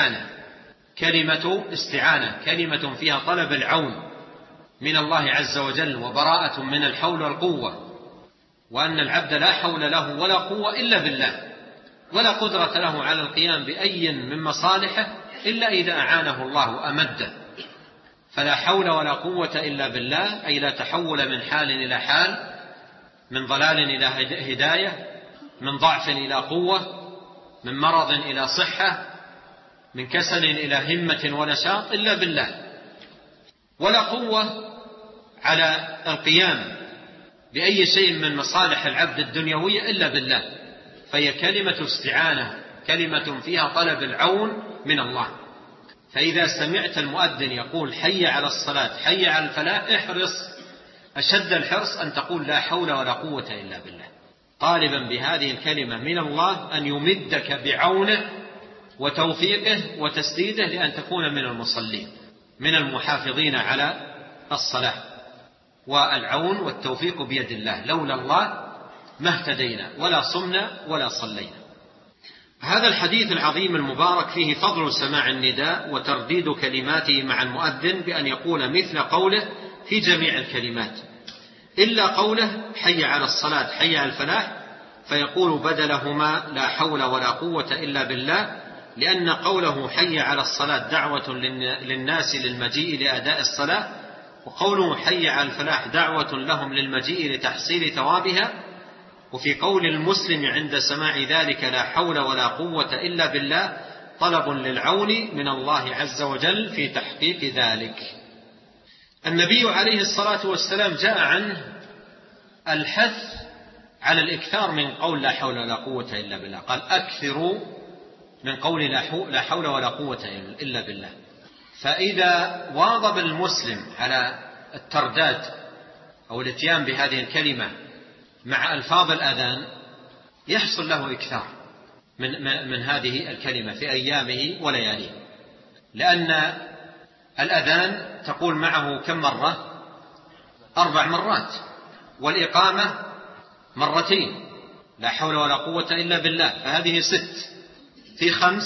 استعانة، كلمة فيها طلب العون من الله عز وجل، وبراءة من الحول والقوة، وأن العبد لا حول له ولا قوة إلا بالله، ولا قدرة له على القيام بأي من مصالحه إلا إذا أعانه الله وأمده. فلا حول ولا قوة إلا بالله، أي لا تحول من حال إلى حال، من ضلال إلى هداية، من ضعف إلى قوة، من مرض إلى صحة، من كسل إلى همة ونشاط إلا بالله، ولا قوة على القيام بأي شيء من مصالح العبد الدنيوية إلا بالله. فهي كلمة استعانة، كلمة فيها طلب العون من الله. فإذا سمعت المؤذن يقول حي على الصلاة، حي على الفلاح، احرص أشد الحرص أن تقول لا حول ولا قوة إلا بالله، طالبا بهذه الكلمة من الله أن يمدك بعونه وتوفيقه وتسديده لأن تكون من المصلين، من المحافظين على الصلاة. والعون والتوفيق بيد الله، لولا الله ما اهتدينا ولا صمنا ولا صلينا. هذا الحديث العظيم المبارك فيه فضل سماع النداء وترديد كلماته مع المؤذن بأن يقول مثل قوله في جميع الكلمات، إلا قوله حي على الصلاة حي على الفلاح، فيقول بدلهما لا حول ولا قوة إلا بالله، لأن قوله حي على الصلاة دعوة للناس للمجيء لأداء الصلاة، وقوله حي على الفلاح دعوة لهم للمجيء لتحصيل ثوابها. وفي قول المسلم عند سماع ذلك لا حول ولا قوة إلا بالله طلب للعون من الله عز وجل في تحقيق ذلك. النبي عليه الصلاة والسلام جاء عنه الحث على الإكثار من قول لا حول ولا قوة إلا بالله، قال أكثروا من قول لا حول ولا قوة إلا بالله. فإذا واظب المسلم على الترداد أو الاتيان بهذه الكلمة مع ألفاظ الأذان يحصل له إكثار من هذه الكلمة في أيامه ولياليه، لأن الأذان تقول معه كم مرة؟ 4 مرات، والإقامة 2 مرات، لا حول ولا قوة إلا بالله، فهذه 6 في 5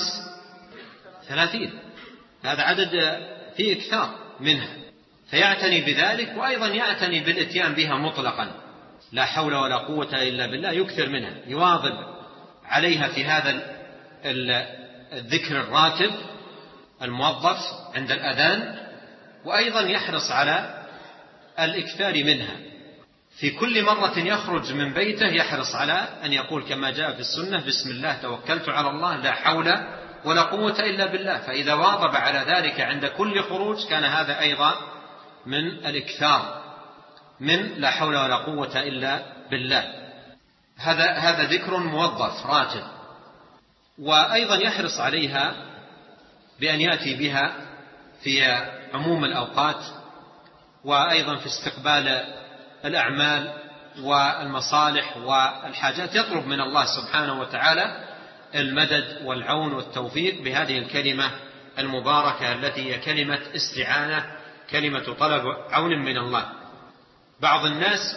30، هذا عدد فيه إكثار منها، فيعتني بذلك، وأيضا يعتني بالإتيان بها مطلقا، لا حول ولا قوة إلا بالله، يكثر منها، يواظب عليها في هذا الذكر الراتب الموظف عند الأذان، وأيضا يحرص على الإكثار منها في كل مرة يخرج من بيته، يحرص على أن يقول كما جاء في السنة بسم الله توكلت على الله لا حول ولا قوة إلا بالله. فإذا واظب على ذلك عند كل خروج كان هذا أيضا من الإكثار من لا حول ولا قوة إلا بالله. هذا ذكر موظف راتب، وأيضا يحرص عليها بأن يأتي بها في عموم الأوقات، وأيضا في استقبال الأعمال والمصالح والحاجات، يطلب من الله سبحانه وتعالى المدد والعون والتوفيق بهذه الكلمة المباركة التي هي كلمة استعانة، كلمة طلب عون من الله. بعض الناس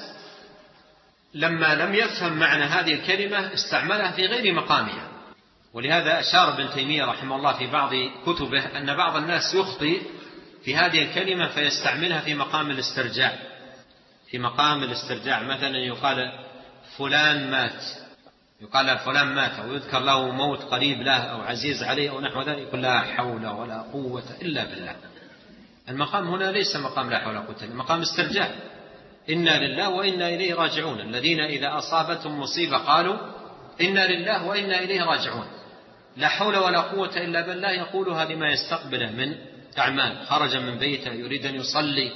لما لم يفهم معنى هذه الكلمة استعملها في غير مقامها، ولهذا أشار ابن تيمية رحمه الله في بعض كتبه أن بعض الناس يخطئ في هذه الكلمة فيستعملها في مقام الاسترجاع. في مقام الاسترجاع مثلا يقال فلان مات، يقال فلان مات، أو يذكر له موت قريب له أو عزيز عليه أو نحو ذلك، يقول لا حول ولا قوة إلا بالله. المقام هنا ليس مقام لا حول ولا قوة، مقام استرجاع، إنا لله وإنا إليه راجعون، الذين إذا أصابتهم مصيبة قالوا إنا لله وإنا إليه راجعون. لا حول ولا قوة إلا بالله يقولها لما يستقبله من أعمال، خرج من بيته يريد أن يصلي،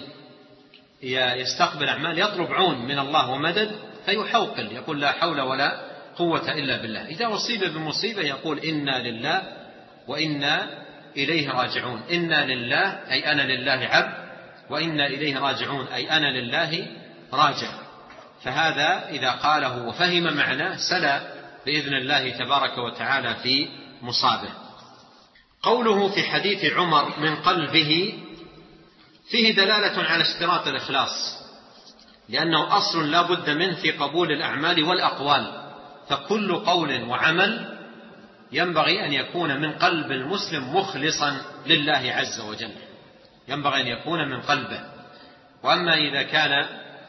يستقبل أعمال، يطلب عون من الله ومدد، فيحوقل يقول لا حول ولا قوة إلا بالله. إذا أصيب بمصيبة يقول إنا لله وإنا إليه راجعون، إنا لله أي أنا لله عبد، وإنا إليه راجعون أي أنا لله راجع. فهذا إذا قاله وفهم معناه سلى بإذن الله تبارك وتعالى في مصابه. قوله في حديث عمر من قلبه فيه دلالة على اشتراط الإخلاص، لأنه أصل لا بد منه في قبول الأعمال والأقوال، فكل قول وعمل ينبغي أن يكون من قلب المسلم مخلصا لله عز وجل، ينبغي أن يكون من قلبه. وأما إذا كان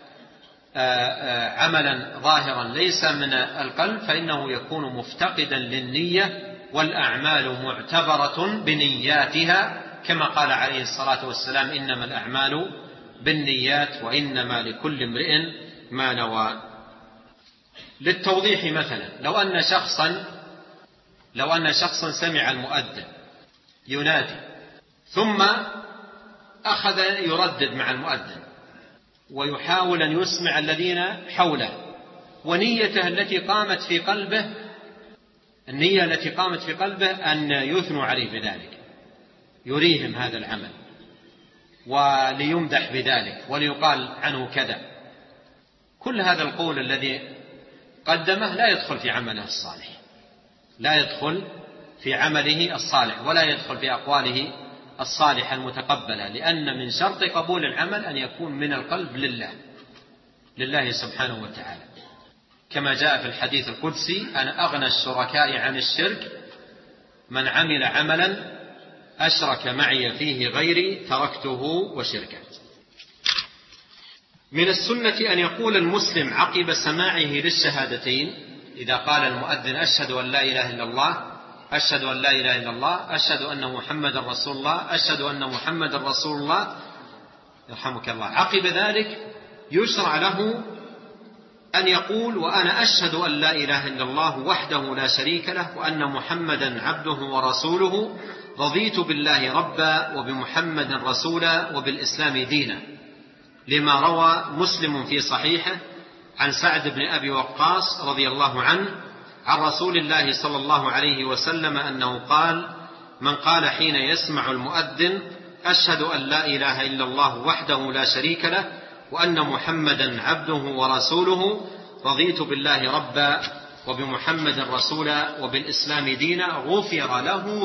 عملا ظاهرا ليس من القلب فإنه يكون مفتقدا للنية، والأعمال معتبرة بنياتها، كما قال عليه الصلاة والسلام: إنما الأعمال بالنيات وإنما لكل امرئ ما نوى. للتوضيح مثلا، لو أن شخصا سمع المؤذن ينادي ثم أخذ يردد مع المؤذن ويحاول أن يسمع الذين حوله، ونيته التي قامت في قلبه، النية التي قامت في قلبه أن يثنوا عليه بذلك، يريهم هذا العمل وليمدح بذلك وليقال عنه كذا، كل هذا القول الذي قدمه لا يدخل في عمله الصالح، لا يدخل في عمله الصالح ولا يدخل في أقواله الصالحة المتقبلة، لأن من شرط قبول العمل أن يكون من القلب لله سبحانه وتعالى، كما جاء في الحديث القدسي: أنا أغنى الشركاء عن الشرك، من عمل عملا أشرك معي فيه غيري تركته وشركه. من السنة أن يقول المسلم عقب سماعه للشهادتين، إذا قال المؤذن: أشهد أن لا إله إلا الله، أشهد أن لا إله إلا الله، أشهد أن محمد رسول الله، أشهد أن محمد رسول الله، يرحمك الله، عقب ذلك يشرع له أن يقول: وأنا أشهد أن لا إله إلا الله وحده لا شريك له، وأن محمدا عبده ورسوله، رضيت بالله ربا وبمحمد رسولا وبالإسلام دينا، لما روى مسلم في صحيحه عن سعد بن أبي وقاص رضي الله عنه عن رسول الله صلى الله عليه وسلم أنه قال: من قال حين يسمع المؤذن: أشهد أن لا إله إلا الله وحده لا شريك له وأن محمدا عبده ورسوله، رضيت بالله ربا وبمحمد رسولا وبالإسلام دينا، غفر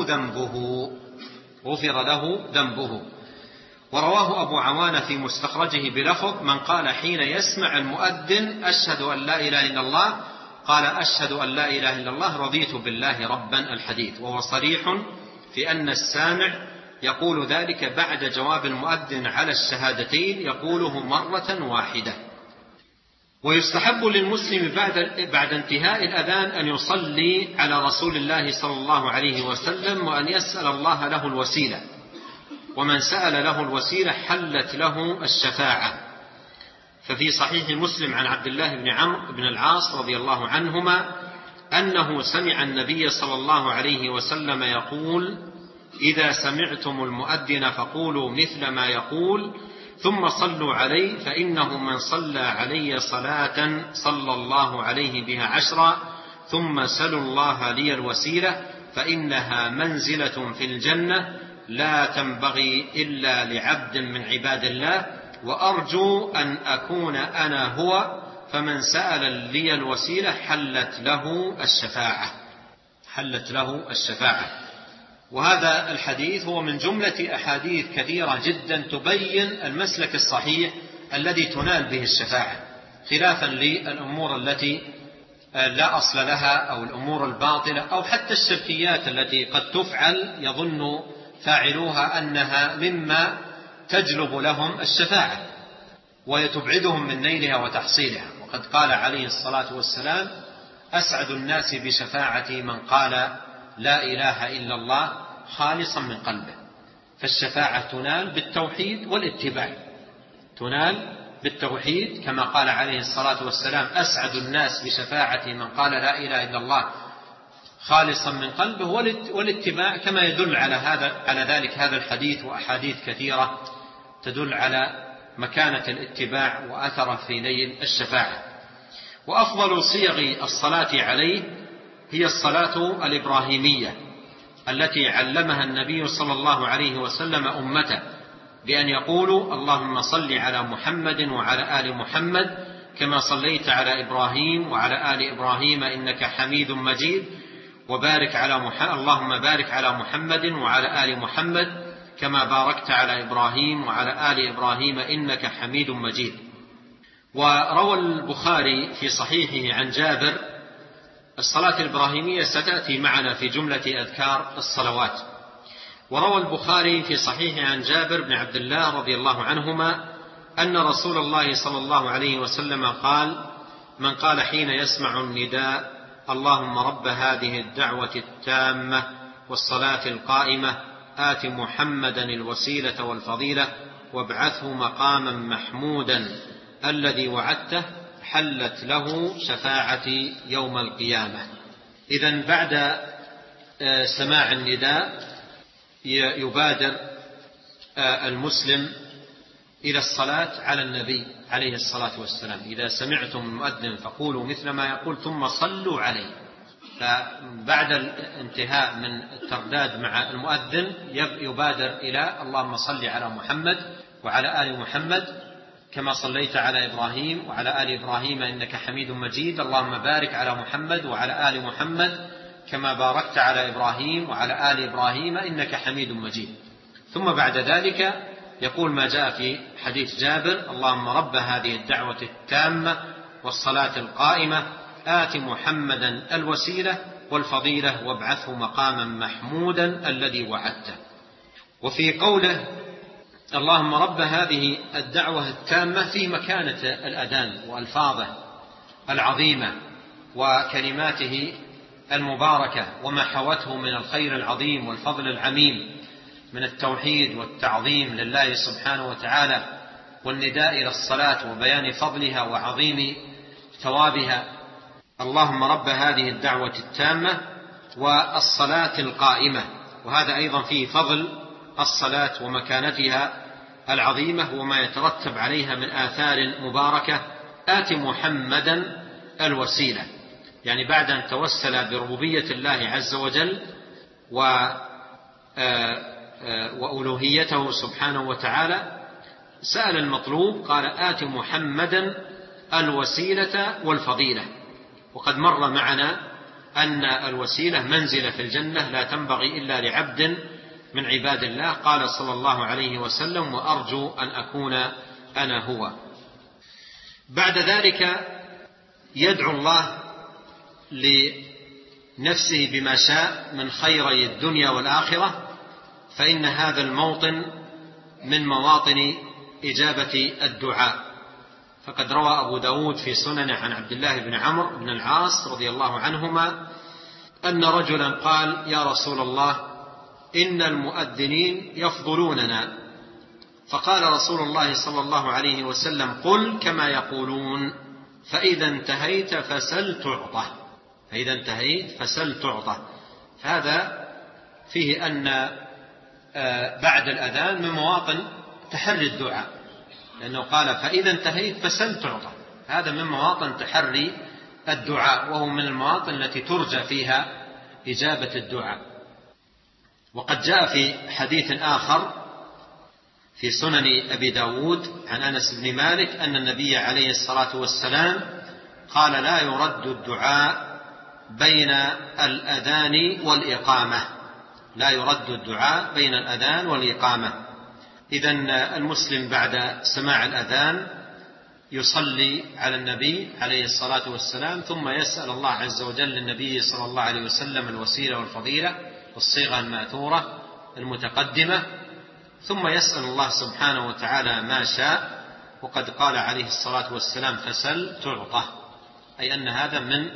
له ذنبه. ورواه أبو عوانة في مستخرجه بلفظ: من قال حين يسمع المؤذن: أشهد أن لا إله إلا الله، قال: أشهد أن لا إله إلا الله رضيت بالله ربا، الحديث. وهو صريح في أن السامع يقول ذلك بعد جواب المؤذن على الشهادتين، يقوله مرة واحدة. ويستحب للمسلم بعد انتهاء الأذان أن يصلي على رسول الله صلى الله عليه وسلم، وأن يسأل الله له الوسيلة، ومن سأل له الوسيلة حلت له الشفاعة. ففي صحيح مسلم عن عبد الله بن عمرو بن العاص رضي الله عنهما أنه سمع النبي صلى الله عليه وسلم يقول: إذا سمعتم المؤذن فقولوا مثل ما يقول، ثم صلوا عليه، فإنه من صلى علي صلاة صلى الله عليه بها 10، ثم سلوا الله لي الوسيلة، فإنها منزلة في الجنة لا تنبغي إلا لعبد من عباد الله، وأرجو أن أكون أنا هو، فمن سأل لي الوسيلة حلت له الشفاعة. وهذا الحديث هو من جملة أحاديث كثيرة جدا تبين المسلك الصحيح الذي تنال به الشفاعة، خلافا للأمور التي لا أصل لها، أو الأمور الباطلة، أو حتى الشركيات التي قد تفعل يظن فاعلوها أنها مما تجلب لهم الشفاعة ويتبعدهم من نيلها وتحصيلها. وقد قال عليه الصلاة والسلام: أسعد الناس بشفاعتي من قال لا إله إلا الله خالصا من قلبه. فالشفاعة تنال بالتوحيد والاتباع، تنال بالتوحيد كما قال عليه الصلاة والسلام: أسعد الناس بشفاعتي من قال لا إله إلا الله خالصا من قلبه، والاتباع كما يدل على ذلك هذا الحديث وأحاديث كثيرة تدل على مكانة الاتباع وأثره في نيل الشفاعة. وأفضل صيغ الصلاة عليه هي الصلاة الإبراهيمية التي علمها النبي صلى الله عليه وسلم أمته، بأن يقولوا: اللهم صل على محمد وعلى آل محمد كما صليت على إبراهيم وعلى آل إبراهيم إنك حميد مجيد، اللهم بارك على محمد وعلى آل محمد كما باركت على إبراهيم وعلى آل إبراهيم إنك حميد مجيد. وروى البخاري في صحيحه عن جابر الصلاة الإبراهيمية ستأتي معنا في جملة أذكار الصلوات. وروى البخاري في صحيحه عن جابر بن عبد الله رضي الله عنهما أن رسول الله صلى الله عليه وسلم قال: من قال حين يسمع النداء اللهم رب هذه الدعوة التامة والصلاة القائمة آت محمدا الوسيلة والفضيلة وابعثه مقاما محمودا الذي وعدته حلت له شفاعتي يوم القيامة. إذن بعد سماع النداء يبادر المسلم إلى الصلاة على النبي عليه الصلاة والسلام. إذا سمعتم المؤذن فقولوا مثل ما يقول ثم صلوا عليه. فبعد الانتهاء من الترداد مع المؤذن يبادر إلى اللهم صل على محمد وعلى آل محمد كما صليت على إبراهيم وعلى آل إبراهيم إنك حميد مجيد، اللهم بارك على محمد وعلى آل محمد كما باركت على إبراهيم وعلى آل إبراهيم إنك حميد مجيد. ثم بعد ذلك يقول ما جاء في حديث جابر: اللهم رب هذه الدعوة التامة والصلاة القائمة آت محمدا الوسيلة والفضيلة وابعثه مقاما محمودا الذي وعدته. وفي قوله اللهم رب هذه الدعوة التامة في مكانة الأذان وألفاظه العظيمة وكلماته المباركة وما حوته من الخير العظيم والفضل العميم من التوحيد والتعظيم لله سبحانه وتعالى والنداء إلى الصلاة وبيان فضلها وعظيم ثوابها. اللهم رب هذه الدعوة التامة والصلاة القائمة، وهذا أيضا فيه فضل الصلاة ومكانتها العظيمة وما يترتب عليها من آثار مباركة. آت محمدا الوسيلة، يعني بعد أن توسل بربوبية الله عز وجل وألوهيته سبحانه وتعالى سأل المطلوب قال آت محمدا الوسيلة والفضيلة. وقد مر معنا أن الوسيلة منزلة في الجنة لا تنبغي إلا لعبد من عباد الله، قال صلى الله عليه وسلم: وأرجو أن أكون أنا هو. بعد ذلك يدعو الله لنفسه بما شاء من خيري الدنيا والآخرة، فإن هذا الموطن من مواطن إجابة الدعاء. فقد روى أبو داود في سننه عن عبد الله بن عمرو بن العاص رضي الله عنهما أن رجلا قال: يا رسول الله إن المؤذنين يفضلوننا. فقال رسول الله صلى الله عليه وسلم: قل كما يقولون فإذا انتهيت فسل تعطى. فإذا انتهيت فسل تعطى. هذا فيه أن بعد الأذان من مواطن تحري الدعاء، لأنه قال فإذا انتهيت فسل تعطى. هذا من مواطن تحري الدعاء، وهو من المواطن التي ترجى فيها إجابة الدعاء. وقد جاء في حديث آخر في سنن أبي داود عن أنس بن مالك أن النبي عليه الصلاة والسلام قال: لا يرد الدعاء بين الأذان والإقامة. لا يرد الدعاء بين الأذان والإقامة. إذن المسلم بعد سماع الأذان يصلي على النبي عليه الصلاة والسلام، ثم يسأل الله عز وجل للنبي صلى الله عليه وسلم الوسيلة والفضيلة والصيغة المأثورة المتقدمة، ثم يسأل الله سبحانه وتعالى ما شاء. وقد قال عليه الصلاة والسلام: فسل تعطى، أي أن هذا من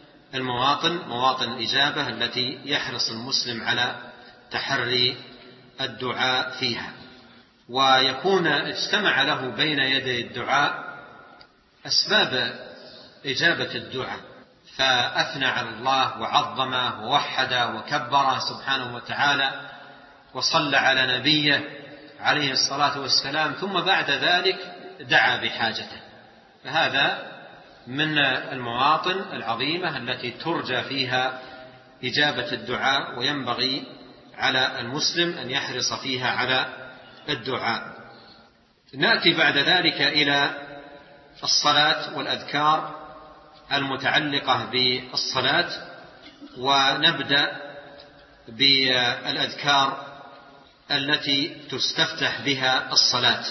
مواطن الإجابة التي يحرص المسلم على تحري الدعاء فيها. ويكون اجتمع له بين يدي الدعاء أسباب إجابة الدعاء، فأثنى على الله وعظمه ووحده وكبره سبحانه وتعالى وصلى على نبيه عليه الصلاة والسلام، ثم بعد ذلك دعا بحاجته. فهذا من المواطن العظيمة التي ترجى فيها إجابة الدعاء، وينبغي على المسلم أن يحرص فيها على الدعاء. نأتي بعد ذلك إلى الصلاة والأذكار المتعلقة بالصلاة، ونبدأ بالأذكار التي تستفتح بها الصلاة.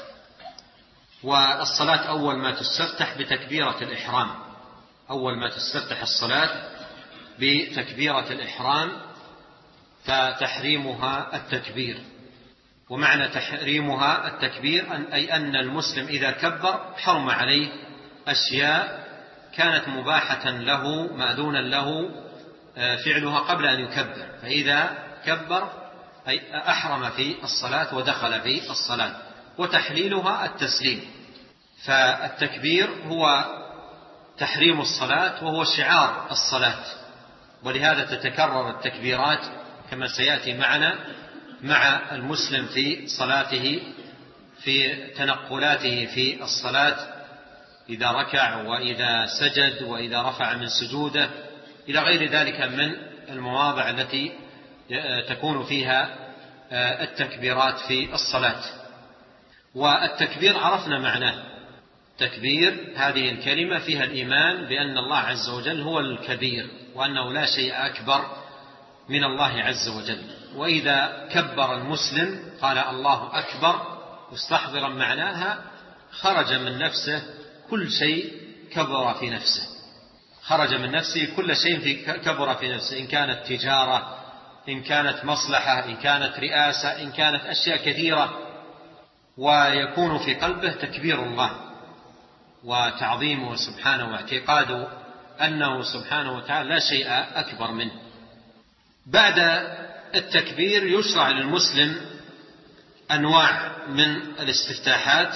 والصلاة أول ما تستفتح بتكبيرة الإحرام، أول ما تستفتح الصلاة بتكبيرة الإحرام، فتحريمها التكبير. ومعنى تحريمها التكبير أي أن المسلم إذا كبر حرم عليه أشياء كانت مباحة له مأذونا له فعلها قبل أن يكبر، فإذا كبر أي أحرم في الصلاة ودخل في الصلاة. وتحليلها التسليم. فالتكبير هو تحريم الصلاة وهو شعار الصلاة، ولهذا تتكرر التكبيرات كما سيأتي معنا مع المسلم في صلاته، في تنقلاته في الصلاة، إذا ركع وإذا سجد وإذا رفع من سجوده إلى غير ذلك من المواضع التي تكون فيها التكبيرات في الصلاة. والتكبير عرفنا معناه. تكبير هذه الكلمة فيها الإيمان بأن الله عز وجل هو الكبير، وأنه لا شيء أكبر من الله عز وجل. وإذا كبر المسلم قال الله أكبر مستحضرا معناها، خرج من نفسه كل شيء كبر في نفسه، خرج من نفسه كل شيء كبر في نفسه، إن كانت تجارة، إن كانت مصلحة، إن كانت رئاسة، إن كانت أشياء كثيرة، ويكون في قلبه تكبير الله وتعظيمه سبحانه واعتقاده أنه سبحانه وتعالى لا شيء أكبر منه. بعد التكبير يشرع للمسلم أنواع من الاستفتاحات،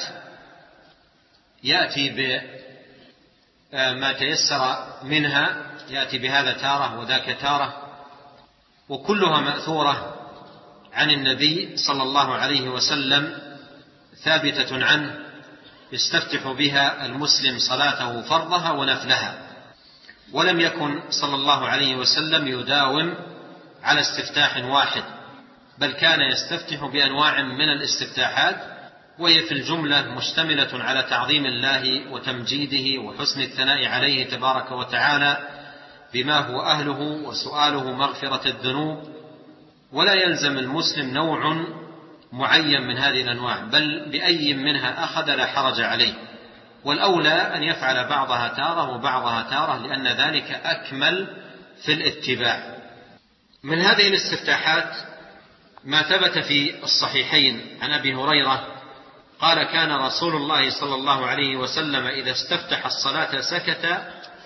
يأتي بما تيسر منها، يأتي بهذا تارة وذاك تارة، وكلها مأثورة عن النبي صلى الله عليه وسلم ثابتة عنه، يستفتح بها المسلم صلاته فرضها ونفلها. ولم يكن صلى الله عليه وسلم يداوم على استفتاح واحد، بل كان يستفتح بأنواع من الاستفتاحات، وهي في الجملة مشتملة على تعظيم الله وتمجيده وحسن الثناء عليه تبارك وتعالى بما هو أهله، وسؤاله مغفرة الذنوب. ولا يلزم المسلم نوع معين من هذه الأنواع، بل بأي منها أخذ لا حرج عليه، والأولى أن يفعل بعضها تارة وبعضها تارة، لأن ذلك أكمل في الاتباع. من هذه الاستفتاحات ما ثبت في الصحيحين عن أبي هريرة قال: كان رسول الله صلى الله عليه وسلم إذا استفتح الصلاة سكت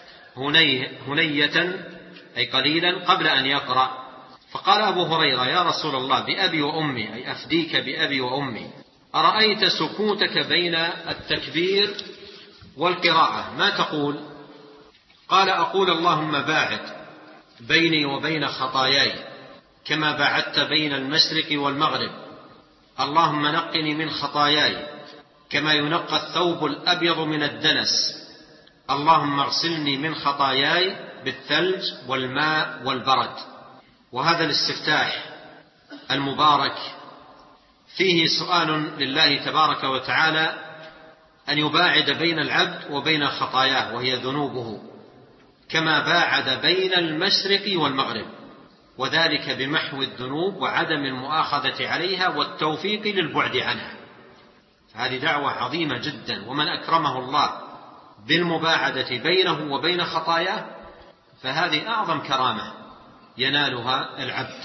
هنية أي قليلا قبل أن يقرأ، فقال أبو هريرة: يا رسول الله، بأبي وأمي، أي أفديك بأبي وأمي، أرأيت سكوتك بين التكبير والقراءة ما تقول؟ قال: أقول اللهم باعد بيني وبين خطاياي كما باعدت بين المشرق والمغرب، اللهم نقني من خطاياي كما ينقى الثوب الأبيض من الدنس، اللهم اغسلني من خطاياي بالثلج والماء والبرد. وهذا الاستفتاح المبارك فيه سؤال لله تبارك وتعالى أن يباعد بين العبد وبين خطاياه وهي ذنوبه، كما باعد بين المشرق والمغرب، وذلك بمحو الذنوب وعدم المؤاخذة عليها والتوفيق للبعد عنها. هذه دعوة عظيمة جدا، ومن أكرمه الله بالمباعدة بينه وبين خطاياه فهذه أعظم كرامة ينالها العبد،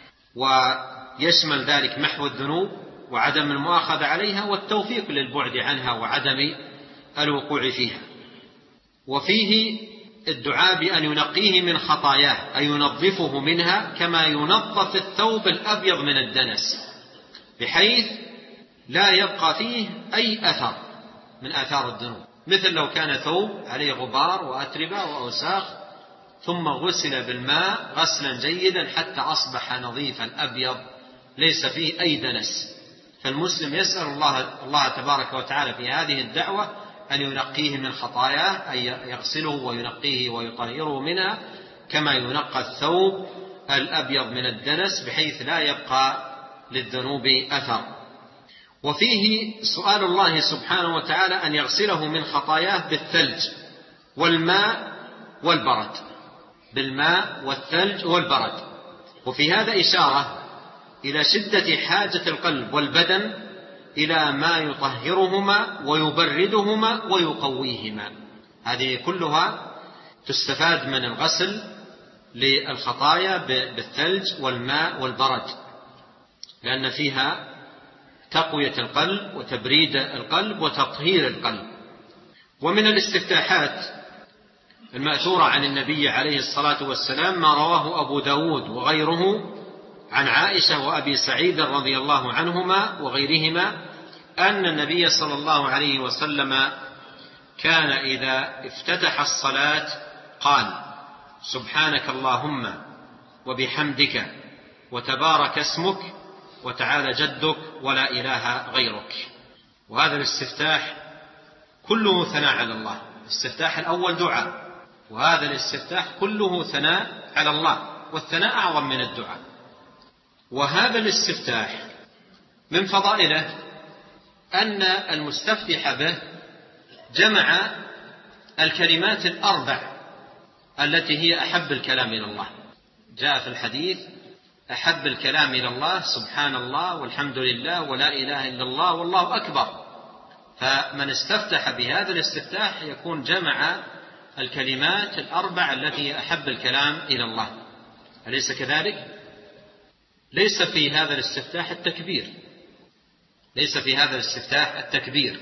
ويشمل ذلك محو الذنوب وعدم المؤاخذة عليها والتوفيق للبعد عنها وعدم الوقوع فيها. وفيه الدعاء بأن ينقيه من خطاياه، أي ينظفه منها كما ينظف الثوب الأبيض من الدنس، بحيث لا يبقى فيه أي أثر من آثار الذنوب، مثل لو كان ثوب عليه غبار وأتربة وأوساخ ثم غسل بالماء غسلا جيدا حتى أصبح نظيفا أبيض ليس فيه أي دنس. فالمسلم يسأل الله تبارك وتعالى في هذه الدعوة أن ينقيه من خطاياه، أي يغسله وينقيه ويطهره منها كما ينقى الثوب الأبيض من الدنس، بحيث لا يبقى للذنوب أثر. وفيه سؤال الله سبحانه وتعالى أن يغسله من خطاياه بالثلج والماء والبرد، بالماء والثلج والبرد. وفي هذا إشارة إلى شدة حاجة القلب والبدن إلى ما يطهرهما ويبردهما ويقويهما. هذه كلها تستفاد من الغسل للخطايا بالثلج والماء والبرد، لأن فيها تقوية القلب وتبريد القلب وتطهير القلب. ومن الاستفتاحات المأثورة عن النبي عليه الصلاة والسلام ما رواه أبو داود وغيره عن عائشة وأبي سعيد رضي الله عنهما وغيرهما أن النبي صلى الله عليه وسلم كان إذا افتتح الصلاة قال: سبحانك اللهم وبحمدك وتبارك اسمك وتعالى جدك ولا إله غيرك. وهذا الاستفتاح كله ثناء على الله. الاستفتاح الأول دعاء، وهذا الاستفتاح كله ثناء على الله، والثناء أعظم من الدعاء. وهذا الاستفتاح من فضائله أن المستفتح به جمع الكلمات الأربع التي هي أحب الكلام إلى الله. جاء في الحديث: أحب الكلام إلى الله سبحان الله والحمد لله ولا إله إلا الله والله أكبر. فمن استفتح بهذا الاستفتاح يكون جمع الكلمات الأربع التي هي أحب الكلام إلى الله. أليس كذلك؟ ليس في هذا الاستفتاح التكبير، ليس في هذا الاستفتاح التكبير،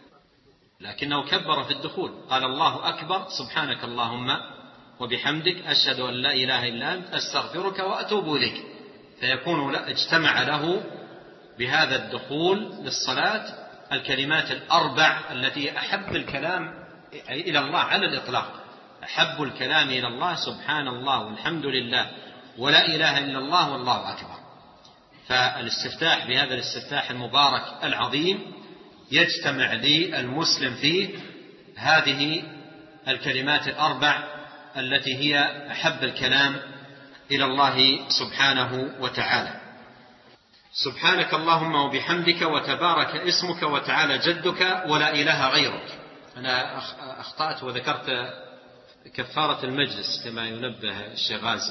لكنه كبر في الدخول، قال: الله أكبر سبحانك اللهم وبحمدك أشهد أن لا إله إلا أنت أستغفرك وأتوب إليك. فيكون اجتمع له بهذا الدخول للصلاة الكلمات الأربع التي أحب الكلام إلى الله على الإطلاق. أحب الكلام إلى الله سبحان الله والحمد لله ولا إله إلا الله والله أكبر. فالاستفتاح بهذا الاستفتاح المبارك العظيم يجتمع للمسلم فيه هذه الكلمات الأربع التي هي أحب الكلام إلى الله سبحانه وتعالى. سبحانك اللهم وبحمدك وتبارك اسمك وتعالى جدك ولا إله غيرك. أنا أخطأت وذكرت كفارة المجلس كما ينبه الشيخ غازي.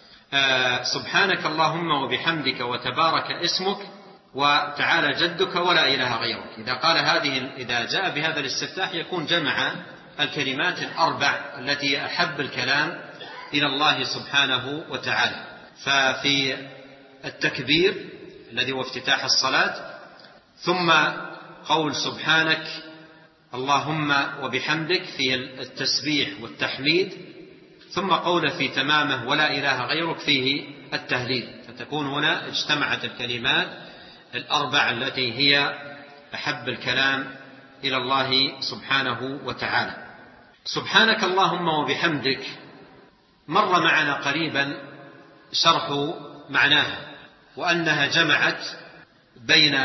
سبحانك اللهم وبحمدك وتبارك اسمك وتعالى جدك ولا إله غيرك. إذا جاء بهذا الاستفتاح يكون جمع الكلمات الأربع التي أحب الكلام إلى الله سبحانه وتعالى. ففي التكبير الذي هو افتتاح الصلاة، ثم قول سبحانك اللهم وبحمدك في التسبيح والتحميد، ثم قول في تمامه ولا إله غيرك فيه التهليل. فتكون هنا اجتمعت الكلمات الأربع التي هي أحب الكلام إلى الله سبحانه وتعالى. سبحانك اللهم وبحمدك مر معنا قريبا شرح معناها، وأنها جمعت بين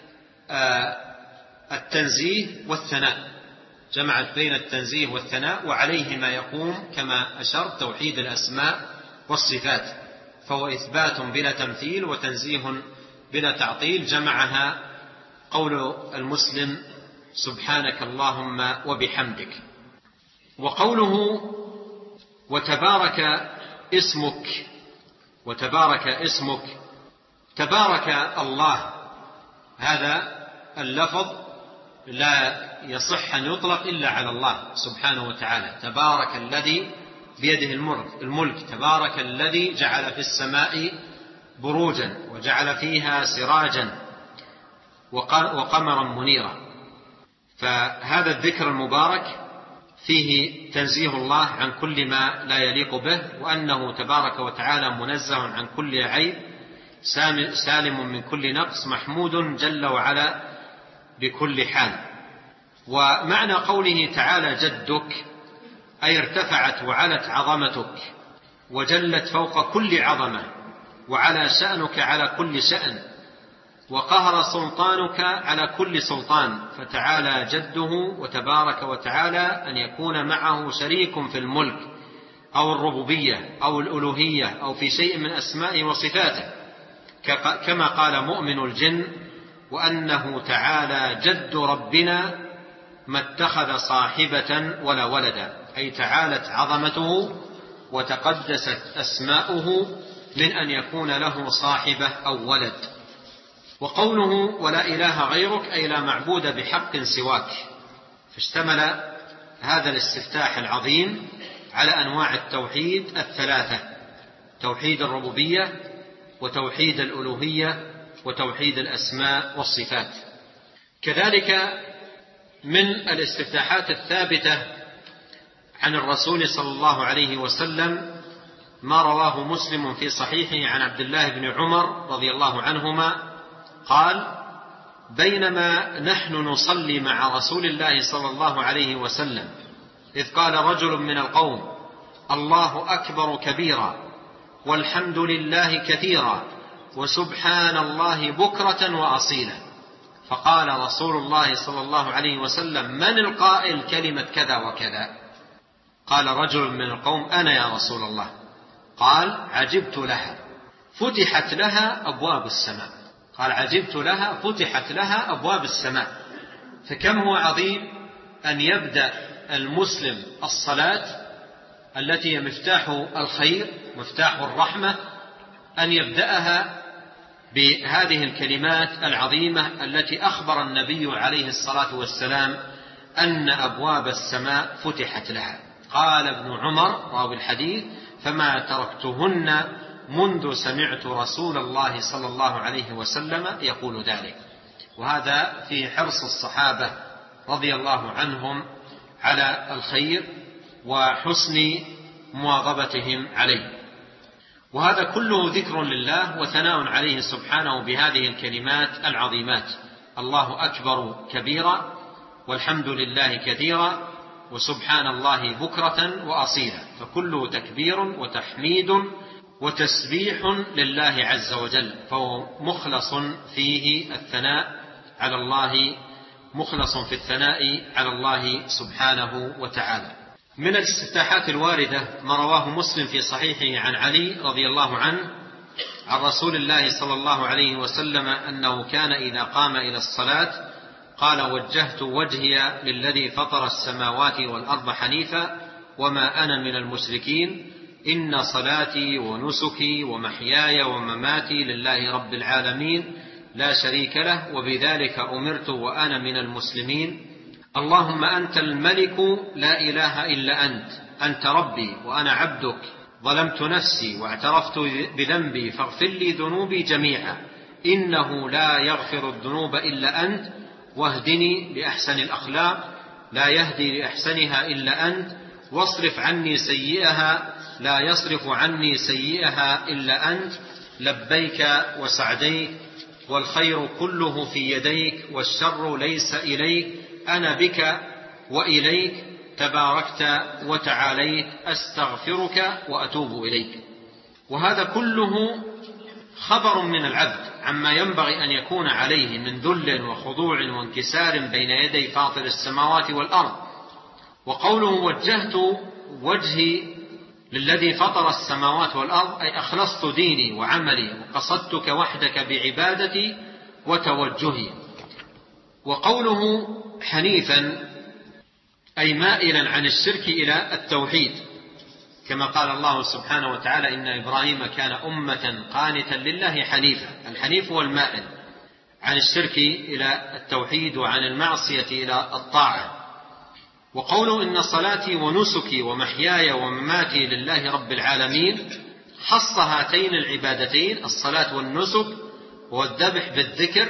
التنزيه والثناء، جمعت بين التنزيه والثناء، وعليه ما يقوم كما أشرت توحيد الأسماء والصفات، فهو إثبات بلا تمثيل وتنزيه بلا تعطيل. جمعها قول المسلم سبحانك اللهم وبحمدك. وقوله وتبارك اسمك، وتبارك اسمك، تبارك الله، هذا اللفظ لا يصح أن يطلق إلا على الله سبحانه وتعالى. تبارك الذي بيده الملك، تبارك الذي جعل في السماء بروجا وجعل فيها سراجا وقمرا منيرا. فهذا الذكر المبارك فيه تنزيه الله عن كل ما لا يليق به، وأنه تبارك وتعالى منزه عن كل عيب، سالم من كل نقص، محمود جل وعلا بكل حال. ومعنى قوله تعالى جدك أي ارتفعت وعلت عظمتك وجلت فوق كل عظمة، وعلى شأنك على كل شأن، وقهر سلطانك على كل سلطان. فتعالى جده وتبارك وتعالى أن يكون معه شريك في الملك أو الربوبية أو الألوهية أو في شيء من أسمائه وصفاته، كما قال مؤمن الجن وأنه تعالى جد ربنا ما اتخذ صاحبة ولا ولدا، أي تعالت عظمته وتقدست أسماؤه من أن يكون له صاحبة أو ولد. وقوله ولا إله غيرك أي لا معبود بحق سواك، فاشتمل هذا الاستفتاح العظيم على أنواع التوحيد الثلاثة: توحيد الربوبية وتوحيد الألوهية وتوحيد الأسماء والصفات. كذلك من الاستفتاحات الثابتة عن الرسول صلى الله عليه وسلم ما رواه مسلم في صحيحه عن عبد الله بن عمر رضي الله عنهما قال: بينما نحن نصلي مع رسول الله صلى الله عليه وسلم إذ قال رجل من القوم: الله أكبر كبيرا والحمد لله كثيرا وسبحان الله بكرة وأصيلا. فقال رسول الله صلى الله عليه وسلم: من القائل كلمة كذا وكذا؟ قال رجل من القوم: أنا يا رسول الله. قال: عجبت لها فتحت لها أبواب السماء. قال: عجبت لها فتحت لها أبواب السماء. فكم هو عظيم أن يبدأ المسلم الصلاة التي هي مفتاح الخير مفتاح الرحمة، أن يبدأها بهذه الكلمات العظيمة التي أخبر النبي عليه الصلاة والسلام أن أبواب السماء فتحت لها. قال ابن عمر راوي الحديث: فما تركتهن منذ سمعت رسول الله صلى الله عليه وسلم يقول ذلك. وهذا في حرص الصحابة رضي الله عنهم على الخير وحسن مواظبتهم عليه. وهذا كله ذكر لله وثناء عليه سبحانه بهذه الكلمات العظيمات: الله أكبر كبيرا والحمد لله كثيرا وسبحان الله بكرة وأصيلا. فكله تكبير وتحميد وتسبيح لله عز وجل، فهو مخلص فيه الثناء على الله، مخلص في الثناء على الله سبحانه وتعالى. من الاستفتاحات الواردة ما رواه مسلم في صحيحه عن علي رضي الله عنه عن رسول الله صلى الله عليه وسلم أنه كان إذا قام إلى الصلاة قال: وجهت وجهي للذي فطر السماوات والأرض حنيفا وما أنا من المشركين، إن صلاتي ونسكي ومحياي ومماتي لله رب العالمين لا شريك له وبذلك أمرت وأنا من المسلمين. اللهم أنت الملك لا إله إلا أنت، أنت ربي وأنا عبدك، ظلمت نفسي واعترفت بذنبي فاغفر لي ذنوبي جميعا، إنه لا يغفر الذنوب إلا أنت، واهدني لأحسن الأخلاق لا يهدي لأحسنها إلا أنت، واصرف عني سيئها لا يصرف عني سيئها إلا أنت، لبيك وسعديك والخير كله في يديك والشر ليس إليك، أنا بك وإليك تباركت وتعاليت، أستغفرك وأتوب إليك. وهذا كله خبر من العبد عما ينبغي أن يكون عليه من ذل وخضوع وانكسار بين يدي فاطر السماوات والأرض. وقوله وجهت وجهي للذي فطر السماوات والأرض أي أخلصت ديني وعملي وقصدتك وحدك بعبادتي وتوجهي. وقوله حنيفا أي مائلا عن الشرك إلى التوحيد، كما قال الله سبحانه وتعالى: إن إبراهيم كان أمة قانتا لله حنيفا. الحنيف هو المائل عن الشرك إلى التوحيد وعن المعصية إلى الطاعة. وقوله إن صلاتي ونسكي ومحياي ومماتي لله رب العالمين، خص هاتين العبادتين الصلاة والنسك والذبح بالذكر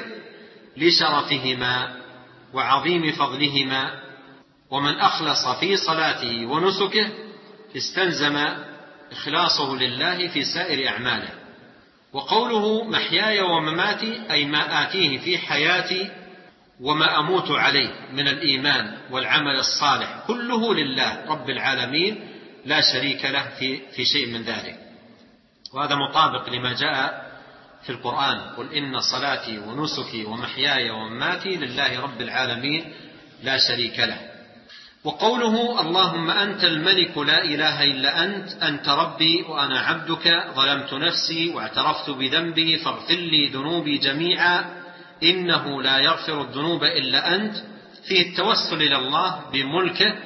لشرفهما وعظيم فضلهما، ومن أخلص في صلاته ونسكه استلزم إخلاصه لله في سائر أعماله. وقوله محياي ومماتي أي ما آتيه في حياتي وما أموت عليه من الإيمان والعمل الصالح كله لله رب العالمين لا شريك له في شيء من ذلك. وهذا مطابق لما جاء في القرآن: قل إن صلاتي ونسكي ومحياي ومماتي لله رب العالمين لا شريك له. وقوله اللهم أنت الملك لا إله إلا أنت، أنت ربي وأنا عبدك، ظلمت نفسي واعترفت بذنبي فاغفر لي ذنوبي جميعا، إنه لا يغفر الذنوب إلا أنت، فيه التوسل إلى الله بملكه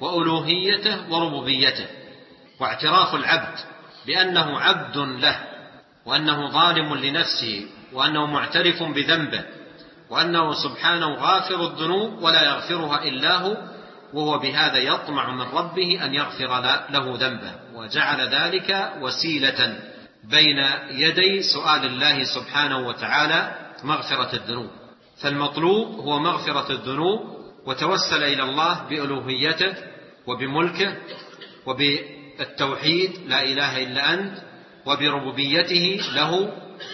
وألوهيته وربوبيته، واعتراف العبد بأنه عبد له وأنه ظالم لنفسه، وأنه معترف بذنبه، وأنه سبحانه غافر الذنوب ولا يغفرها إلا هو، وهو بهذا يطمع من ربه أن يغفر له ذنبه، وجعل ذلك وسيلة بين يدي سؤال الله سبحانه وتعالى مغفرة الذنوب. فالمطلوب هو مغفرة الذنوب، وتوسل إلى الله بألوهيته وبملكه وبالتوحيد لا إله إلا أنت، وبربوبيته له،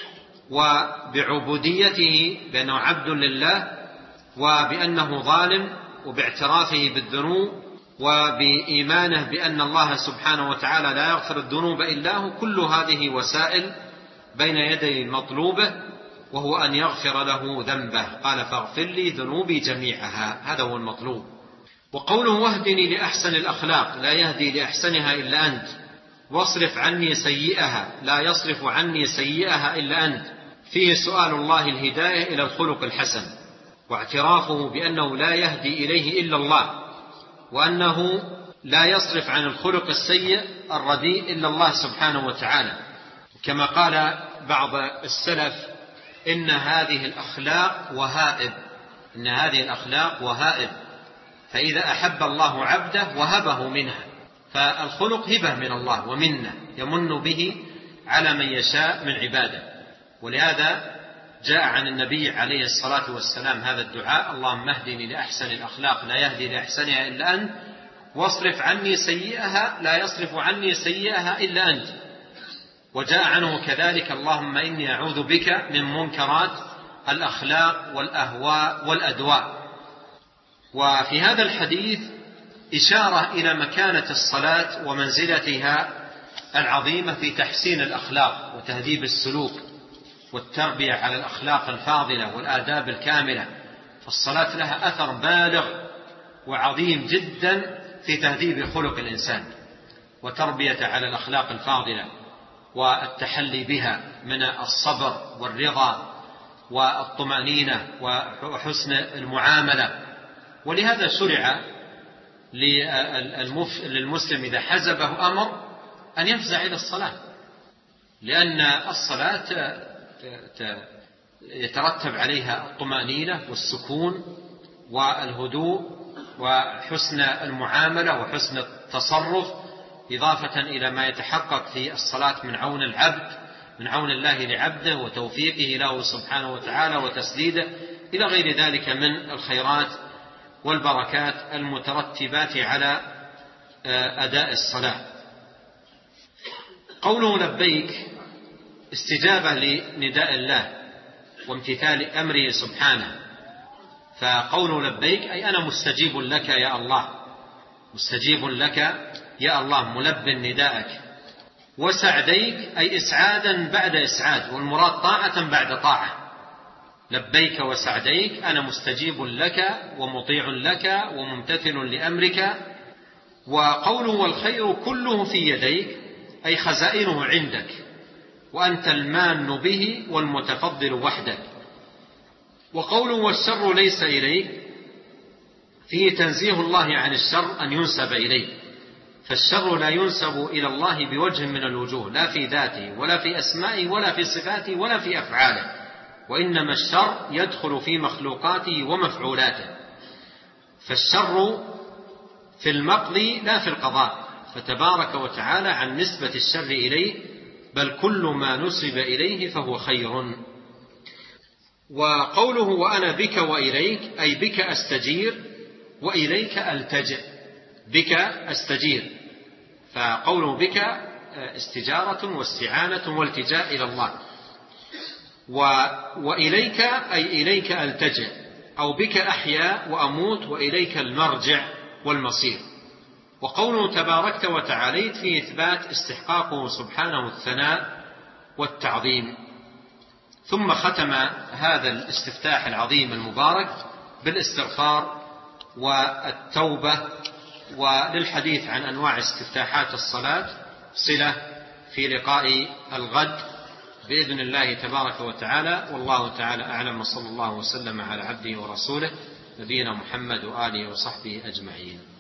وبعبوديته بأنه عبد لله، وبأنه ظالم، وباعترافه بالذنوب، وبإيمانه بأن الله سبحانه وتعالى لا يغفر الذنوب إلا هو. كل هذه وسائل بين يدي مطلوبه، وهو أن يغفر له ذنبه. قال فاغفر لي ذنوبي جميعها، هذا هو المطلوب. وقوله واهدني لأحسن الأخلاق، لا يهدي لأحسنها إلا أنت، واصرف عني سيئها، لا يصرف عني سيئها إلا أنت، فيه سؤال الله الهداية إلى الخلق الحسن، واعترافه بأنه لا يهدي إليه إلا الله، وأنه لا يصرف عن الخلق السيء الرديء إلا الله سبحانه وتعالى. كما قال بعض السلف إن هذه الأخلاق وهائب، إن هذه الأخلاق وهائب، فإذا أحب الله عبده وهبه منها. فالخلق هبة من الله ومنه يمن به على من يشاء من عباده. ولهذا جاء عن النبي عليه الصلاة والسلام هذا الدعاء: اللهم اهدني لأحسن الأخلاق، لا يهدي لأحسنها إلا أنت، واصرف عني سيئها، لا يصرف عني سيئها إلا أنت. وجاء عنه كذلك: اللهم إني أعوذ بك من منكرات الأخلاق والأهواء والأدواء. وفي هذا الحديث إشارة إلى مكانة الصلاة ومنزلتها العظيمة في تحسين الأخلاق وتهذيب السلوك والتربية على الأخلاق الفاضلة والآداب الكاملة. فالصلاة لها أثر بالغ وعظيم جدا في تهذيب خلق الإنسان وتربية على الأخلاق الفاضلة والتحلي بها من الصبر والرضا والطمأنينة وحسن المعاملة. ولهذا شرع للمسلم إذا حزبه أمر أن يفزع إلى الصلاة، لأن الصلاة يترتب عليها الطمأنينة والسكون والهدوء وحسن المعاملة وحسن التصرف، إضافة إلى ما يتحقق في الصلاة من عون العبد، من عون الله لعبده وتوفيقه له سبحانه وتعالى وتسديده إلى غير ذلك من الخيرات والبركات المترتبات على أداء الصلاة. قوله لبيك استجابة لنداء الله وامتثال أمره سبحانه. فقوله لبيك أي أنا مستجيب لك يا الله، مستجيب لك يا الله، ملب نداءك. وسعديك أي إسعادا بعد إسعاد، والمراد طاعة بعد طاعة. لبيك وسعديك، أنا مستجيب لك ومطيع لك وممتثل لأمرك. وقوله والخير كله في يديك أي خزائنه عندك، وأنت المان به والمتفضل وحدك. وقوله والشر ليس إليك فيه تنزيه الله عن الشر أن ينسب إليه، فالشر لا ينسب إلى الله بوجه من الوجوه، لا في ذاته ولا في أسمائه ولا في صفاته ولا في أفعاله، وإنما الشر يدخل في مخلوقاته ومفعولاته. فالشر في المقضي لا في القضاء، فتبارك وتعالى عن نسبة الشر إليه، بل كل ما نسب إليه فهو خير. وقوله وأنا بك وإليك أي بك أستجير وإليك ألتجئ، بك أستجير. فقوله بك استجارة واستعانة والتجاء إلى الله. وإليك أي إليك ألتجئ، أو بك أحيا وأموت وإليك المرجع والمصير. وقوله تباركت وتعاليت فيه إثبات استحقاقه سبحانه الثناء والتعظيم. ثم ختم هذا الاستفتاح العظيم المبارك بالاستغفار والتوبة، وللحديث عن أنواع استفتاحات الصلاة صلة في لقاء الغد بإذن الله تبارك وتعالى. والله تعالى أعلم، وصلى الله وسلم على عبده ورسوله نبينا محمد وآله وصحبه أجمعين.